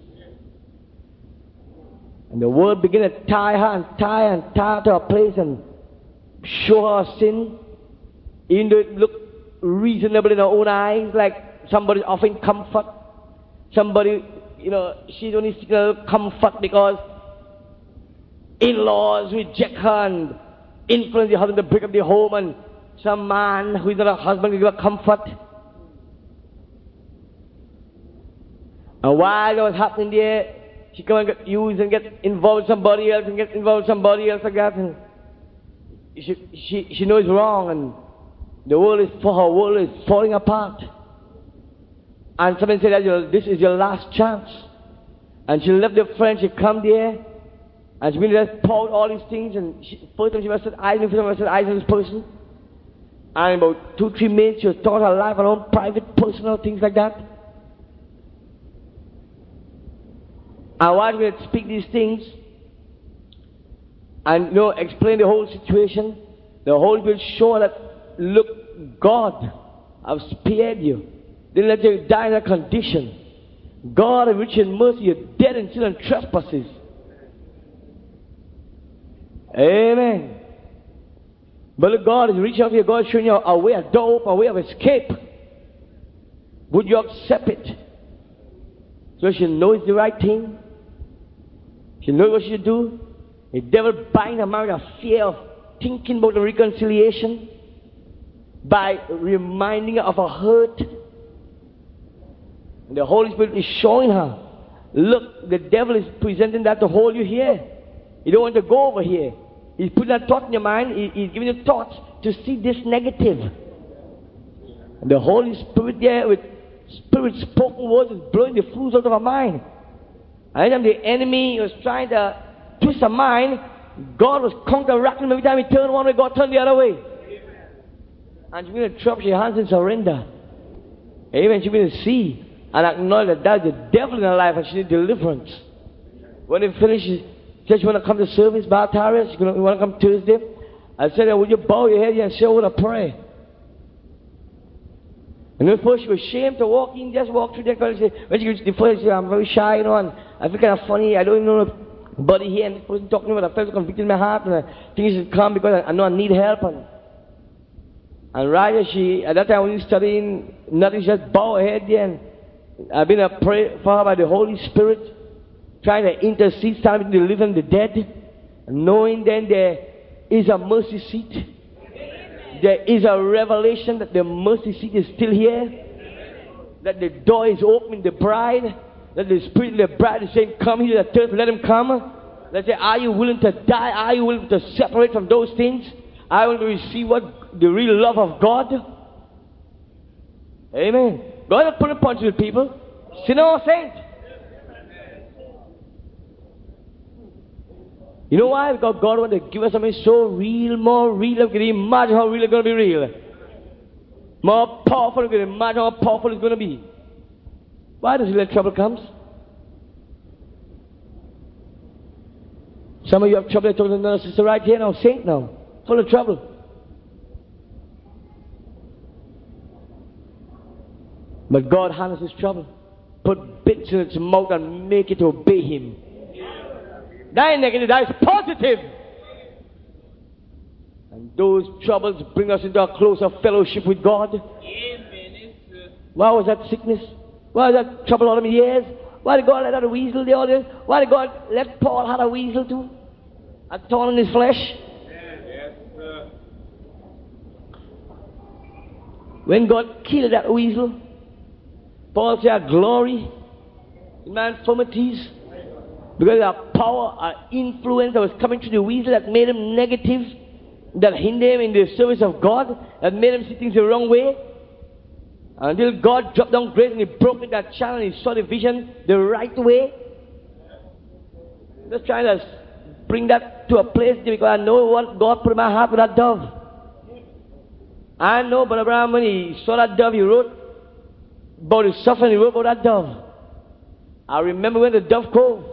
And the word begin to tie her and tie and tie her to a place and show her her sin, even though it looked reasonable in her own eyes, like somebody offering comfort. Somebody, she's only seeking a little comfort because in-laws reject her and influence the husband to break up the home, and some man who is not a husband will give her comfort. And while that was happening there, she come and get used and get involved with somebody else and get involved with somebody else like that. And she knows wrong, and the world is for her world is falling apart. And somebody said that this is your last chance. And she left the friend, she come there, And she began to pour out all these things, and first time she must have eyes on this person. And in about 2-3 minutes, she was talking her life, her own private, personal things like that. And while we would speak these things, and explain the whole situation, the Holy Spirit showed that, look, God, I've spared you. Didn't let you die in that condition. God, in rich in mercy, you're dead in sin and trespasses. Amen. But look, God is reaching out to you. God is showing you a way, a door open, a way of escape. Would you accept it? So she knows the right thing. She knows what she should do. The devil bind her mind with a fear of thinking about the reconciliation by reminding her of her hurt. And the Holy Spirit is showing her, look, the devil is presenting that to hold you here. You don't want to go over here. He's putting that thought in your mind. He's giving you thoughts to see this negative. And the Holy Spirit there with Spirit spoken words is blowing the fools out of her mind. And then the enemy was trying to twist her mind. God was counteracting him every time he turned one way, God turned the other way. And she's going to drop your hands in surrender. Amen. She's going to see and acknowledge that that's the devil in her life and she needs deliverance. When it finishes, she said she want to come to service, Bartaria. She want to come Thursday. I said, would you bow your head here and say, I want to pray? And then first she was ashamed to walk in, just walk through there. When she reached the first, she said, I'm very shy, and I feel kind of funny. I don't even know nobody here. And this person talking to me, but I felt convicted in my heart, and I think she should come because I know I need help. And right as at that time when we were studying, nothing, she just bow her head there. And I've been prayed for her by the Holy Spirit, trying to intercede, standing between the living and the dead, and knowing then there is a mercy seat. There is a revelation that the mercy seat is still here. That the door is open, the bride. That the Spirit of the bride is saying, come here to the earth, let him come. Let's say, are you willing to die? Are you willing to separate from those things? Are you willing to receive the real love of God? Amen. God has put a punch with people. Sinner or saint. You know why? Because God wants to give us something so real, more real. Can you imagine how real it's going to be real? More powerful. You can imagine how powerful it's going to be. Why does he let trouble come? Some of you have trouble. I told another sister right here now, saint now, full of trouble. But God handles his trouble. Put bits in its mouth and make it obey him. That ain't negative, that is positive. And those troubles bring us into a closer fellowship with God. Amen. Why was that sickness? Why was that trouble all of years? Why did God let out a weasel there all this? Why did God let Paul have a weasel too? A thorn in his flesh? Yes, sir. When God killed that weasel, Paul said, glory in my infirmities. Because of power, influence that was coming through the weasel that made him negative, that hindered him in the service of God, that made him see things the wrong way. Until God dropped down grace and he broke that channel and he saw the vision the right way. Just trying to bring that to a place because I know what God put in my heart with that dove. I know Brother Abraham, when he saw that dove, he wrote about his suffering, he wrote about that dove. I remember when the Dove Cove,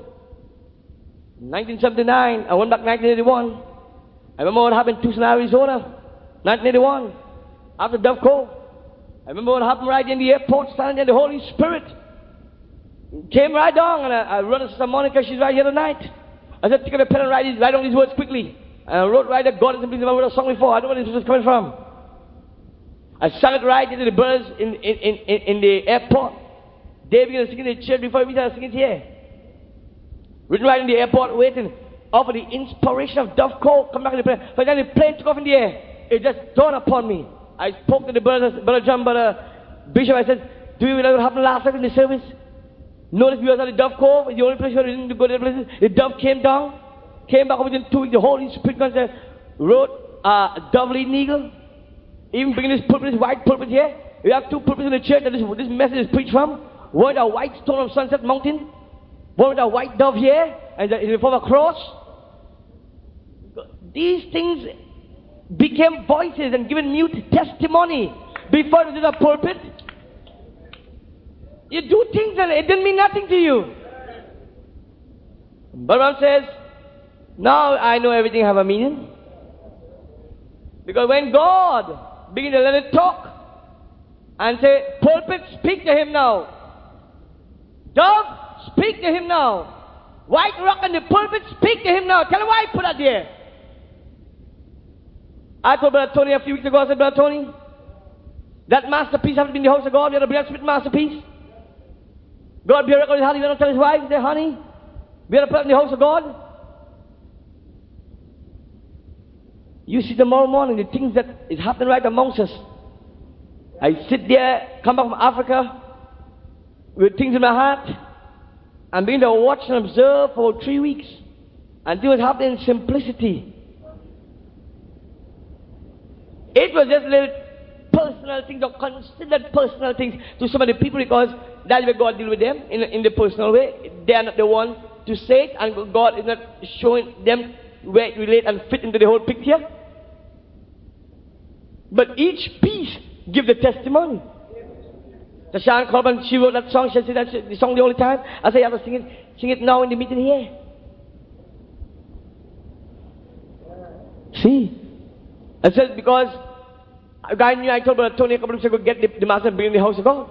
1979, I went back 1981. I remember what happened in Tucson, Arizona, 1981, after Dove Cove. I remember what happened right in the airport, standing there, the Holy Spirit came right down, and I wrote to Sister Monica, she's right here tonight. I said, pick up a pen and write down these words quickly. And I wrote right there, God is the reason I wrote a song before. I don't know where this was coming from. I sang it right into the birds in the airport. They began to sing in the church before we started singing here. Written right in the airport, waiting for the inspiration of Dove Cove. Come back in the plane. But then the plane took off in the air. It just dawned upon me. I spoke to the brothers, Brother John, Brother Bishop. I said, do you know what happened last night in the service? Notice we was at the Dove Cove. It's the only place where we didn't go to the places. The dove came down, came back within 2 weeks. The Holy Spirit wrote a dove leading eagle. Even bringing this pulpit, this white pulpit here. We have 2 pulpits in the church that this message is preached from. One with a white stone of Sunset Mountain. One with a white dove here, and in the form of a cross. these things became voices and given mute testimony before it was in the pulpit. You do things and it didn't mean nothing to you. Balaram says, now I know everything have a meaning. Because when God began to let it talk and say, pulpit, speak to him now. Dove, speak to him now. White rock in the pulpit, speak to him now. Tell him why I put that there. I told Brother Tony a few weeks ago, I said, Brother Tony, that masterpiece hasn't been in the house of God. We had a Brian Smith masterpiece. God be a record with honey. He went to tell his wife, he said, honey, we had to put it in the house of God. You see tomorrow morning the things that is happening right amongst us. I sit there, come back from Africa, with things in my heart, and begin to watch and observe for 3 weeks. And see what's happening in simplicity. It was just little personal things or considered personal things to some of the people, because that's where God deals with them in the personal way. They are not the one to say it, and God is not showing them where it relates and fit into the whole picture. But each piece give the testimony. The Sean Corbin, she wrote that song. She said that's the song the only time. I said, you have to sing it now in the meeting here. See? I said, because a guy knew, I told Brother Tony a couple of weeks ago, get the master and bring in the house of God.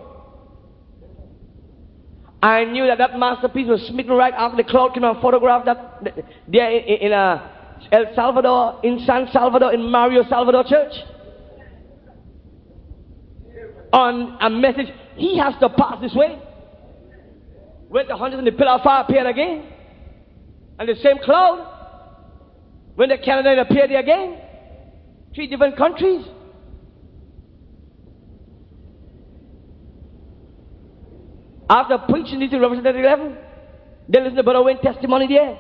I knew that masterpiece was smitten right after the cloud came and photographed that there in El Salvador, in San Salvador, in Mario Salvador Church. On a message, he has to pass this way. When the hunters and the pillar of fire appeared again, and the same cloud, when the Canada appeared there again, 3 different countries. After preaching this in Revelation 11, then listen to Brother Wayne's testimony there.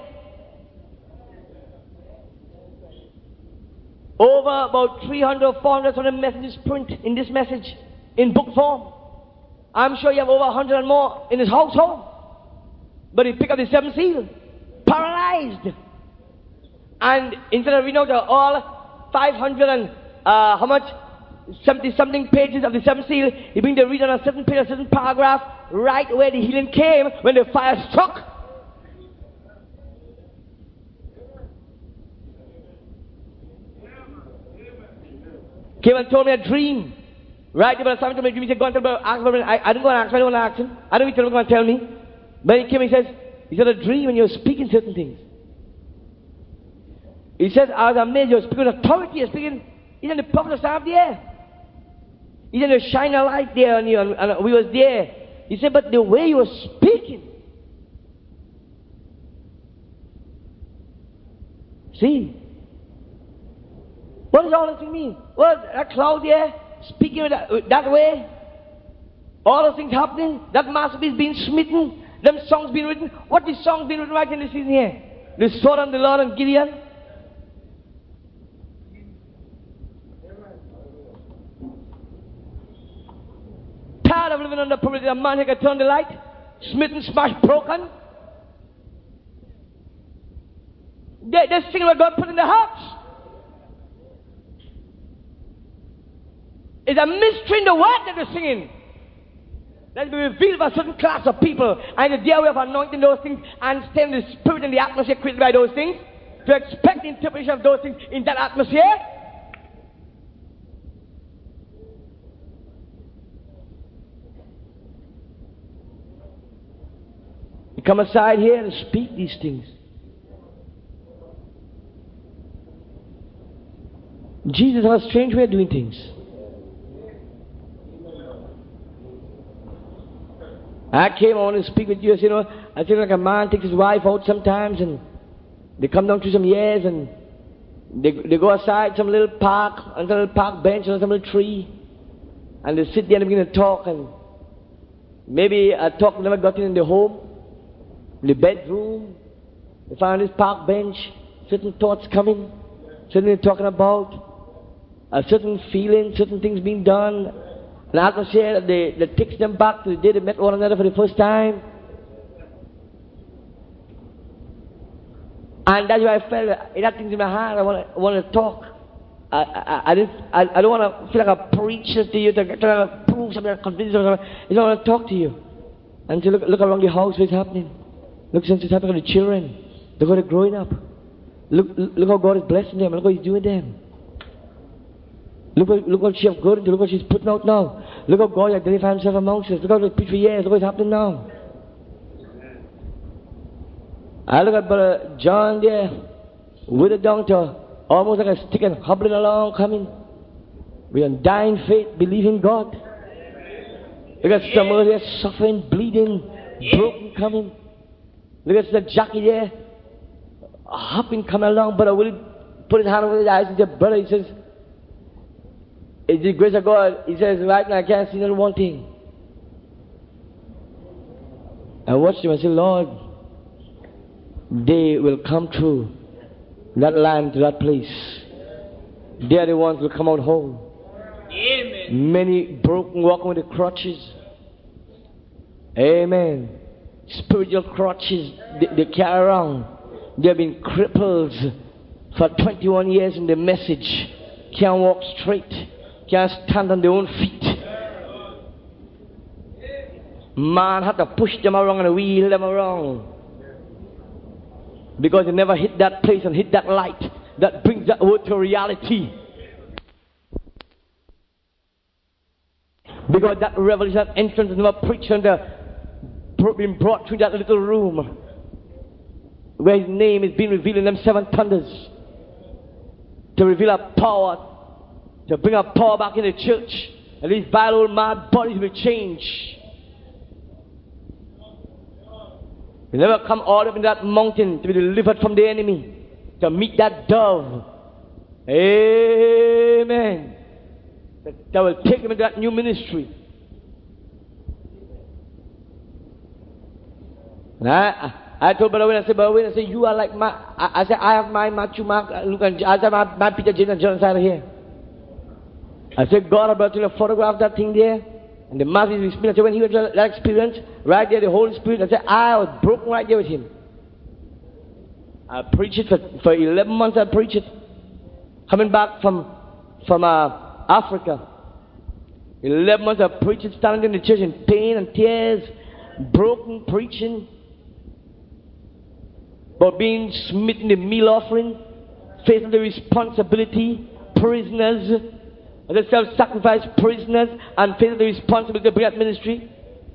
Over about 300 or 400 of the messages print in this message in book form. I'm sure you have over 100 and more in his household. But he picked up the 7th seal, paralyzed. And instead of reading out all 500 and how much? 70 something pages of the 7th seal, he began to read on a certain page, a certain paragraph, right where the healing came when the fire struck. Came and told me a dream. Right, but something told me a dream. He said, go and tell me, I didn't go and ask him, I didn't want to ask him. I didn't tell him, go and tell me. But he came and he says, he said a dream and you're speaking certain things. He said, I was amazed, you're speaking with authority, you're speaking, isn't the prophet of the air? He said, there's shine a light there on you, and we was there. He said, but the way you were speaking. See? What does all this thing mean? Well, that cloud there, speaking that way, all those things happening, that masterpiece being smitten, them songs being written. What these songs being written right in this season here? The sword and the Lord and Gideon. Tired of living under privilege, a man who can turn the light, smitten, smashed, broken. They're singing what God put in their hearts. It's a mystery in the word that they're singing. That will be revealed by a certain class of people. And the dear way of anointing those things and staying the spirit and the atmosphere created by those things. To expect the interpretation of those things in that atmosphere. You come aside here and speak these things. Jesus has a strange way of doing things. I came on to speak with you, you know, I feel like a man takes his wife out sometimes and they come down through some years and they go aside some little park, on some little park bench or some little tree, and they sit there and begin to talk, and maybe a talk never got in the home, in the bedroom. They find this park bench, certain thoughts coming, certain things talking about, a certain feeling, certain things being done. An atmosphere that takes them back to the day they met one another for the first time. And that's why I felt that things in my heart. I want to talk. I don't want to feel like a preacher to you, to try to prove something, convince you or something. I just want to talk to you. And to look around the house, what's happening. Look what's happening to the children. Look how they're growing up. Look how God is blessing them. Look what He's doing them. Look what she has got into. Look what she's putting out now. Look how God has identified Himself amongst us. Look how He's preached for years. Look what's happening now. I look at Brother John there with a donkey, almost like a stick and hobbling along, coming with undying faith, believing God. Look at someone there suffering, bleeding, broken, coming. Look at the Jackie there, hopping, coming along. Brother Willie put his hand over his eyes and said, brother, he says, it's the grace of God. He says, right now I can't see not one thing. I watched him and said, Lord, they will come through that land to that place. They are the ones who will come out whole. Amen. Many broken, walking with the crutches. Amen. Spiritual crutches they carry around. They have been crippled for 21 years in the message. Can't walk straight. Can't stand on their own feet. Man had to push them around and wheel them around. Because they never hit that place and hit that light that brings that word to reality. Because that revelation, that entrance is never preached and been brought through that little room where His name is being revealed in them 7 thunders. To reveal a power, to bring a power back in the church. And these vile old mad bodies will change. You never come all up in that mountain to be delivered from the enemy, to meet that dove. Amen. That will take him into that new ministry. And I told Brother Wayne, I said, you are like I said, I have my Matthew, Mark, Luke, and I said, my Peter, James, and John inside here. I said, God, I brought you a photograph of that thing there. And the master is experience. I said, when he had that experience, right there, the Holy Spirit, I said, I was broken right there with him. I preached it for 11 months. I preached it. Coming back from Africa. 11 months I preached it, standing in the church in pain and tears, broken, preaching. But being smitten the meal offering, facing the responsibility, prisoners, the self-sacrifice prisoners, and facing the responsibility of that ministry.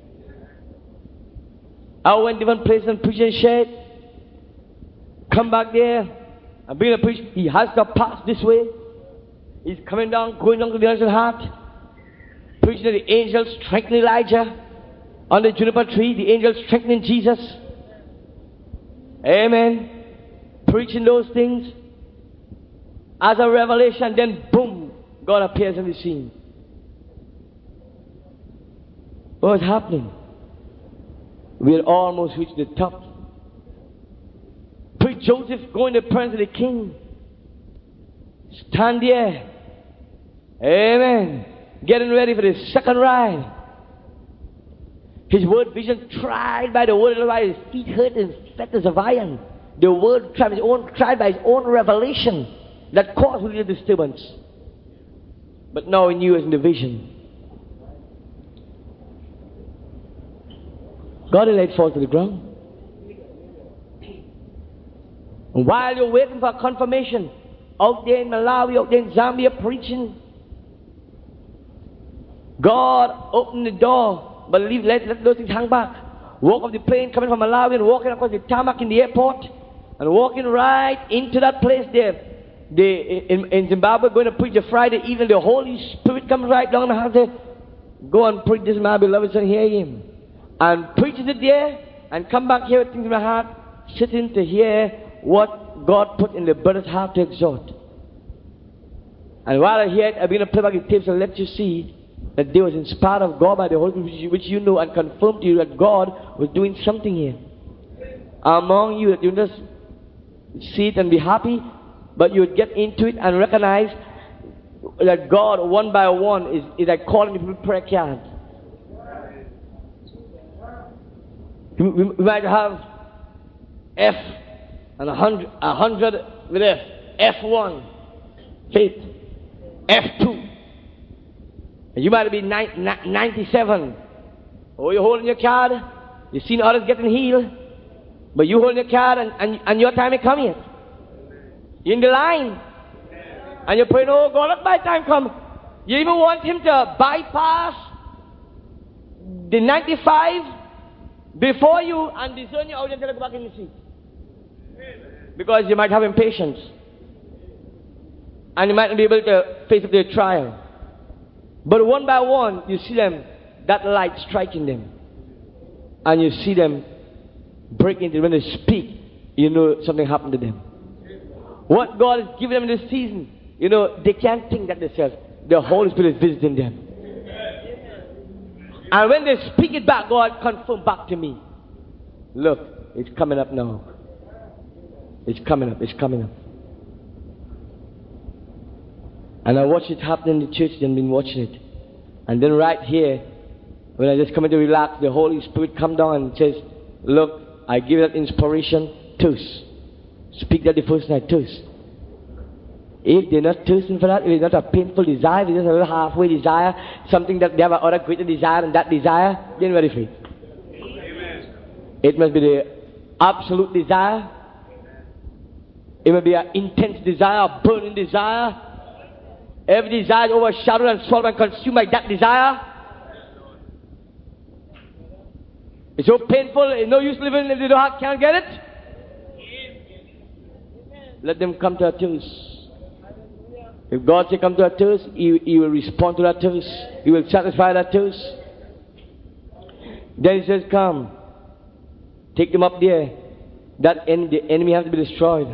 I went different places and preached and shared. Come back there and being a preacher. He has to pass this way. He's coming down, going down to the other heart. Preaching to the angels, strengthening Elijah on the juniper tree. The angels strengthening Jesus. Amen. Preaching those things as a revelation. Then boom, God appears on the scene. What was happening? We had almost reached the top. Preach Joseph going to the presence of the king. Stand there. Amen. Getting ready for the second ride. His word vision tried by the word of God. His feet hurt and fetters of iron. The word tried by his own revelation that caused a little disturbance. But now he knew it in the vision. God let it fall to the ground. And while you're waiting for confirmation, out there in Malawi, out there in Zambia preaching, God opened the door, but let those things hang back. Walk off the plane coming from Malawi and walking across the tarmac in the airport and walking right into that place there. In Zimbabwe, going to preach the Friday evening, the Holy Spirit comes right down and has to go and preach this, my beloved son, hear him. And preaches it there and come back here with things in my heart, sitting to hear what God put in the brother's heart to exhort. And while I hear it, I'm going to play back the tapes and let you see that they was inspired of God by the Holy Spirit, which you know and confirmed to you that God was doing something here among you, that you just see it and be happy, but you would get into it and recognize that God, one by one, is like calling the people prayer cards. We might have F And 100 with a F1, faith, F2. And you might be 97. Oh, you're holding your card. You've seen others getting healed. But you holding your card and your time is coming. You're in the line. And you're praying, oh God, let my time come. You even want him to bypass the 95 before you and discern you out until you go back in the seat. Because you might have impatience. And you might not be able to face up to the trial. But one by one, you see them, that light striking them. And you see them break into, when they speak, you know something happened to them. What God has given them in this season, you know, they can't think that themselves. The Holy Spirit is visiting them. And when they speak it back, God confirm back to me. Look, it's coming up now. It's coming up, it's coming up. And I watch it happen in the church and been watching it. And then right here, when I just come in to relax, the Holy Spirit come down and says, look, I give that inspiration, thirst. Speak that the first night, thirst. If they're not thirsting for that, if it's not a painful desire, if it's just a little halfway desire, something that they have another greater desire than that desire, then very free. Amen. It must be the absolute desire. It must be an intense desire, a burning desire. Every desire is overshadowed and swallowed and consumed by that desire. It's so painful, it's no use living if they can't get it. Let them come to a thirst. If God says come to a thirst, He will respond to that thirst. He will satisfy that thirst. Then He says, come. Take them up there. The enemy has to be destroyed.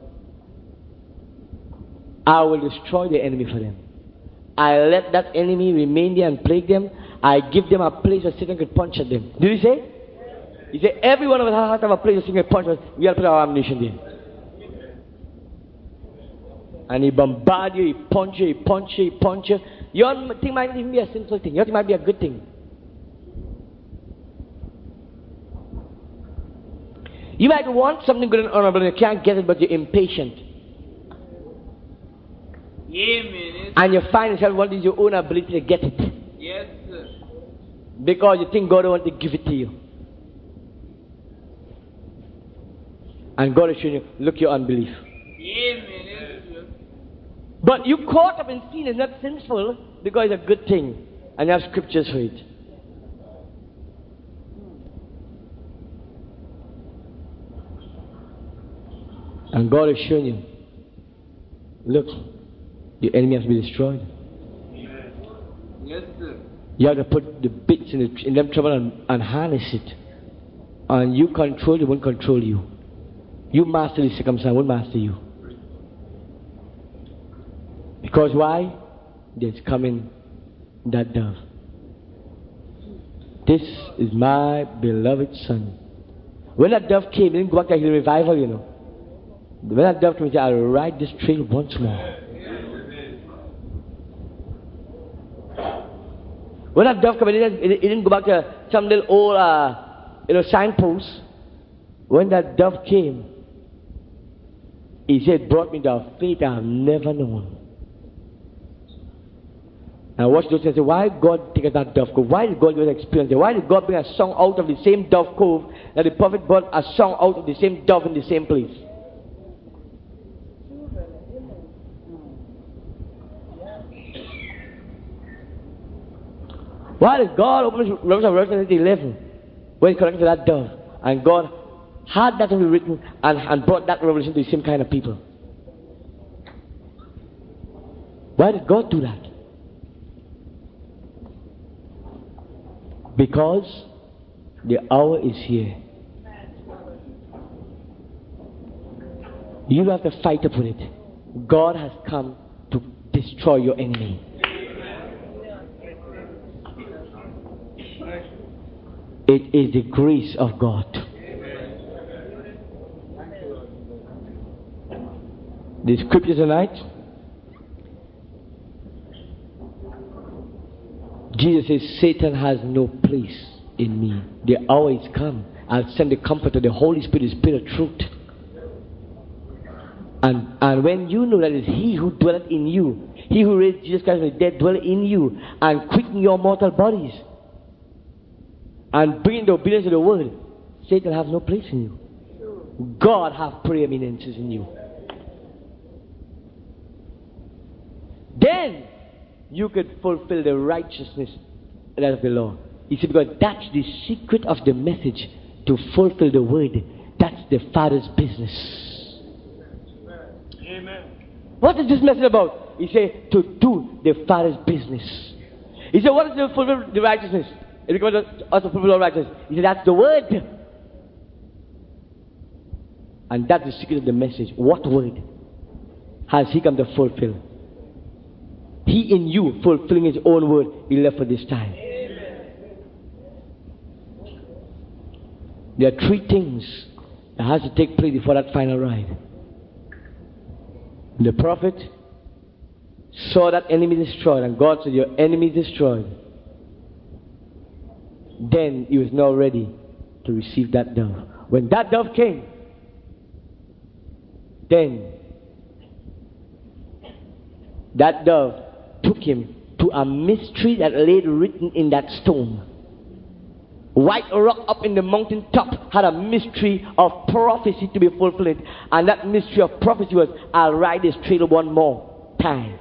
I will destroy the enemy for them. I let that enemy remain there and plague them. I give them a place where Satan could punch at them. Did He say? He said, every one of us has to have a place where Satan could punch us. We have to put our ammunition there. And he bombard you, he punch you, he punch you, he punch you. Your thing might not even be a sinful thing. Your thing might be a good thing. You might want something good and honorable and you can't get it, but you're impatient. Amen. And you find yourself wanting your own ability to get it. Yes, sir. Because you think God wants to give it to you. And God is showing you, look, your unbelief. Amen. But you caught up in sin is not sinful because it's a good thing. And you have scriptures for it. And God is showing you, look, the enemy has to be destroyed. Yes, sir. You have to put the bits in them trouble and harness it. And you control, it won't control you. You master the circumstance, it won't master you. Because why? There's coming that dove. This is my beloved son. When that dove came, he didn't go back to the revival, you know. When that dove came, he said, I'll ride this trail once more. When that dove came, he didn't go back to some little old signpost. When that dove came, he said, brought me to a faith I have never known. And watch those and say, why God take that dove cove? Why did God give us experience? Why did God bring a song out of the same dove cove that the prophet brought a song out of the same dove in the same place? Why did God open Revelation 11 when He connected to that dove? And God had that to be written and brought that revelation to the same kind of people. Why did God do that? Because the hour is here. You have to fight up with it. God has come to destroy your enemy. It is the grace of God. The scripture tonight, Jesus says, Satan has no place in me. The hour is come. I'll send the Comforter, the Holy Spirit, the Spirit of truth. And when you know that it's He who dwelleth in you, He who raised Jesus Christ from the dead dwelleth in you, and quicken your mortal bodies, and bring the obedience of the word, Satan has no place in you. God have preeminences in you. Then you could fulfill the righteousness that of the law. You see, because that's the secret of the message, to fulfill the word. That's the Father's business. Amen. What is this message about? He said, to do the Father's business. He said, what is to fulfill the righteousness? It becomes us to fulfill all righteousness. He said, that's the word. And that's the secret of the message. What word has He come to fulfill? He in you, fulfilling His own word, He left for this time. There are three things that has to take place before that final ride. The prophet saw that enemy destroyed, and God said, your enemy is destroyed. Then he was now ready to receive that dove. When that dove came, then that dove took him to a mystery that lay written in that stone. White rock up in the mountain top had a mystery of prophecy to be fulfilled. And that mystery of prophecy was, I'll ride this trail one more time.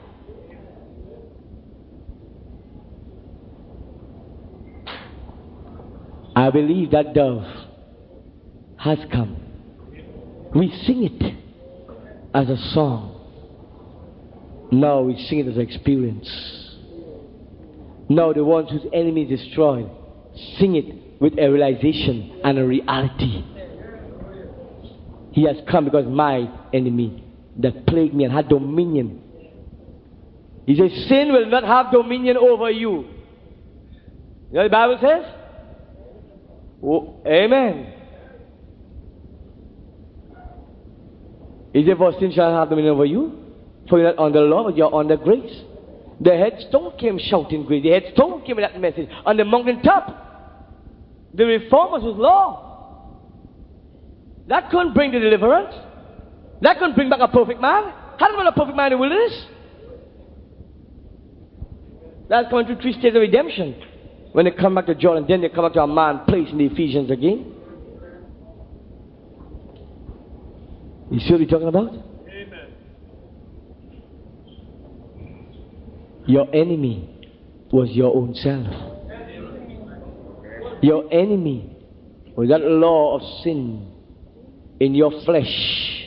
I believe that dove has come. We sing it as a song. Now we sing it as an experience. Now the ones whose enemy is destroyed, sing it with a realization and a reality. He has come because my enemy that plagued me and had dominion. He says, sin will not have dominion over you. You know what the Bible says? Oh, amen. He said, for sin shall have dominion over you. For you're not under law, but you're under grace. The headstone came shouting grace. The headstone came with that message. On the mountain top, the reformers was law. That couldn't bring the deliverance. That couldn't bring back a perfect man. How did a perfect man in the wilderness? That's going through 3 stages of redemption. When they come back to Jordan, then they come back to a man placed in the Ephesians again. You see what we're talking about? Amen. Your enemy was your own self. Your enemy was that law of sin in your flesh.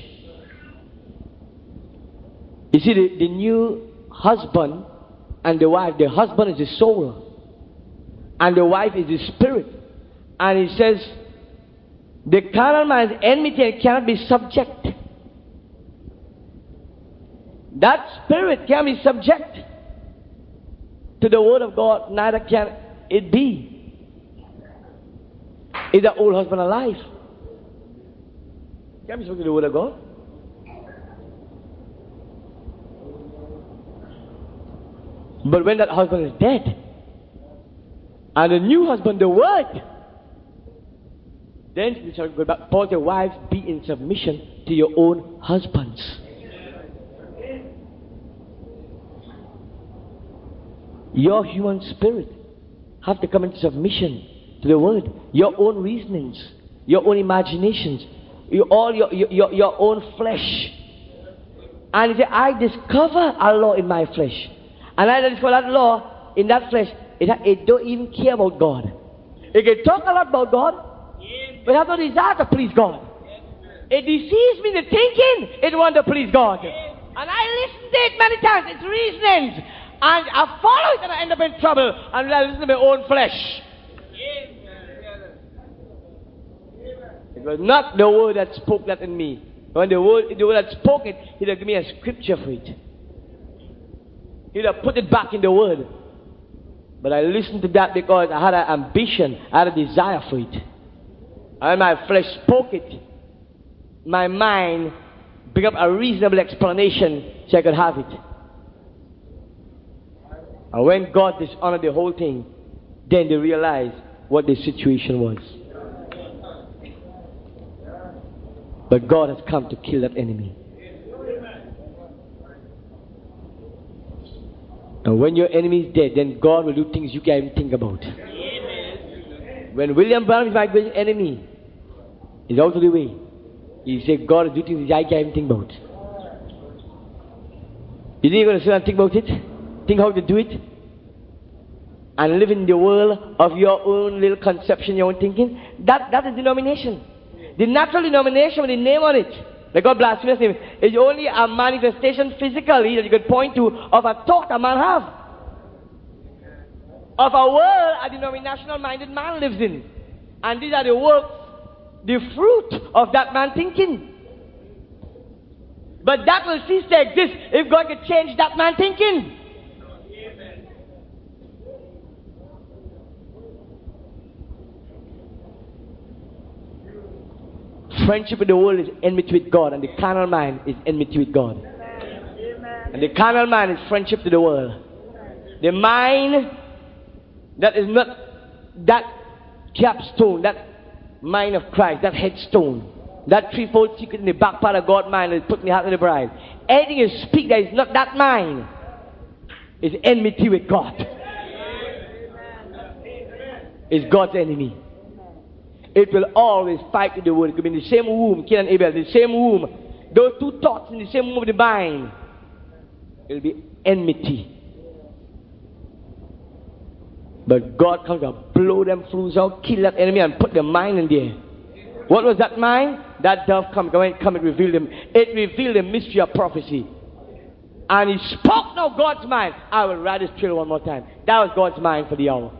You see, the new husband and the wife, the husband is the soul, and the wife is the spirit. And he says, the carnal man's enmity and cannot be subject. That spirit can be subject to the word of God, neither can it be. Is the old husband alive? Can be subject to the word of God. But when that husband is dead, and the new husband, the word, then we shall go back. Paul said, wives, be in submission to your own husbands. Your human spirit have to come into submission to the word. Your own reasonings, your own imaginations, your own flesh. And he said, I discover a law in my flesh. And I discover that law in that flesh, it don't even care about God. It can talk a lot about God, but it has no desire to please God. It deceives me into thinking it wants to please God. And I listen to it many times, its reasonings. And I follow it and I end up in trouble. And I listen to my own flesh. It was not the word that spoke that in me. When the word that spoke it, he'd have given me a scripture for it. He'd have put it back in the word. But I listened to that because I had an ambition, I had a desire for it. And my flesh spoke it. My mind bring up a reasonable explanation so I could have it. And when God dishonored the whole thing, then they realized what the situation was. But God has come to kill that enemy. And when your enemy is dead, then God will do things you can't even think about. When William Branham is my greatest enemy, he's out of the way. He said, God will do things I can't even think about. You think you're going to sit and think about it? Think how to do it? And live in the world of your own little conception, your own thinking? That is denomination. The natural denomination with the name on it, the God blasphemous name, is only a manifestation physically that you could point to of a thought a man have. Of a world a denominational minded man lives in. And these are the works, the fruit of that man thinking. But that will cease to exist if God could change that man thinking. Friendship with the world is enmity with God, and the carnal mind is enmity with God. And the carnal mind is friendship to the world. The mind that is not that capstone, that mind of Christ, that headstone, that threefold secret in the back part of God's mind is put in the heart of the bride. Anything you speak that is not that mind is enmity with God. Is God's enemy. It will always fight with the word. It could be in the same womb, Cain and Abel, the same womb. Those two thoughts in the same womb of the mind. It will be enmity. But God comes to blow them fools out, kill that enemy, and put the mind in there. What was that mind? That dove come and revealed them. It revealed the mystery of prophecy. And he spoke now God's mind. I will write this trail one more time. That was God's mind for the hour.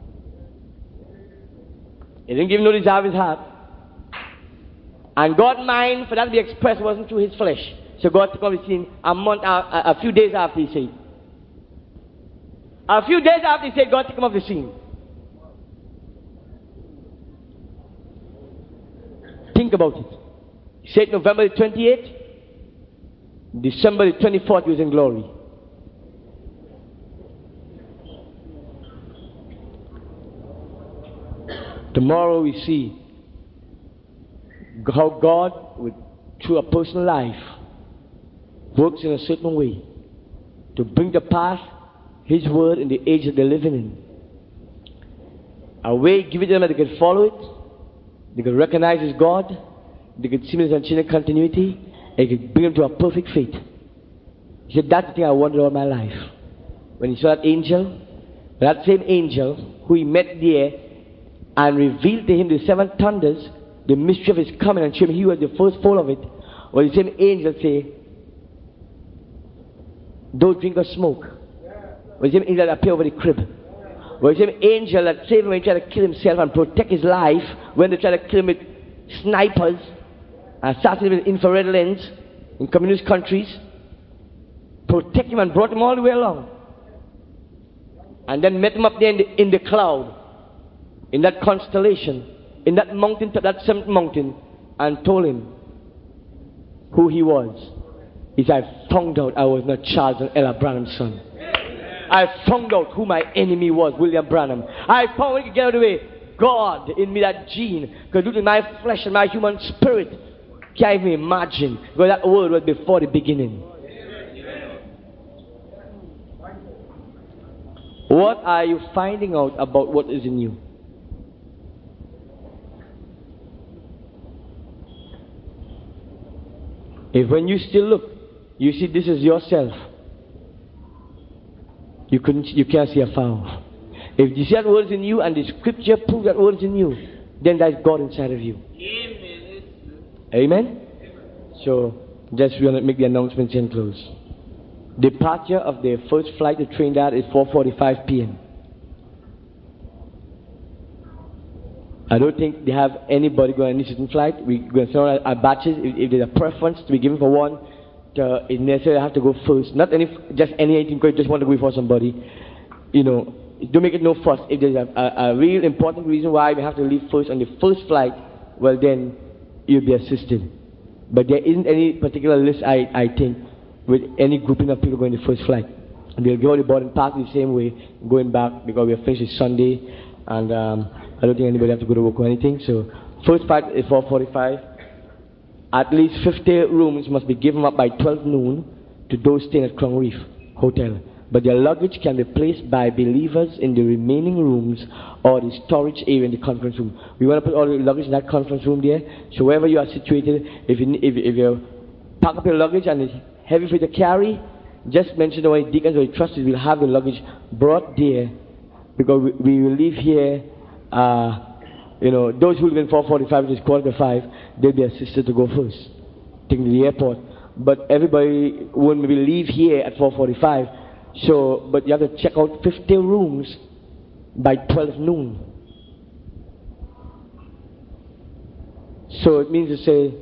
He didn't give him no desire of his heart. And God's mind for that to be expressed wasn't through his flesh. So God took on the scene a few days after he said. A few days after he said, God took him off the scene. Think about it. He said November the 28th, December the 24th he was in glory. Tomorrow we see how God, through a personal life, works in a certain way to bring to pass His word in the age that they're living in. A way given to them that they could follow it, they could recognize His God, they could see His unchanging continuity, and He could bring them to a perfect faith. He said, that's the thing I wondered all my life. When He saw that angel, that same angel who He met there, and revealed to him the seven thunders, the mystery of his coming, and showed him he was the first fall of it, or the same angel say, don't drink or smoke. Or the same angel that appeared over the crib. Or the same angel that saved him when he tried to kill himself and protect his life when they tried to kill him with snipers, assassinate him with infrared lens in communist countries. Protect him and brought him all the way along. And then met him up there in the cloud, in that constellation, in that mountain, that seventh mountain, and told him who he was. He said, I found out I was not Charles and Ella Branham's son. I found out who my enemy was, William Branham. I found when he could get out of the way, God in me, that gene, could do to my flesh and my human spirit. Can't even imagine, because that word was before the beginning. What are you finding out about what is in you? If when you still look, you see this is yourself, you can't see a foul. If you see that word is in you and the scripture proves that word is in you, then that is God inside of you. Amen? So, just we want to make the announcements and close. Departure of the first flight to Trinidad is 4:45 p.m. I don't think they have anybody going on any certain flight. We're going to send out our batches. If there's a preference to be given for one, it's necessary have to go first. Not just anything, because you just want to go before somebody. Don't make it no fuss. If there's a real important reason why we have to leave first on the first flight, well then, you'll be assisted. But there isn't any particular list, I think, with any grouping of people going the first flight. And they'll go to the boarding pass the same way, going back, because we're finished this Sunday, and I don't think anybody have to go to work or anything. So, first flight is 4:45. At least 50 rooms must be given up by 12 noon to those staying at Crown Reef Hotel. but their luggage can be placed by believers in the remaining rooms or the storage area in the conference room. We want to put all the luggage in that conference room there. So wherever you are situated, if you pack up your luggage and it's heavy for you to carry, just mention the way deacons or trustees will have the luggage brought there, because we will leave here. Those who live in 445, which is 4:45, they'll be assisted to go first, taken to the airport. But everybody won't maybe leave here at 4:45. So, but you have to check out 50 rooms by 12 noon. So it means to say,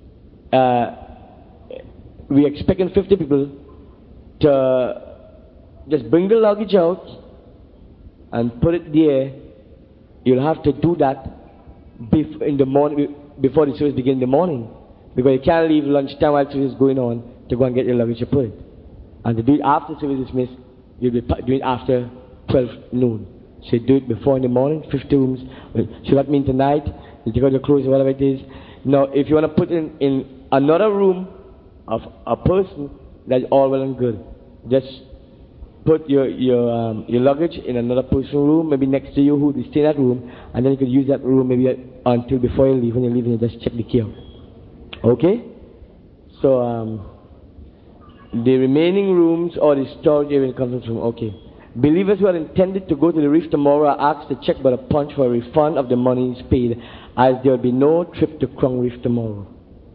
we're expecting 50 people to just bring the luggage out and put it there. You'll have to do that in the morning, before the service begins in the morning, because you can't leave lunchtime while service is going on to go and get your luggage to put it. And to do it after service is dismissed, you'll be doing it after 12 noon. So you do it before in the morning, 50 rooms. So that means tonight, you take out your clothes or whatever it is. Now, if you want to put in another room of a person, that's all well and good. Just put your luggage in another person's room, maybe next to you, who will stay in that room, and then you could use that room maybe until before you leave. When you leave, you just check the key out. Okay? So, the remaining rooms or the storage area in the conference room. Okay. Believers who are intended to go to the reef tomorrow are asked to check by the punch for a refund of the monies paid, as there will be no trip to Krung Reef tomorrow.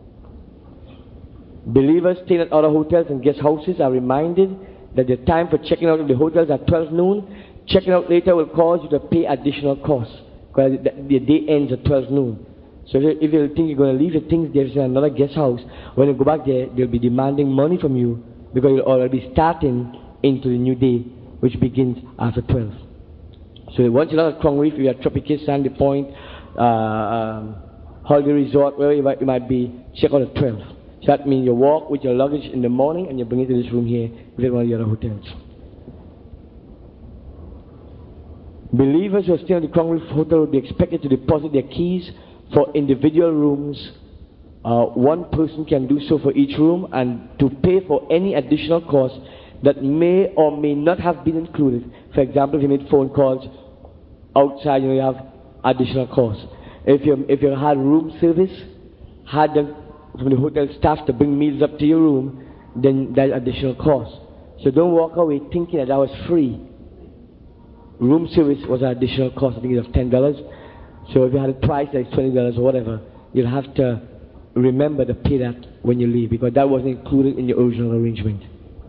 Believers staying at other hotels and guest houses are reminded that the time for checking out of the hotels at 12 noon. Checking out later will cause you to pay additional costs, because the day ends at 12 noon. So if you think you're going to leave your things there in another guest house, when you go back there, they'll be demanding money from you, because you'll already be starting into the new day, which begins after 12. So once you're at Krung Reef, you're at Tropicana, Sandy Point, Holiday Resort, wherever you might be, check out at 12. So that means you walk with your luggage in the morning and you bring it to this room here with one of the other hotels. Believers who are staying at the Krung Reef Hotel will be expected to deposit their keys for individual rooms. One person can do so for each room, and to pay for any additional costs that may or may not have been included. For example, if you made phone calls outside, you have additional costs. If you had room service, had them from the hotel staff to bring meals up to your room, then that's additional cost. So don't walk away thinking that was free. Room service was an additional cost. I think it was $10. So if you had it twice, like $20 or whatever, you'll have to remember to pay that when you leave, because that wasn't included in the original arrangement.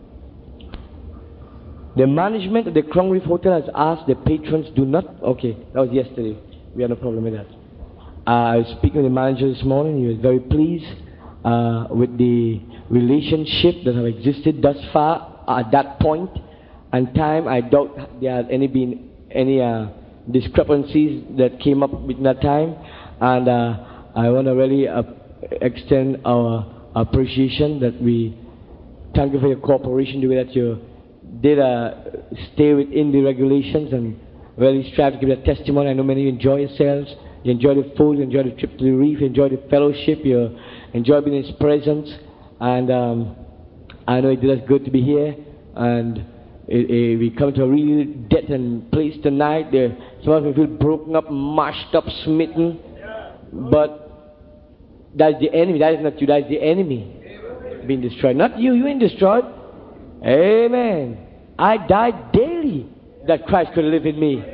The management of the Krung Reef Hotel has asked the patrons do not... Okay, that was yesterday. We had no problem with that. I was speaking with the manager this morning. He was very pleased with the relationship that have existed thus far at that point and time. I doubt there had been any discrepancies that came up within that time. And I want to really extend our appreciation that we thank you for your cooperation, the way that you did stay within the regulations and really strive to give that testimony. I know many of you enjoy yourselves. You enjoy the food, you enjoy the trip to the reef, you enjoy the fellowship, you enjoy being in His presence. And I know it did us good to be here. And we come to a really dead and place tonight. Some of us feel broken up, mashed up, smitten. But that's the enemy. That is not you, that is the enemy being destroyed. Not you, you ain't destroyed. Amen. I die daily that Christ could live in me.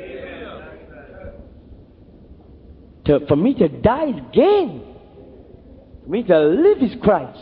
For me to die is gain. For me to live is Christ.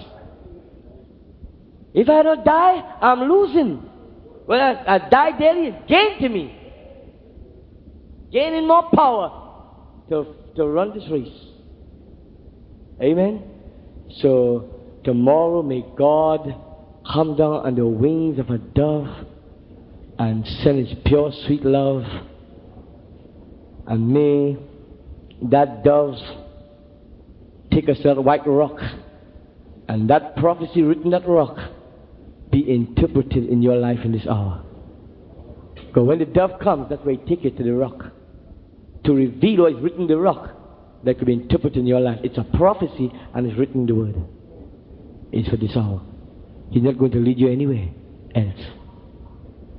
If I don't die, I'm losing. When I die daily, it's gain to me. Gaining more power to run this race. Amen. So tomorrow may God come down on the wings of a dove and send His pure sweet love, and may that dove take us to that white rock, and that prophecy written in that rock be interpreted in your life in this hour. Because when the dove comes, that's where He takes it to the rock to reveal what is written in the rock that could be interpreted in your life. It's a prophecy and it's written in the Word. It's for this hour. He's not going to lead you anywhere else.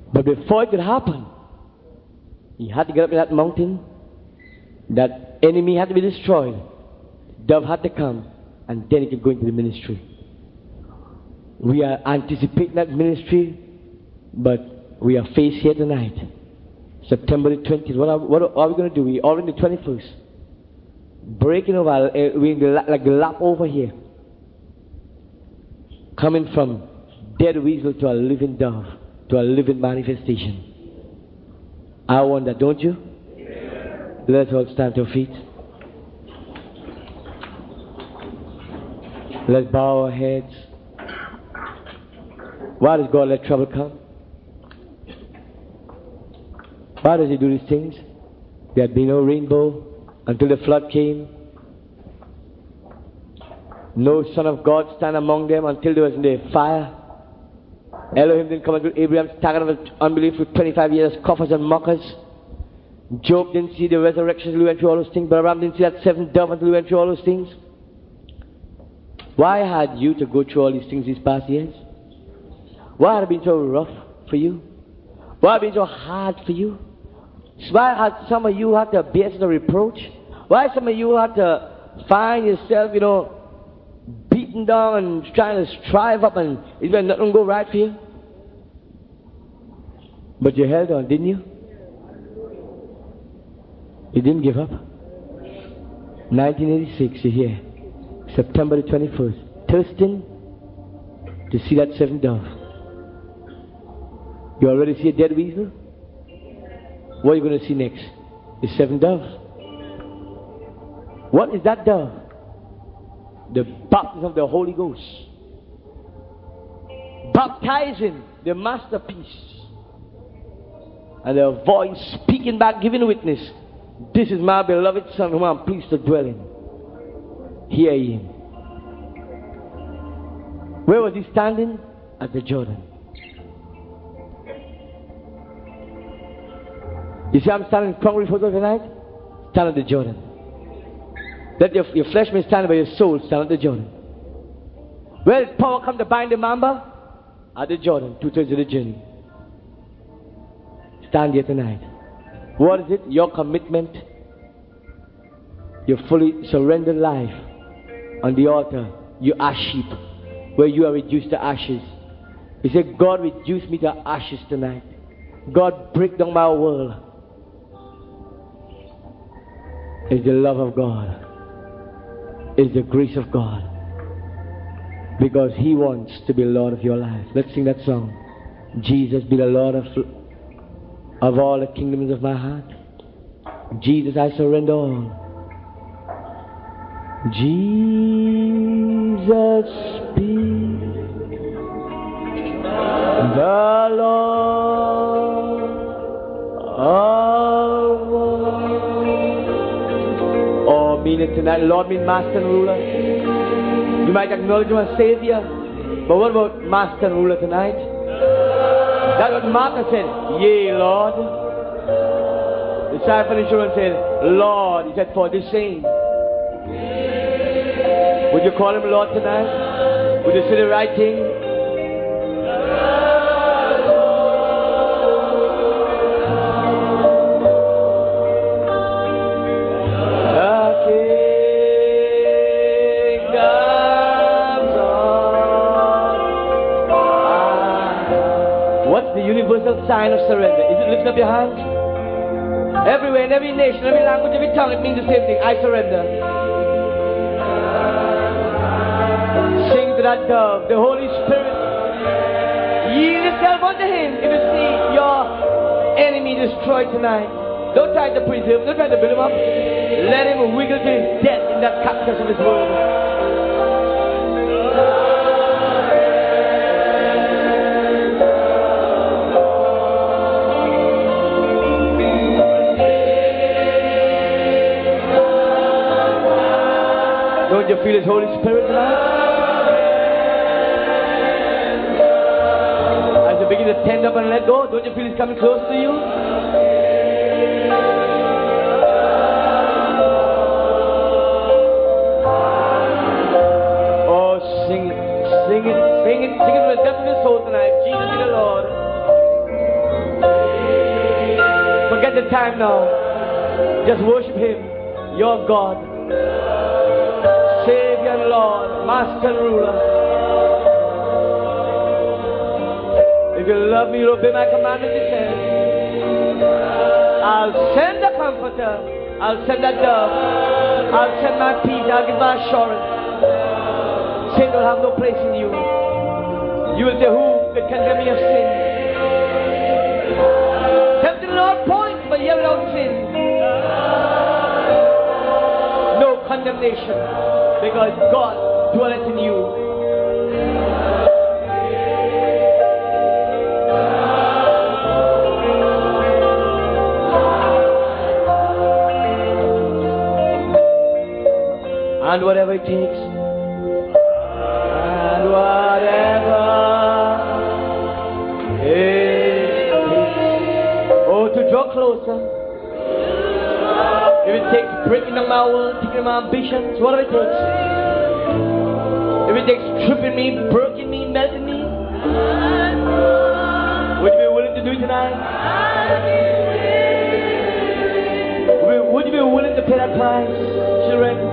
But before it could happen, he had to get up in that mountain. That enemy had to be destroyed. Dove had to come, and then he could go into the ministry. We are anticipating that ministry, but we are faced here tonight. September the 20th. What are we going to do? We're already the 21st. Breaking over, like the lap over here. Coming from dead weasel to a living dove, to a living manifestation. I want that, don't you? Yeah. Let's all stand to our feet. Let's bow our heads. Why does God let trouble come? Why does He do these things? There had been no rainbow until the flood came. No son of God stand among them until there was in the fire. Elohim didn't come until Abraham staggered of unbelief for 25 years, scoffers and mockers. Job didn't see the resurrection until he went through all those things. Balaam didn't see that seventh dove until he went through all those things. Why had you to go through all these things these past years? Why had it been so rough for you? Why had it been so hard for you? Why had some of you had to bear the reproach? Why some of you had to find yourself, beaten down and trying to strive up and it's when nothing go right for you? But you held on, didn't you? You didn't give up. 1986, you're here. September the 21st. Thirsting to see that seventh dove. You already see a dead weasel? What are you going to see next? The seventh dove. What is that dove? The baptism of the Holy Ghost. Baptizing the masterpiece. And a voice speaking back, giving witness. This is my beloved Son whom I'm pleased to dwell in. Hear him. Where was he standing? At the Jordan. You see, I'm standing in Congress Hotel tonight. Stand at the Jordan. Let your flesh may stand, but your soul stand at the Jordan. Where did power come to bind the mamba? At the Jordan, 2/3 of the journey. Stand here tonight. What is it? Your commitment. Your fully surrendered life on the altar. You ash sheep, where you are reduced to ashes. He said, God, reduce me to ashes tonight. God, break down my world. It's the love of God. It's the grace of God. Because He wants to be Lord of your life. Let's sing that song. Jesus, be the Lord of all the kingdoms of my heart. Jesus, I surrender all. Jesus, be the Lord of all. Oh, mean it tonight. Lord, mean Master and Ruler. You might acknowledge Him as Savior, but what about Master and Ruler tonight? That's what Martha said. Yea, Lord. The disciple insurance said, Lord. He said, for the same. Would you call Him Lord tonight? Would you say the right thing? Universal sign of surrender. Is it lifting up your hands? Everywhere, in every nation, every language, every tongue, it means the same thing. I surrender. Sing to that dove, the Holy Spirit. Yield yourself unto Him if you see your enemy destroyed tonight. Don't try to preserve, don't try to build him up. Let him wiggle to his death in that cactus of his world. Don't you feel His Holy Spirit tonight? As you begin to tend up and let go, don't you feel He's coming close to you? Oh, sing it, sing it, sing it, sing it with the depth of your soul tonight. Jesus be the Lord. Forget the time now. Just worship Him, your God, Savior and Lord, Master and Ruler. If you love me, you'll obey my commandments, He says. I'll send the Comforter. I'll send that dove. I'll send my peace. I'll give my assurance. Sin will have no place in you. You will say, who can condemn me of sin? Tempted in all points, but yet without sin. No condemnation, because God dwelleth in you. And whatever it takes, and whatever it takes, oh, to draw closer. If it takes breaking down my world, taking my ambitions, whatever it takes. If it takes stripping me, breaking me, melting me, would you be willing to do it tonight? Would you be willing to pay that price, children?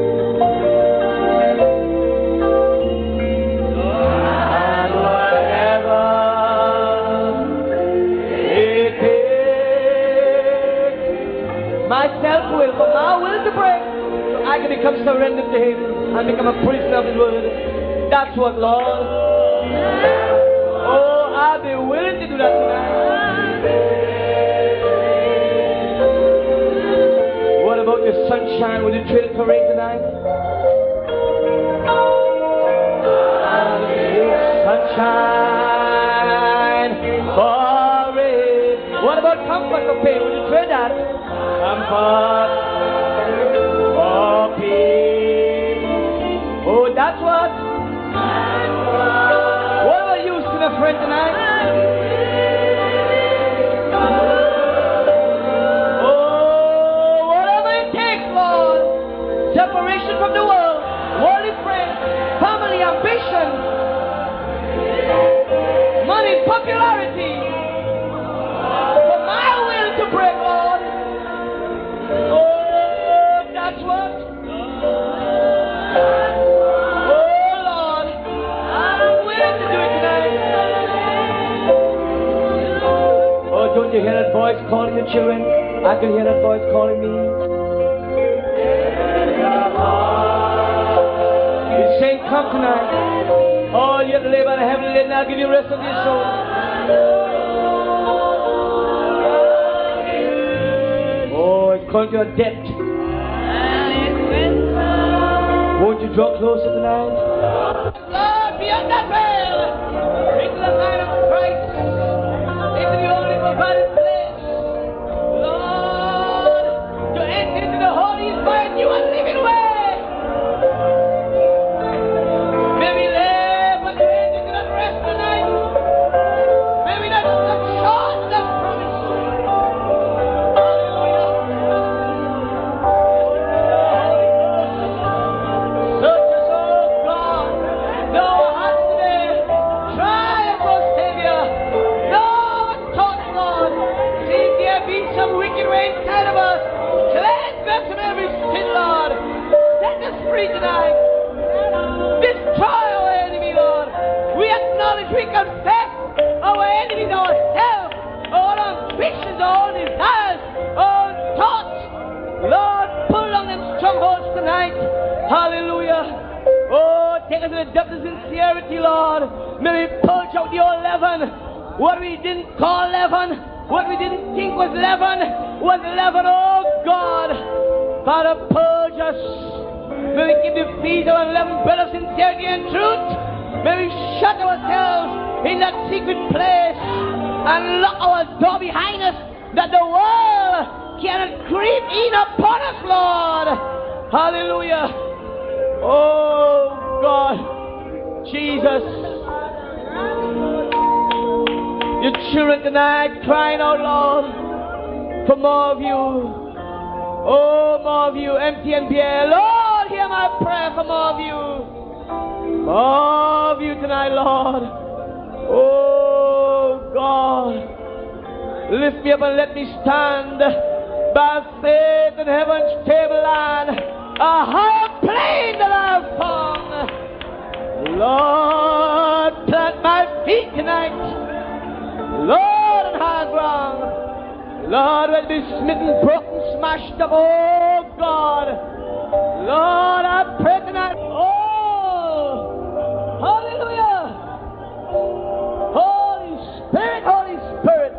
Self-will, but my will to break, so I can become surrendered to Him and become a prisoner of His word. That's what, Lord. Oh, I'll be willing to do that tonight. What about the sunshine? Will you trade it for rain tonight? Sunshine for rain. What about comfort for pain? Will you trade that? Comfort for peace. Oh, that's what? What are you, sinner friend, tonight? Oh, whatever it takes, Lord. Separation from the world, worldly friends, family, ambition, money, popularity. For my will to break, Lord. Oh, that's what? Oh, Lord, I'm willing to do it tonight. Oh, don't you hear that voice calling your children? I can hear that voice calling me. He's saying, come tonight. Oh, you have to lay by the heavenly lid, and I'll give you rest of your soul. Called your debt. Won't you draw closer tonight? Lord, beyond that veil, into the light of Christ, into the only provided place. Lord, to enter into the Holy by a new and living way. May we live and enter into that rest tonight. May we not stop short of that promise. Tonight, destroy our enemy, Lord. We acknowledge, we confess our enemies, ourselves, our ambitions, our desires, our thoughts. Lord, pull on them strongholds tonight. Hallelujah. Oh, take us to the depth of sincerity, Lord. May we purge out the old leaven. What we didn't call leaven, what we didn't think was leaven, oh God. Father, purge us. May we keep the feet of unleavened bread of sincerity and truth. May we shut ourselves in that secret place and lock our door behind us, that the world cannot creep in upon us, Lord. Hallelujah. Oh God, Jesus. Your children tonight crying out, Lord, for more of you. Oh, more of you, MTNPL. Lord, hear my prayer for more of you. More of you tonight, Lord. Oh, God. Lift me up and let me stand by faith in heaven's tableland, a higher plane that I've found. Lord, plant my feet tonight, Lord, on high ground. Lord, let me be smitten, broken, smashed up, oh God. Lord, I pray tonight, oh, hallelujah. Holy Spirit, Holy Spirit.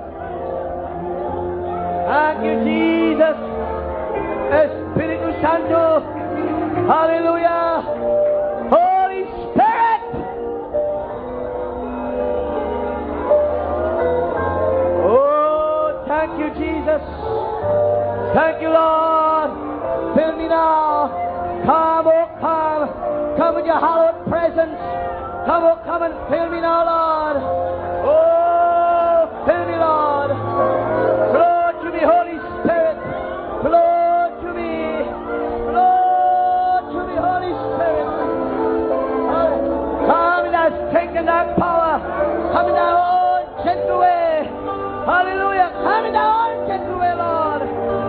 Thank you, Jesus. Espíritu Santo. Hallelujah. Holy Spirit. Oh, thank you, Jesus. Thank you, Lord. Fill me now. Come, oh, come. Come with your hallowed presence. Come, oh, come and fill me now, Lord. Oh, fill me, Lord. Flow to me, Holy Spirit. Flow to me. Flow to me, Holy Spirit. Come in thy strength and thy power. Come in thy own gentle way. Hallelujah. Come in thy own gentle way, Lord.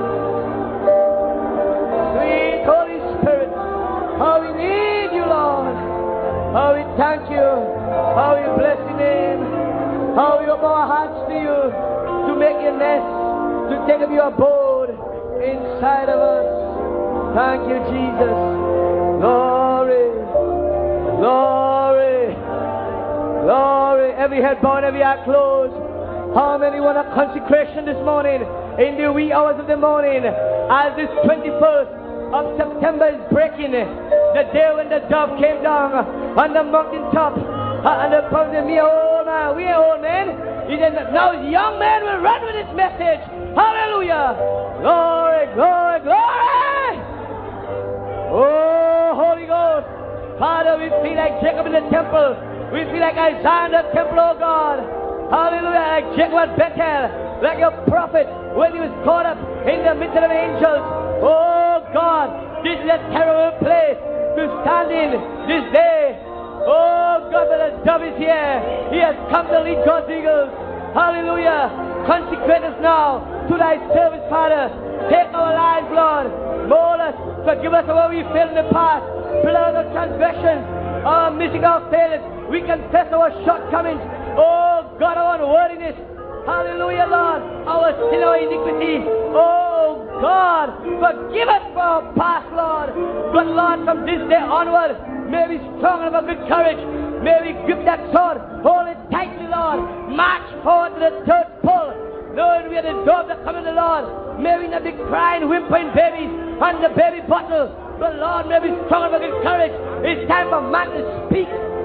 Sweet Holy Spirit. How we need you, Lord. How we thank you. How we bless your name. How we open our hearts to you. To make your nest. To take up your abode inside of us. Thank you, Jesus. Glory. Glory. Glory. Every head bowed, every eye closed. How many want a consecration this morning? In the wee hours of the morning. As this 21st of September is breaking, the day when the dove came down on the mountaintop, and the prophet said, "Me old man, we are old men." He said, "Now young men will run with this message." Hallelujah! Glory, glory, glory! Oh, Holy Ghost, Father, we feel like Jacob in the temple. We feel like Isaiah in the temple, oh God. Hallelujah! Like Jacob at Bethel, like your prophet when he was caught up in the midst of the angels. Oh God, this is a terrible place to stand in this day. Oh God, but the dove is here. He has come to lead God's eagles. Hallelujah. Consecrate us now to thy service, Father. Take our lives, Lord. Mold us. Forgive us for what we failed in the past. Blood of transgressions. Our missing our failures. We confess our shortcomings. Oh God, our unworthiness. Hallelujah, Lord. Our sin, our iniquity. Oh God, forgive us for our past, Lord. But Lord, from this day onward, may we strong and of a good courage. May we grip that sword, hold it tightly, Lord. March forward to the third pull, knowing we are the door of the coming of the Lord. May we not be crying, whimpering babies on the baby bottle. But Lord, may we be strong and of a good courage. It's time for man to speak.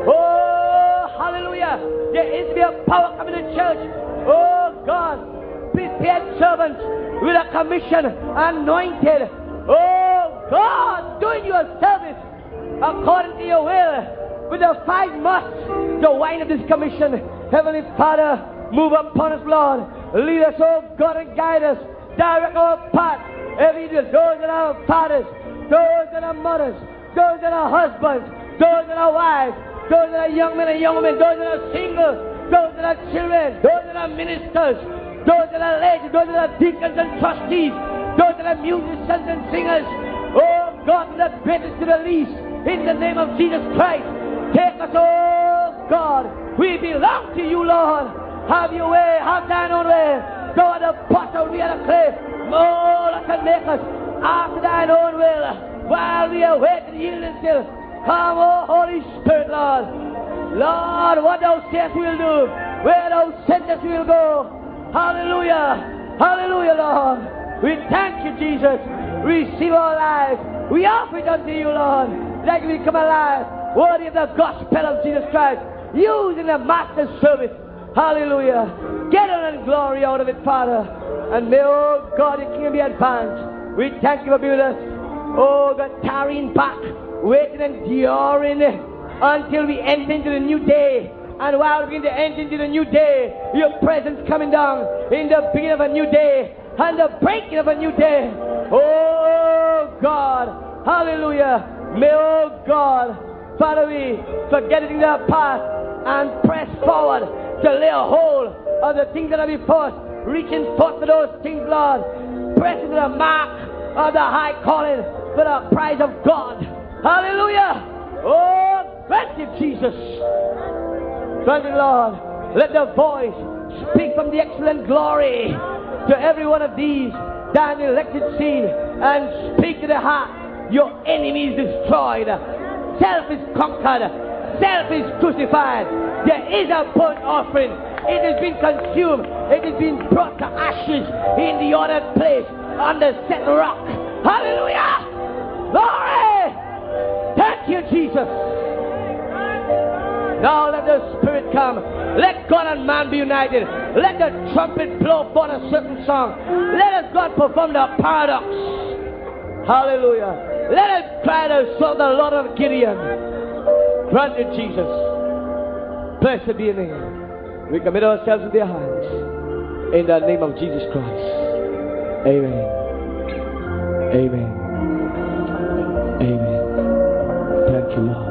Oh, hallelujah. There is to be a power coming to church. Oh God, prepared servants with a commission, anointed. Oh God, doing your service according to your will, with the 5 musts, the wine of this commission. Heavenly Father, move upon us, Lord. Lead us, oh God, and guide us. Direct our path. Every day, those that are fathers, those that are mothers, those that are husbands, those that are wives, those that are young men and young women, those that are single, those that are children, those that are ministers, those that are ladies, those that are deacons and trustees, those that are musicians and singers. Oh God, from the greatest to the least, in the name of Jesus Christ, take us, oh God. We belong to you, Lord. Have your way, have thine own way. Thou art the potter, we are the clay. Mold us and make us after thine own will, while we are waiting, yielding still. Come, oh Holy Spirit, Lord. Lord, what thou sayest we will do, where thou sendest we will go. Hallelujah, hallelujah, Lord. We thank you, Jesus. Receive our lives. We offer it unto you, Lord, that we come alive, worthy of the gospel of Jesus Christ, used in the Master's service. Hallelujah. Get honor and glory out of it, Father. And may, oh God, the kingdom be advanced. We thank you for being with us. Oh God, tarrying back, waiting and enduring until we enter into the new day. And while we begin to enter into the new day, your presence coming down in the beginning of a new day and the breaking of a new day. Oh God, hallelujah. May, oh God, Father, we forget the things that are past and press forward to lay a hold of the things that are before us. reaching forth for those things, Lord, pressing to the mark of the high calling for the prize of God. Hallelujah! Oh, thank you, Jesus. Thank you, Lord. Let the voice speak from the excellent glory to every one of these down the elected scene and speak to the heart. Your enemy is destroyed. Self is conquered. Self is crucified. There is a burnt offering. It has been consumed. It has been brought to ashes in the ordered place on the set rock. Hallelujah! Glory! Thank you, Jesus. Now let the Spirit come. Let God and man be united. Let the trumpet blow for a certain song. Let us God perform the paradox. Hallelujah. Let us cry the song the Lord of Gideon. Grant it, Jesus. Blessed be your name. We commit ourselves in their hands. In the name of Jesus Christ. Amen. Amen. Amen. Thank you, Lord.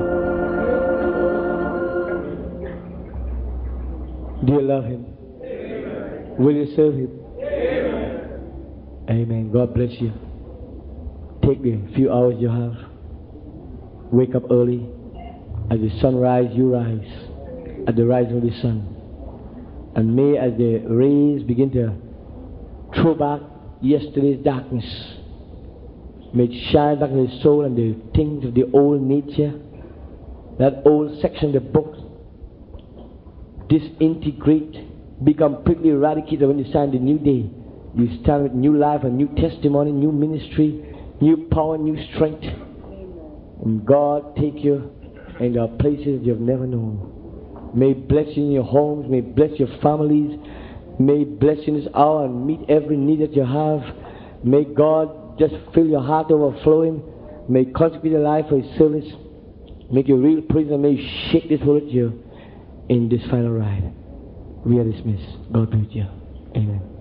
Do you love Him? Amen. Will you serve Him? Amen. Amen. God bless you. Take the few hours you have. Wake up early. As the sun rises, you rise. At the rising of the sun. And may as the rays begin to throw back yesterday's darkness, may it shine back in the soul and the things of the old nature, that old section of the book, disintegrate, be completely eradicated when you stand the new day. You stand with new life, a new testimony, new ministry, new power, new strength. And God take you in the places you've never known. May bless you in your homes, may bless your families, may bless you in this hour and meet every need that you have. May God just fill your heart overflowing. May consecrate your life for His service. Make you real praise and may shake this world with you in this final ride. We are dismissed. God be with you. Amen.